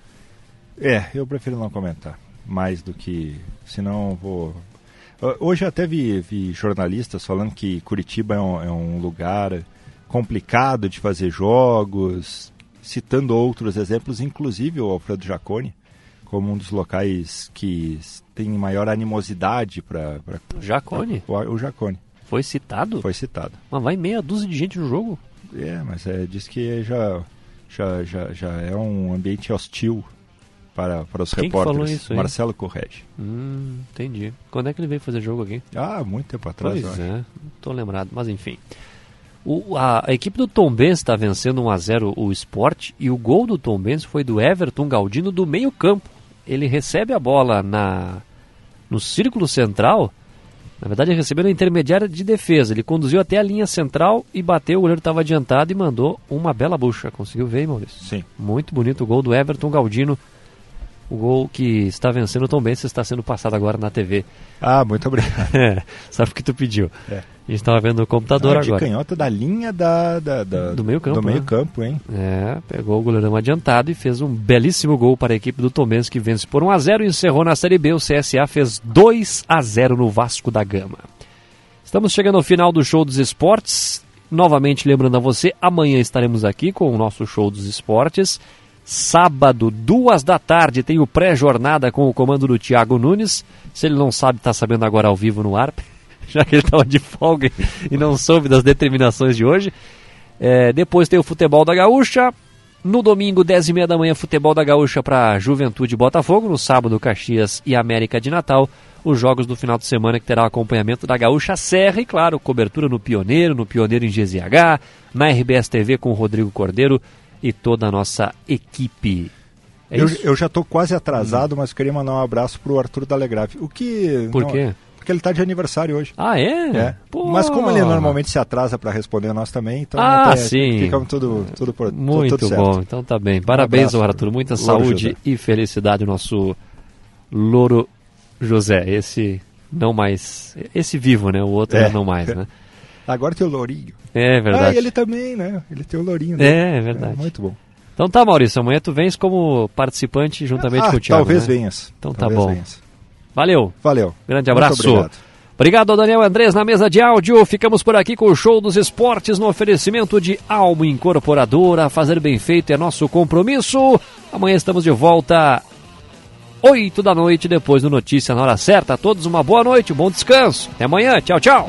Eu prefiro não comentar mais do que... Senão vou... Hoje até vi jornalistas falando que Curitiba é um lugar complicado de fazer jogos, citando outros exemplos, inclusive o Alfredo Jaconi, como um dos locais que tem maior animosidade para... Jaconi? O Jaconi. Foi citado? Foi citado. Mas vai meia dúzia de gente no jogo? Mas diz que já é um ambiente hostil para os Quem repórteres. Falou isso aí? Marcelo Correge. Entendi. Quando é que ele veio fazer jogo aqui? Muito tempo atrás. Pois não estou lembrado, mas enfim. A equipe do Tombense está vencendo 1-0 o Sport, e o gol do Tombense foi do Everton Galdino do meio campo. Ele recebe a bola no círculo central. Na verdade, ele recebeu na intermediária de defesa. Ele conduziu até a linha central e bateu. O goleiro estava adiantado e mandou uma bela bucha. Conseguiu ver, hein, Maurício? Sim. Muito bonito o gol do Everton Galdino. O gol que está vencendo o Tombense está sendo passado agora na TV. Muito obrigado. Sabe o que tu pediu? A gente estava vendo no computador agora. De canhota da linha do meio campo. Do meio campo, hein? Pegou o goleirão adiantado e fez um belíssimo gol para a equipe do Tombense, que vence por 1-0 e encerrou na Série B. O CSA fez 2-0 no Vasco da Gama. Estamos chegando ao final do Show dos Esportes. Novamente lembrando a você, amanhã estaremos aqui com o nosso Show dos Esportes. Sábado, 14h, tem o pré-jornada com o comando do Thiago Nunes. Se ele não sabe, está sabendo agora ao vivo no ar, já que ele estava de folga e não soube das determinações de hoje. Depois tem o Futebol da Gaúcha. No domingo, 10h30 da manhã, Futebol da Gaúcha para Juventude e Botafogo. No sábado, Caxias e América de Natal. Os jogos do final de semana que terá o acompanhamento da Gaúcha Serra e, claro, cobertura no Pioneiro em GZH, na RBS TV com o Rodrigo Cordeiro e toda a nossa equipe. Eu já estou quase atrasado, mas queria mandar um abraço para o Arthur Dalegrave. Por quê? Porque ele está de aniversário hoje. Mas como ele normalmente se atrasa para responder a nós também, então sim. Ficamos tudo muito tudo bom, certo. Então tá bem. Parabéns ao Arthur, muita saúde José. E felicidade ao nosso Louro José, esse não mais, esse vivo, né? O outro não mais, né? Agora tem o Lourinho. É verdade. E ele também, né? Ele tem o Lourinho. Né? É verdade. Muito bom. Então tá, Maurício, amanhã tu vens como participante juntamente com o Thiago. Talvez né? venhas. Então talvez tá bom. Venhas. Valeu. Grande abraço. Muito obrigado. Obrigado ao Daniel Andrés na mesa de áudio. Ficamos por aqui com o Show dos Esportes no oferecimento de Almo Incorporadora. Fazer bem feito é nosso compromisso. Amanhã estamos de volta 8 da noite, depois do Notícia na Hora Certa. A todos uma boa noite, um bom descanso. Até amanhã. Tchau, tchau.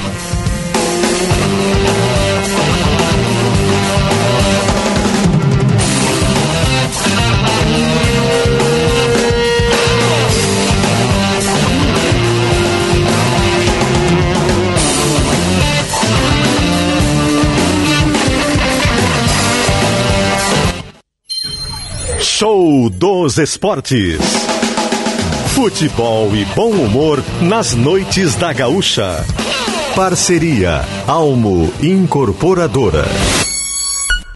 Show dos Esportes. Futebol e bom humor nas noites da Gaúcha. Parceria Almo Incorporadora.